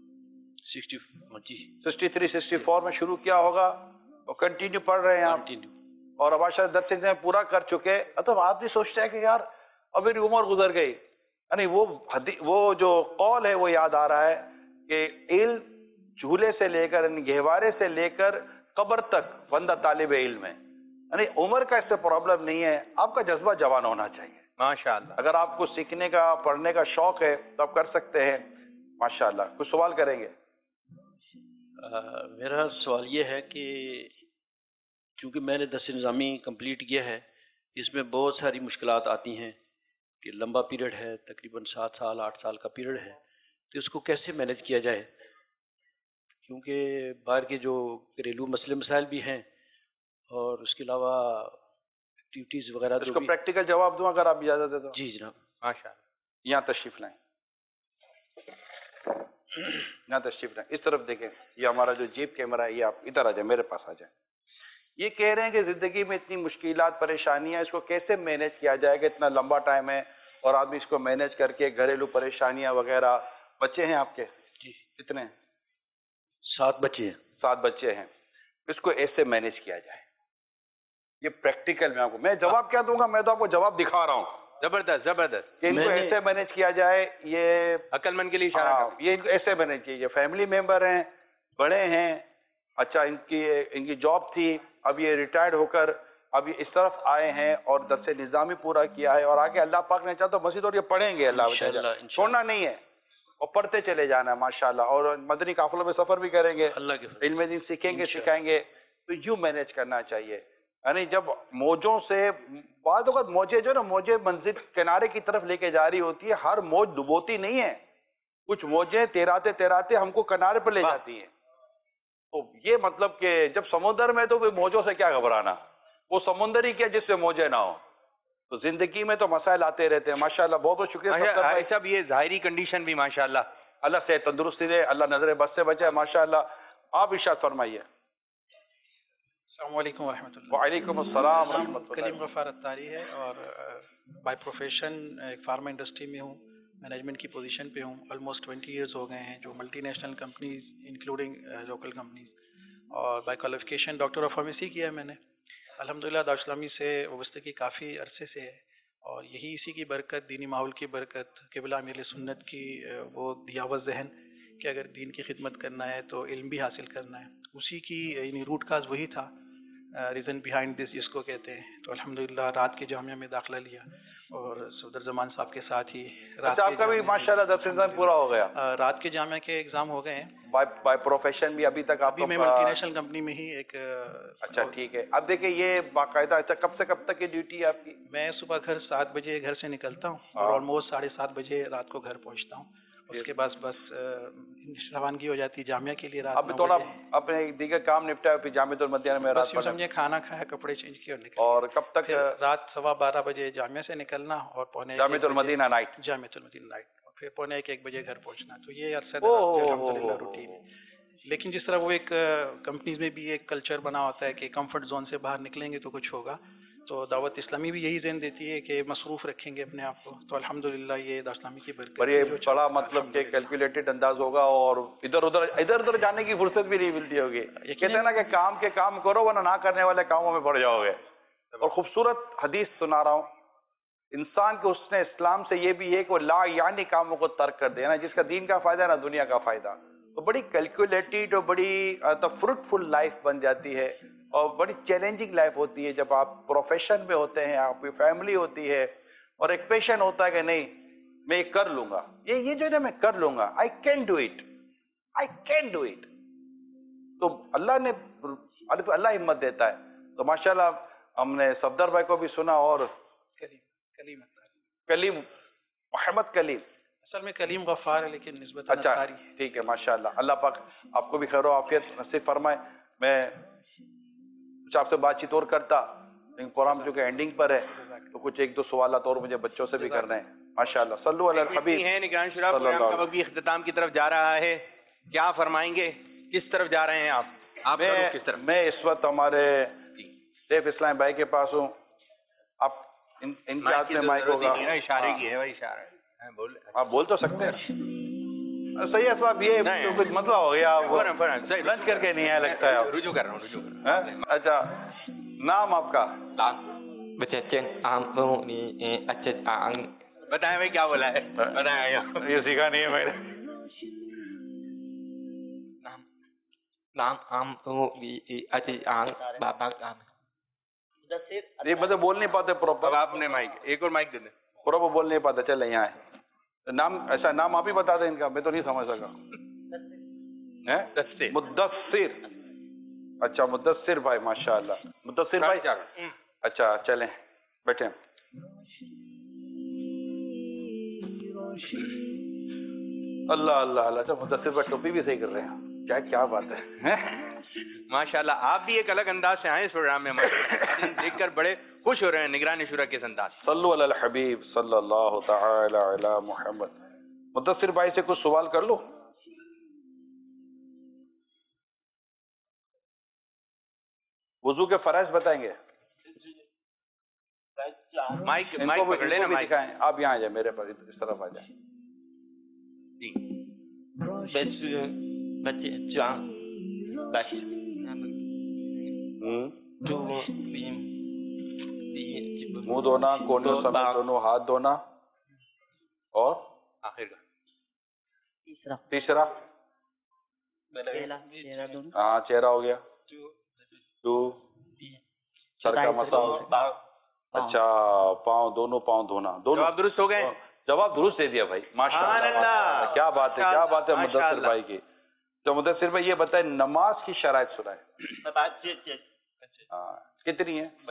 63-64 में शुरू किया होगा और कंटिन्यू पढ़ रहे हैं आप? और अब आशा 10 में पूरा कर चुके। तो आप भी सोचते हैं कि यार अब मेरी उम्र गुजर गई, यानी वो जो कौल है वो याद आ रहा है कि इल्म झूले से लेकर, गहवारे से लेकर कब्र तक बंदा तालिब इल्म है। यानी उम्र का इससे प्रॉब्लम नहीं है, आपका जज्बा जवान होना चाहिए माशाअल्लाह। अगर आपको सीखने का, पढ़ने का शौक है तो आप कर सकते हैं माशाअल्लाह। कुछ सवाल करेंगे? मेरा सवाल ये है कि क्योंकि मैंने दरस निज़ामी कंप्लीट किया है, इसमें बहुत सारी मुश्किलात आती हैं कि लंबा पीरियड है, तकरीबन 7 साल 8 साल का पीरियड है, तो इसको कैसे मैनेज किया जाए, क्योंकि बाहर के जो घरेलू मसले मसाइल भी हैं और उसके अलावा एक्टिविटीज़ वगैरह। इसको प्रैक्टिकल जवाब दूं अगर आप इजाज़त दें तो? जी जनाब। माशाअल्लाह। यहाँ तशरीफ लाएं, यहाँ तशरीफ लाएं, इस तरफ देखें। ये हमारा जो जेब कैमरा है, ये आप इधर आ जाए, मेरे पास आ जाए। یہ کہہ رہے ہیں کہ زندگی میں اتنی مشکلات پریشانیاں، اس کو کیسے مینیج کیا جائے گا، اتنا لمبا ٹائم ہے اور آدمی اس کو مینیج کر کے گھریلو پریشانیاں وغیرہ. بچے ہیں آپ کے؟ جی. کتنے ہیں؟ 7 بچے ہیں. 7 بچے ہیں. اس کو ایسے مینیج کیا جائے. یہ پریکٹیکل میں آپ کو میں جواب کیا دوں گا، میں تو آپ کو جواب دکھا رہا ہوں. زبردست زبردست. کہ ان کو ایسے مینیج کیا جائے. یہ عقل مند کے لیے اشارہ. یہ ان کو ایسے مینیج کیجیے. فیملی ممبر ہیں، بڑے ہیں، اچھا ان کی جاب تھی، اب یہ ریٹائرڈ ہو کر اب یہ اس طرف آئے ہیں اور درس نظامی پورا کیا ہے اور آگے اللہ پاک نے چاہا تو مسجد اور یہ پڑھیں گے. اللہ چھوڑنا نہیں ہے اور پڑھتے چلے جانا ہے ماشاءاللہ. اور مدنی قافلوں میں سفر بھی کریں گے، اللہ کے علم دین سیکھیں گے، سکھائیں گے. تو یوں مینیج کرنا چاہیے. یعنی جب موجوں سے بعض اوقات موجیں جو نا موجیں منزل کنارے کی طرف لے کے جا رہی ہوتی ہے، ہر موج ڈبوتی نہیں ہے. کچھ موجیں تیراتے تیراتے ہم کو کنارے پر لے جاتی ہیں. تو یہ مطلب کہ جب سمندر میں تو موجوں سے کیا گھبرانا، وہ سمندر ہی کیا جس سے موجیں نہ ہو. تو زندگی میں تو مسائل آتے رہتے ہیں. ماشاءاللہ بہت بہت شکریہ صاحب. یہ ظاہری کنڈیشن بھی ماشاءاللہ اللہ سے تندرستی دے، اللہ نظر بد سے بچائے ماشاءاللہ. آپ ارشاد فرمائیے. السلام علیکم ورحمۃ اللہ. وعلیکم السلام ورحمۃ اللہ. کلیم غفار اتاری ہے اور بائی پروفیشن ایک فارما انڈسٹری میں ہوں، مینجمنٹ کی پوزیشن پہ ہوں. آلموسٹ 20 ایئرز ہو گئے ہیں، جو multinational companies including local companies. اور by qualification doctor of pharmacy کیا ہے میں نے. الحمدللہ دارالاسلامی سے وابستگی کافی عرصے سے ہے اور یہی اسی کی برکت، دینی ماحول کی برکت، قبلہ امیر سنت کی وہ دیاوت ذہن کہ اگر دین کی خدمت کرنا ہے تو علم بھی حاصل کرنا ہے، اسی کی یعنی روٹ کاز وہی تھا، ریزن بیہائنڈ دس جس کو کہتے ہیں. تو الحمدللہ رات کے جامعہ میں داخلہ لیا اور صدر زمان صاحب کے ساتھ ہی آپ کا بھی ماشاءاللہ درس نظام پورا ہو گیا. رات کے جامعہ کے ایگزام ہو گئے ہیں. بائی پروفیشن بھی ابھی تک آپ میں ملٹی نیشنل کمپنی میں ہی ایک اچھا ٹھیک ہے. اب دیکھیں یہ باقاعدہ اچھا کب سے کب تک کی ڈیوٹی ہے آپ کی؟ میں صبح 7 بجے گھر سے نکلتا ہوں اور آلموسٹ 7:30 بجے رات کو گھر پہنچتا ہوں. اس کے بعد بس روانگی ہو جاتی جامعہ کے لیے. اب تھوڑا اپنے دیگر کام نپٹا پھر جامعۃ المدینہ میں رات سمجھے کھانا کھایا، کپڑے چینج کیے اور نکل. اور کب تک؟ رات 12:15 بجے جامعہ سے نکلنا اور پونے جامعۃ المدینہ نائٹ اور پھر پونے 1 بجے گھر پہنچنا. تو یہ عرصہ الحمدللہ روٹین ہے. لیکن جس طرح وہ ایک کمپنیز میں بھی ایک کلچر بنا ہوتا ہے کہ کمفرٹ زون سے باہر نکلیں گے تو کچھ ہوگا، تو دعوت اسلامی بھی یہی ذہن دیتی ہے کہ مصروف رکھیں گے اپنے آپ کو. تو الحمدللہ یہ دعوت اسلامی کی برکت. پر یہ بڑا مطلب کہ کیلکولیٹڈ انداز ہوگا اور ادھر ادھر جانے کی فرصت بھی نہیں ملتی ہوگی. کہتے ہیں نا کہ کام کے کام کرو ورنہ نہ کرنے والے کاموں میں پڑ جاؤ گے. اور خوبصورت حدیث سنا رہا ہوں. انسان کے حسن اسلام سے یہ بھی ہے کہ وہ لا یعنی کاموں کو ترک کر دے نا، جس کا دین کا فائدہ نہ دنیا کا فائدہ. تو بڑی کیلکولیٹڈ اور بڑی فروٹفل لائف بن جاتی ہے اور بڑی چیلنجنگ لائف ہوتی ہے جب آپ پروفیشن میں ہوتے ہیں، آپ کی فیملی ہوتی ہے اور ایک پیشن ہوتا ہے کہ نہیں میں یہ کر لوں گا، یہ جو ہے نا میں کر لوں گا، آئی کین ڈو اٹ. تو اللہ ہمت دیتا ہے. تو ماشاءاللہ ہم نے صفدر بھائی کو بھی سنا اور کلیم محمد کلیم. اصل میں کلیم غفار ہے لیکن نسبت اچھا ٹھیک ہے ماشاءاللہ. اللہ پاک آپ کو بھی خیر و عافیت نصیب فرمائے. میں کچھ آپ سے بات چیت اور کرتا لیکن پروگرام چونکہ اینڈنگ پر ہے تو کچھ 1-2 سوالات اور مجھے بچوں سے بھی کرنے ہیں. ماشاءاللہ صلو علی الحبیب. نگران شورا پروگرام کا بھی اختتام کی طرف جا رہا ہے، کیا فرمائیں گے؟ کس طرف جا رہے ہیں آپ کس طرف؟ میں اس وقت ہمارے سیف اسلام بھائی کے پاس ہوں. آپ ان کے ہاتھ میں مائک ہوگا. اشارے کی ہے بھائی، اشارہ آپ بول تو سکتے ہیں. صحیح ہے صاحب، یہ کچھ مسئلہ ہو گیا، لنچ کر کے نہیں آیا لگتا ہے. رجوع کر رہا ہوں. اچھا نام آپ کا؟ بتائیں بھائی کیا بولا ہے، بتائیں. یہ سیکھا نہیں ہے میں نے. یہ مطلب بول نہیں پاتے پراپر. آپ نے مائک ایک اور مائک دے دیں. پراپر بول نہیں پاتے. چلے یہاں ہے نام. ایسا نام آپ ہی بتا دیں ان کا، میں تو نہیں سمجھ سکا. مدثر. اچھا مدثر بھائی ماشاءاللہ. مدثر بھائی اچھا چلیں بیٹھیں. اللہ اللہ اللہ. اچھا مدثر بھائی ٹوپی بھی صحیح کر رہے ہیں، کیا بات ہے. ماشاءاللہ آپ بھی ایک الگ انداز سے آئے اس پروگرام میں، دیکھ کر بڑے خوش ہو رہے ہیں نگران شورا کے انداز. صلو علی الحبیب صلی اللہ تعالی علی محمد. مدثر بھائی سے کچھ سوال کر لو. وضو کے فرائض بتائیں گے. مائک ان کو پکڑ لینا. بھی دکھائیں. آپ یہاں آ جائیں میرے پاس, اس طرف آ جائیں. جی منہ دھونا, کونوں سمیت دونوں ہاتھ دھونا, اور آخر کا تیسرا ہاں چہرہ ہو گیا. 2 سر کا مسا. اچھا پاؤں, دونوں پاؤں دھونا. دونوں جواب درست ہو گئے. جواب درست دے دیا بھائی, ماشاء اللہ. کیا بات ہے, کیا بات ہے مدثر بھائی کی. تو مدثر بھائی یہ بتائیں نماز کی شرائط سنائیں. ہاں کتنی ہے؟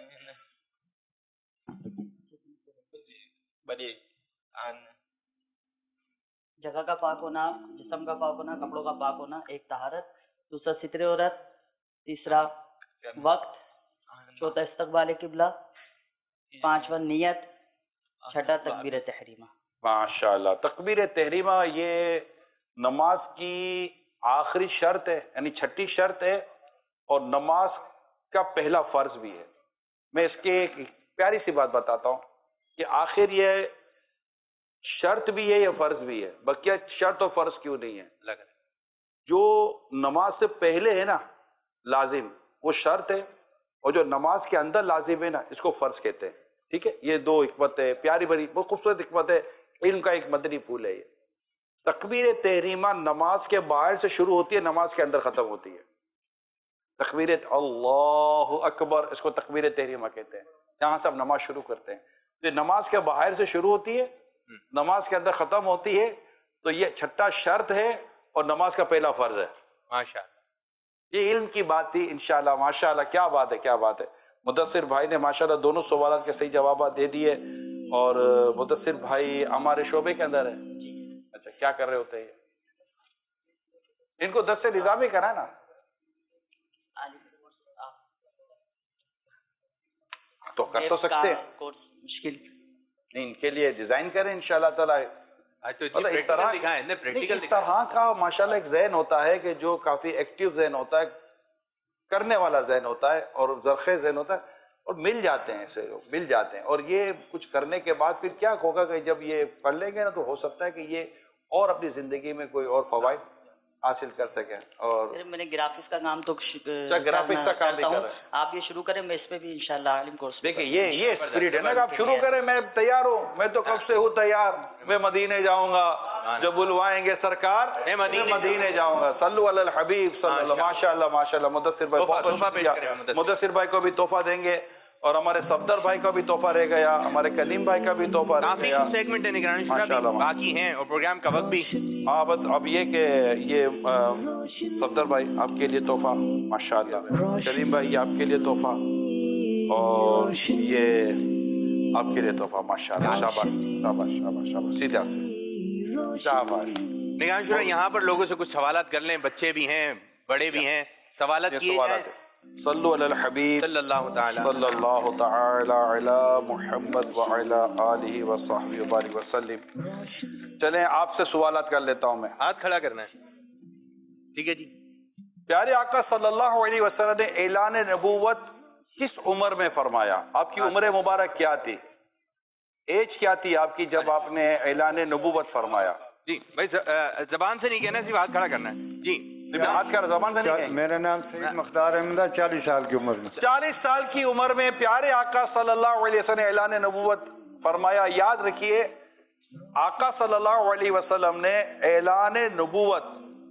جگہ کا پاک ہونا, جسم کا پاک ہونا, کپڑوں کا پاک ہونا, ایک طہارت, دوسرا ستر عورت, تیسرا وقت, چوتھا استقبال قبلہ, پانچواں نیت, چھٹا تکبیر تحریمہ. ماشاء اللہ. تکبیر تحریمہ یہ نماز کی آخری شرط ہے, یعنی چھٹی شرط ہے, اور نماز کا پہلا فرض بھی ہے. میں اس کے ایک پیاری سی بات بتاتا ہوں کہ آخر یہ شرط بھی ہے, یہ فرض بھی ہے. بقیہ شرط اور فرض کیوں نہیں ہے؟ جو نماز سے پہلے ہے نا لازم, وہ شرط ہے, اور جو نماز کے اندر لازم ہے نا اس کو فرض کہتے ہیں. ٹھیک ہے, یہ 2 حکمت ہے, پیاری بڑی بہت خوبصورت حکمت ہے, علم کا ایک مدنی پھول ہے. یہ تکبیر تحریمہ نماز کے باہر سے شروع ہوتی ہے, نماز کے اندر ختم ہوتی ہے. تکبیر اللہ اکبر, اس کو تکبیر تحریمہ کہتے ہیں. جہاں سے ہم نماز شروع کرتے ہیں, یہ نماز کے باہر سے شروع ہوتی ہے, نماز کے اندر ختم ہوتی ہے. تو یہ چھٹا شرط ہے اور نماز کا پہلا فرض ہے. ماشاء اللہ, یہ علم کی بات تھی انشاءاللہ. ماشاءاللہ, کیا بات ہے, کیا بات ہے. مدثر بھائی نے ماشاءاللہ دونوں سوالات کے صحیح جوابات دے دیے. اور مدثر بھائی ہمارے شعبے کے اندر ہے. اچھا کیا کر رہے ہوتے ہیں؟ ان کو 10 سے نظامی کرا نا. تو کر تو سکتے ہیں, مشکل نہیں, ان کے لیے ڈیزائن کریں انشاءاللہ تعالی. اس طرح کا ماشاءاللہ ایک ذہن ہوتا ہے کہ جو کافی ایکٹیو ذہن ہوتا ہے, کرنے والا ذہن ہوتا ہے, اور زرخیز ذہن ہوتا ہے, اور مل جاتے ہیں ایسے لوگ, مل جاتے ہیں. اور یہ کچھ کرنے کے بعد پھر کیا ہوگا کہ جب یہ پڑھ لیں گے نا تو ہو سکتا ہے کہ یہ اور اپنی زندگی میں کوئی اور فوائد حاصل کر سکیں. اور میں نے گرافکس کا کام تو گرافکس کا کام بھی کر رہے ہیں. آپ یہ شروع کریں, میں اس پہ بھی انشاءاللہ عالم کورس. دیکھیں یہ اسپرٹ ہے نا کہ آپ شروع کریں. میں تیار ہوں, میں تو کب سے ہوں تیار. میں مدینے جاؤں گا, جب بلوائیں گے سرکار میں مدینے جاؤں گا. صلو علی الحبیب صلی اللہ. ماشاءاللہ ماشاءاللہ. مدثر بھائی بہت, مدثر بھائی کو بھی تحفہ دیں گے, اور ہمارے صفدر بھائی کا بھی تحفہ رہ گیا, ہمارے کلیم بھائی کا بھی تحفہ رہ گیا. کافی سیگمنٹ ہے نگرانی شورا باقی ہیں, اور پروگرام کا وقت بھی. ہاں بس اب یہ کہ یہ صفدر بھائی آپ کے لیے تحفہ ماشاءاللہ, کلیم بھائی آپ کے لیے تحفہ, اور یہ آپ کے لیے تحفہ ماشاءاللہ. شاباش شاباش شاباش شاباش. سیدھا شاباش. نگرانی شورا یہاں پر لوگوں سے کچھ سوالات کر لیں, بچے بھی ہیں بڑے بھی ہیں, سوالات کیے جائیں. صلو علی الحبیب صلی اللہ تعالی علی محمد وعلی آلہ وصحبہ وبارک وسلم. چلیں آپ سے سوالات کر لیتا ہوں میں. ہاتھ کھڑا کرنا ہے, ٹھیک ہے جی. پیارے آقا صلی اللہ علیہ وسلم نے اعلان نبوت کس عمر میں فرمایا؟ آپ کی عمر مبارک کیا تھی, ایج کیا تھی آپ کی جب آپ نے اعلان نبوت فرمایا؟ جی بھائی زبان سے نہیں کہنا, صرف ہاتھ کھڑا کرنا ہے. جی ہاتھ کھڑا, زبان سے نہیں کہیں. میرا نام سید مختار احمد ہے, 40 سال کی عمر میں. 40 سال کی عمر میں پیارے آقا صلی اللہ علیہ وسلم نے اعلان نبوت فرمایا. یاد رکھیے آقا صلی اللہ علیہ وسلم نے اعلان نبوت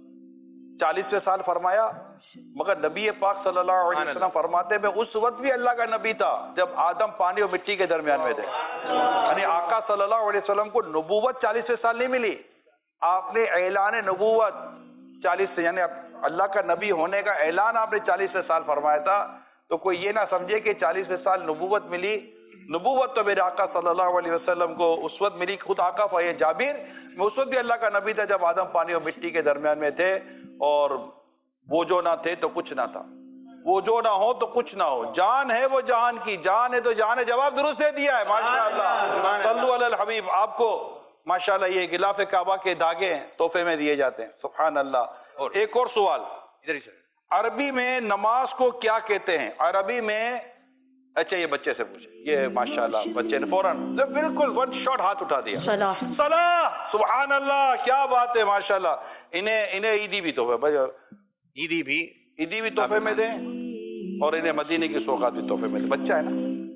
40 سال فرمایا, مگر نبی پاک صلی اللہ علیہ وسلم فرماتے میں اس وقت بھی اللہ کا نبی تھا جب آدم پانی اور مٹی کے درمیان میں تھے. یعنی آقا صلی اللہ علیہ وسلم کو نبوت 40 سال نہیں ملی, آپ نے اعلان نبوت 40 سے, یعنی اللہ کا نبی ہونے کا اعلان آپ نے 40 سال فرمایا تھا. تو کوئی یہ نہ سمجھے کہ 40 سال نبوت ملی. نبوت تو میرے آقا صلی اللہ علیہ وسلم کو اس وقت ملی. خود آقا فرماتے جابر میں اس وقت بھی اللہ کا نبی تھا جب آدم پانی اور مٹی کے درمیان میں تھے, اور وہ جو نہ تھے تو کچھ نہ تھا, وہ جو نہ ہو تو کچھ نہ ہو. جان ہے وہ جہان کی, جان ہے تو جان ہے. جواب درست دے دیا ہے ماشاءاللہ. صلو علی الحبیب. آپ کو ماشاءاللہ یہ غلاف کعبہ کے دھاگے تحفے میں دیے جاتے ہیں. سبحان اللہ. اور ایک اور سوال ادھر ہی. عربی میں نماز کو کیا کہتے ہیں عربی میں؟ اچھا یہ بچے سے پوچھے. یہ ماشاءاللہ بچے نے فوراً بالکل ون شاٹ ہاتھ اٹھا دیا. صلاح. سبحان اللہ, کیا بات ہے ماشاءاللہ. انہیں عیدی بھی تحفے, عیدی بھی تحفے میں دیں اور انہیں مدینے کی سوغات بھی تحفے میں دیں. بچہ ہے نا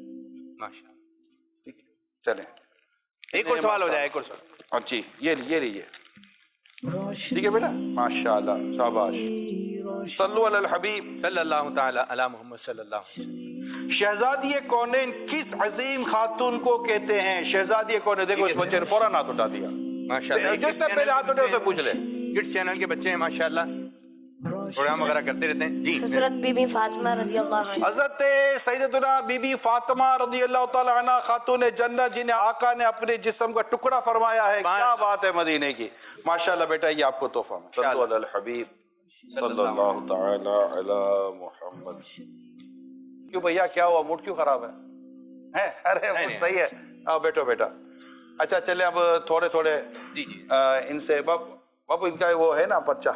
ماشاءاللہ. چلیں ایک اور سوال ہو جائے, ایک اور سوال. جی یہ لیجیے. ٹھیک ہے بیٹا, ماشاءاللہ, شاباش. صلو علی الحبیب صلی اللہ تعالی علی محمد صلی اللہ علیہ وسلم. شہزادی کونین کس عظیم خاتون کو کہتے ہیں؟ شہزادی کونین. دیکھو اس بچے نے فوراً ہاتھ اٹھا دیا. ماشاءاللہ, جس نے پہلے ہاتھ اٹھے اسے پوچھ لے. کڈس چینل کے بچے ہیں ماشاءاللہ, پروگرام وغیرہ کرتے رہتے ہیں. جی حضرت بی بی فاطمہ رضی اللہ عنہ. حضرت سیدتنا بی بی فاطمہ رضی اللہ تعالی عنہ خاتون جنت, جنہیں آقا نے اپنے جسم کا ٹکڑا فرمایا ہے. کیا بات ہے مدینے کی. ماشاءاللہ بیٹا, یہ آپ کو تحفہ. صلو علی الحبیب صلی اللہ تعالی علی محمد. کیوں بھیا, کیا ہوا, موڈ کیوں خراب ہے؟ ارے صحیح ہے, آؤ بیٹھو بیٹا. اچھا چلیں اب تھوڑے ان سے باپو ان کا وہ ہے نا بچہ.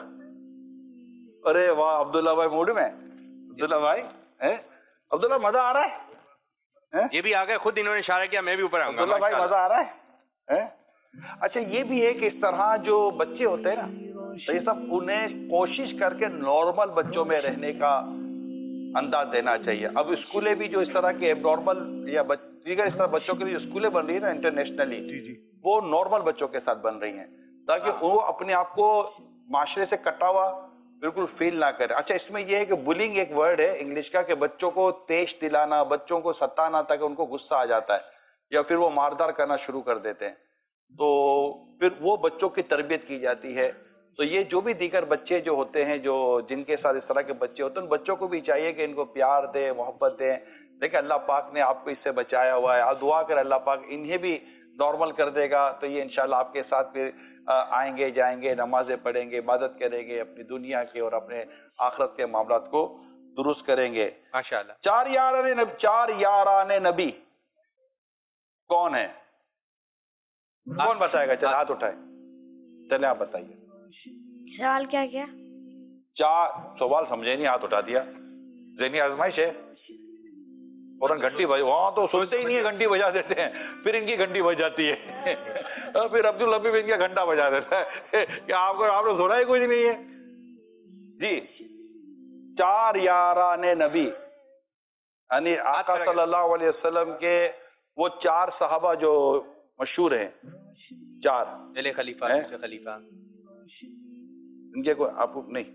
ارے واہ, عبداللہ بھائی موڈ میں. عبداللہ بھائی, عبداللہ مزہ آ رہا ہے. یہ بھی آ گئے, خود انہوں نے اشارہ کیا, میں بھی اوپر آؤں گا. عبداللہ بھائی مزہ آ رہا ہے. اچھا یہ بھی ہے کہ اس طرح جو بچے ہوتے ہیں نا, یہ سب انہیں کوشش کر کے نارمل بچوں میں رہنے کا انداز دینا چاہیے. اب اسکولیں بھی جو اس طرح کے ایب نارمل یا دیگر اس طرح بچوں کے لیے جو اسکولیں بن رہی ہیں نا انٹرنیشنلی, وہ نارمل بچوں کے ساتھ بن رہی ہیں تاکہ وہ اپنے آپ کو معاشرے سے کٹا ہوا بالکل فیل نہ کرے. اچھا اس میں یہ ہے کہ بلنگ ایک ورڈ ہے انگلش کا, کہ بچوں کو تیش دلانا, بچوں کو ستانا تاکہ ان کو غصہ آ جاتا ہے یا پھر وہ ماردار کرنا شروع کر دیتے ہیں, تو پھر وہ بچوں کی تربیت کی جاتی ہے. تو یہ جو بھی دیگر بچے جو ہوتے ہیں, جو جن کے ساتھ اس طرح کے بچے ہوتے ہیں, ان بچوں کو بھی چاہیے کہ ان کو پیار دیں, محبت دیں. دیکھیں اللہ پاک نے آپ کو اس سے بچایا ہوا ہے, آپ دعا کریں اللہ پاک انہیں بھی نارمل کر دے گا, تو یہ انشاءاللہ آپ کے ساتھ پھر آئیں گے, جائیں گے, نمازیں پڑھیں گے, عبادت کریں گے, اپنی دنیا کے اور اپنے آخرت کے معاملات کو درست کریں گے ماشاءاللہ. 4 یاران نبی کون ہے؟ کون بتائے گا؟ چل ہاتھ اٹھائے, چلے آپ بتائیے. سوال کیا 4 سوال سمجھے نہیں, ہاتھ اٹھا دیا. ذہنی آزمائش ہے. فوراً گھنٹی بج, وہاں تو سوچتے ہی نہیں ہے, گھنٹی بجا دیتے ہیں, پھر ان کی گھنٹی بج جاتی ہے. پھر عبداللہ بھی ان کا گھنٹہ بجا دیتا ہے کہ آپ نے سنا ہی کچھ نہیں ہے. جی 4 یاران نبی, یعنی آقا صلی اللہ علیہ وسلم کے وہ 4 صحابہ جو مشہور ہیں, 4 پہلے خلیفہ, خلیفہ ان کے کوئی آپ نہیں.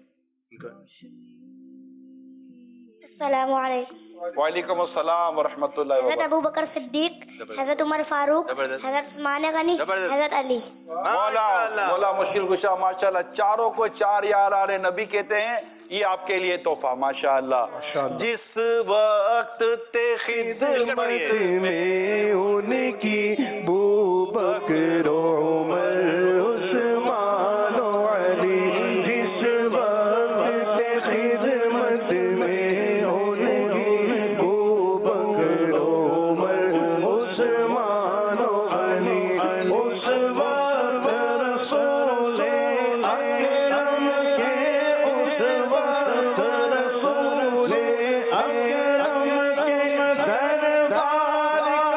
السلام علیکم. وعلیکم السلام ورحمۃ اللہ حضرت ابو بکر صدیق, حضرت عمر فاروق, حضرت عثمان غنی, حضرت علی. مولا مشکل کشا ماشاءاللہ, چاروں کو 4 یاران نبی کہتے ہیں. یہ آپ کے لیے تحفہ ماشاءاللہ. جس وقت خدمت میں ان کی بو بکر عمر عثمان علی, جس وقت خدمت میں ان کی بو بکر عمر عثمان علی, اس وقت رسول اکرم کے, اس وقت رسول اکرم کے دربار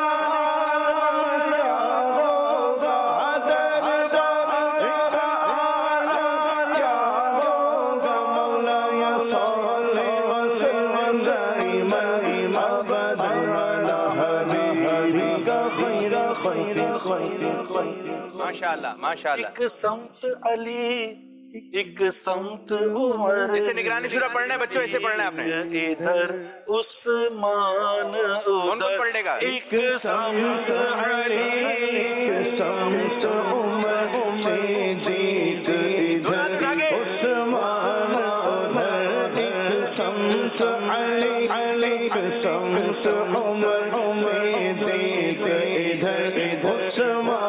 ماشاءاللہ ماشاءاللہ. ایک سمت علی, ایک سمت عمر, جیسے نگرانی شورا پڑھنا ہے بچوں, ایسے پڑھنا ہے آپ نے. ادھر عثمان, کون کون پڑھنے کا؟ ایک سمت علی, ایک سمت عمر, صدیق ادھر عثمان, ایک سمت علی, ایک سمت عمر, صدیق ادھر عثمان.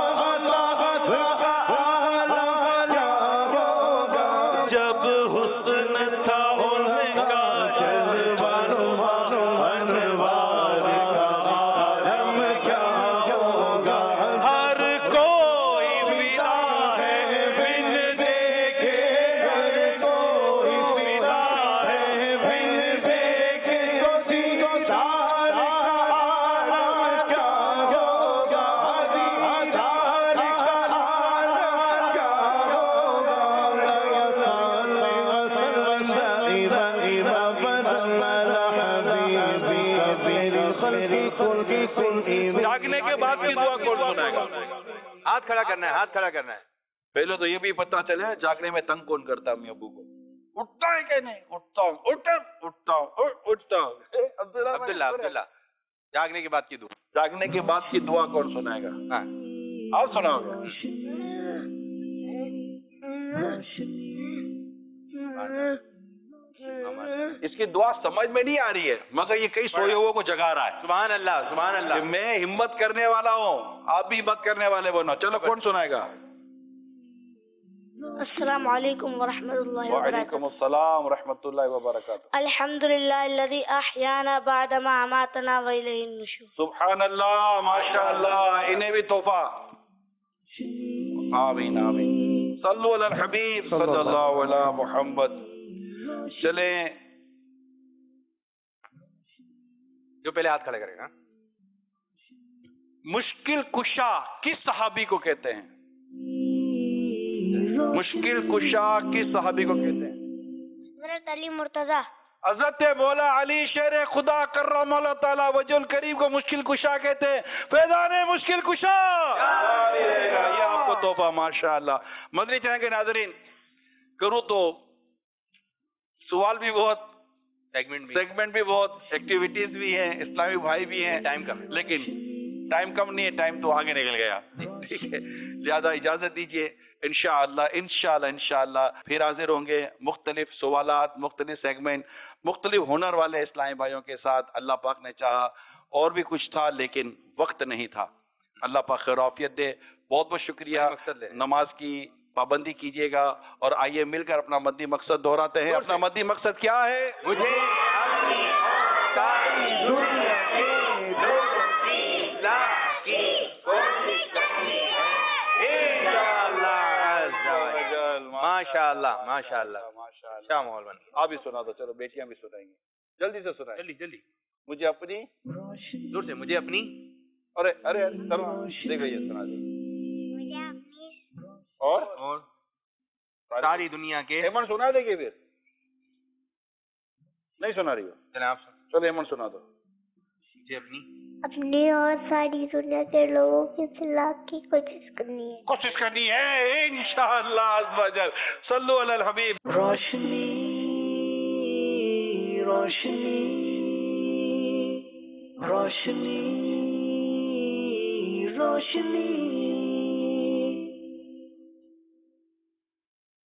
جب حسن تھا ان کا جذبہ انوار کا عالم کیا ہوگا ہر کوئی فدا ہے بن دیکھے ہر کوئی فدا ہے بن دیکھے تو دیدار کا عالم کیا ہوگا دیدار کا عالم کیا ہوگا جاگنے کے بعد کی دعا کون سنائے گا؟ ہاتھ کھڑا کرنا ہے، ہاتھ کھڑا کرنا ہے. پہلے تو یہ بھی پتا چلے جاگنے میں تنگ کون کرتا امی ابو کو. اٹھتا ہے کہ نہیں؟ اٹھتا ہوں اٹھتا ہوں. عبداللہ جاگنے کے بعد کی دعا. جاگنے کے بعد کی دعا کون سنائے گا؟ ہاں آپ سناؤ گے. اس کی دعا سمجھ میں نہیں آ رہی ہے مگر یہ کئی سوئے ہوئے کو جگا رہا ہے. سبحان اللہ سبحان اللہ. کہ میں ہمت کرنے والا ہوں، آپ بھی ہمت کرنے والے بنو. چلو کون سنائے گا؟ السلام علیکم ورحمۃ اللہ وعلیکم السلام ورحمۃ اللہ وبرکاتہ. الحمد للہ الذی احیانا بعد ما اماتنا والیہ النشور. سبحان اللہ ماشاء اللہ. انہیں بھی تحفہ. آمین آمین. صلو علی الحبیب صلی اللہ علی محمد. چلیں جو پہلے ہاتھ کھڑے کرے گا. مشکل کشا کس صحابی کو کہتے ہیں؟ مشکل کشا کس صحابی کو کہتے ہیں؟ حضرت علی مرتضی. حضرت مولا علی شیر خدا کرم اللہ تعالی وجہ الکریم کو مشکل کشا کہتے ہیں. فیضان مشکل کشا یہ آپ کو تحفہ ماشاء اللہ. مدنی چینل کے ناظرین کروں تو سوال بھی بہت، سیگمنٹ بھی بہت، ایکٹیویٹیز بھی ہیں، اسلامی بھائی بھی ہیں، ٹائم کم ہے لیکن ٹائم کم نہیں ہے، ٹائم تو آگے نکل گیا. ٹھیک ہے لہذا اجازت دیجیے. انشاءاللہ پھر حاضر ہوں گے مختلف سوالات، مختلف سیگمنٹ، مختلف ہنر والے اسلامی بھائیوں کے ساتھ. اللہ پاک نے چاہا اور بھی کچھ تھا لیکن وقت نہیں تھا. اللہ پاک خیر و عافیت دے. بہت بہت شکریہ. نماز کی پابندی کیجیے گا اور آئیے مل کر اپنا مدنی مقصد دہراتے ہیں. اپنا مدنی مقصد کیا ہے؟ مجھے ماشاء اللہ ماشاء اللہ کیا ماحول بن. آپ بھی سنا دو. چلو بیٹیاں بھی سنائیں گے. جلدی سے سنائیں. جلدی مجھے اپنی دور سے مجھے اپنی ارے دیکھ گئی سنا دیں. اور ساری دنیا کے ایمن سنا دے گی پھر نہیں سنا رہی ہو؟ جناب چلو ایمن سنا دو. مجھے اپنی اور ساری دنیا کے لوگوں کی اصلاح کی کوشش کرنی ہے انشاءاللہ عز و جل. صلو علی الحبیب. روشنی روشنی روشنی روشنی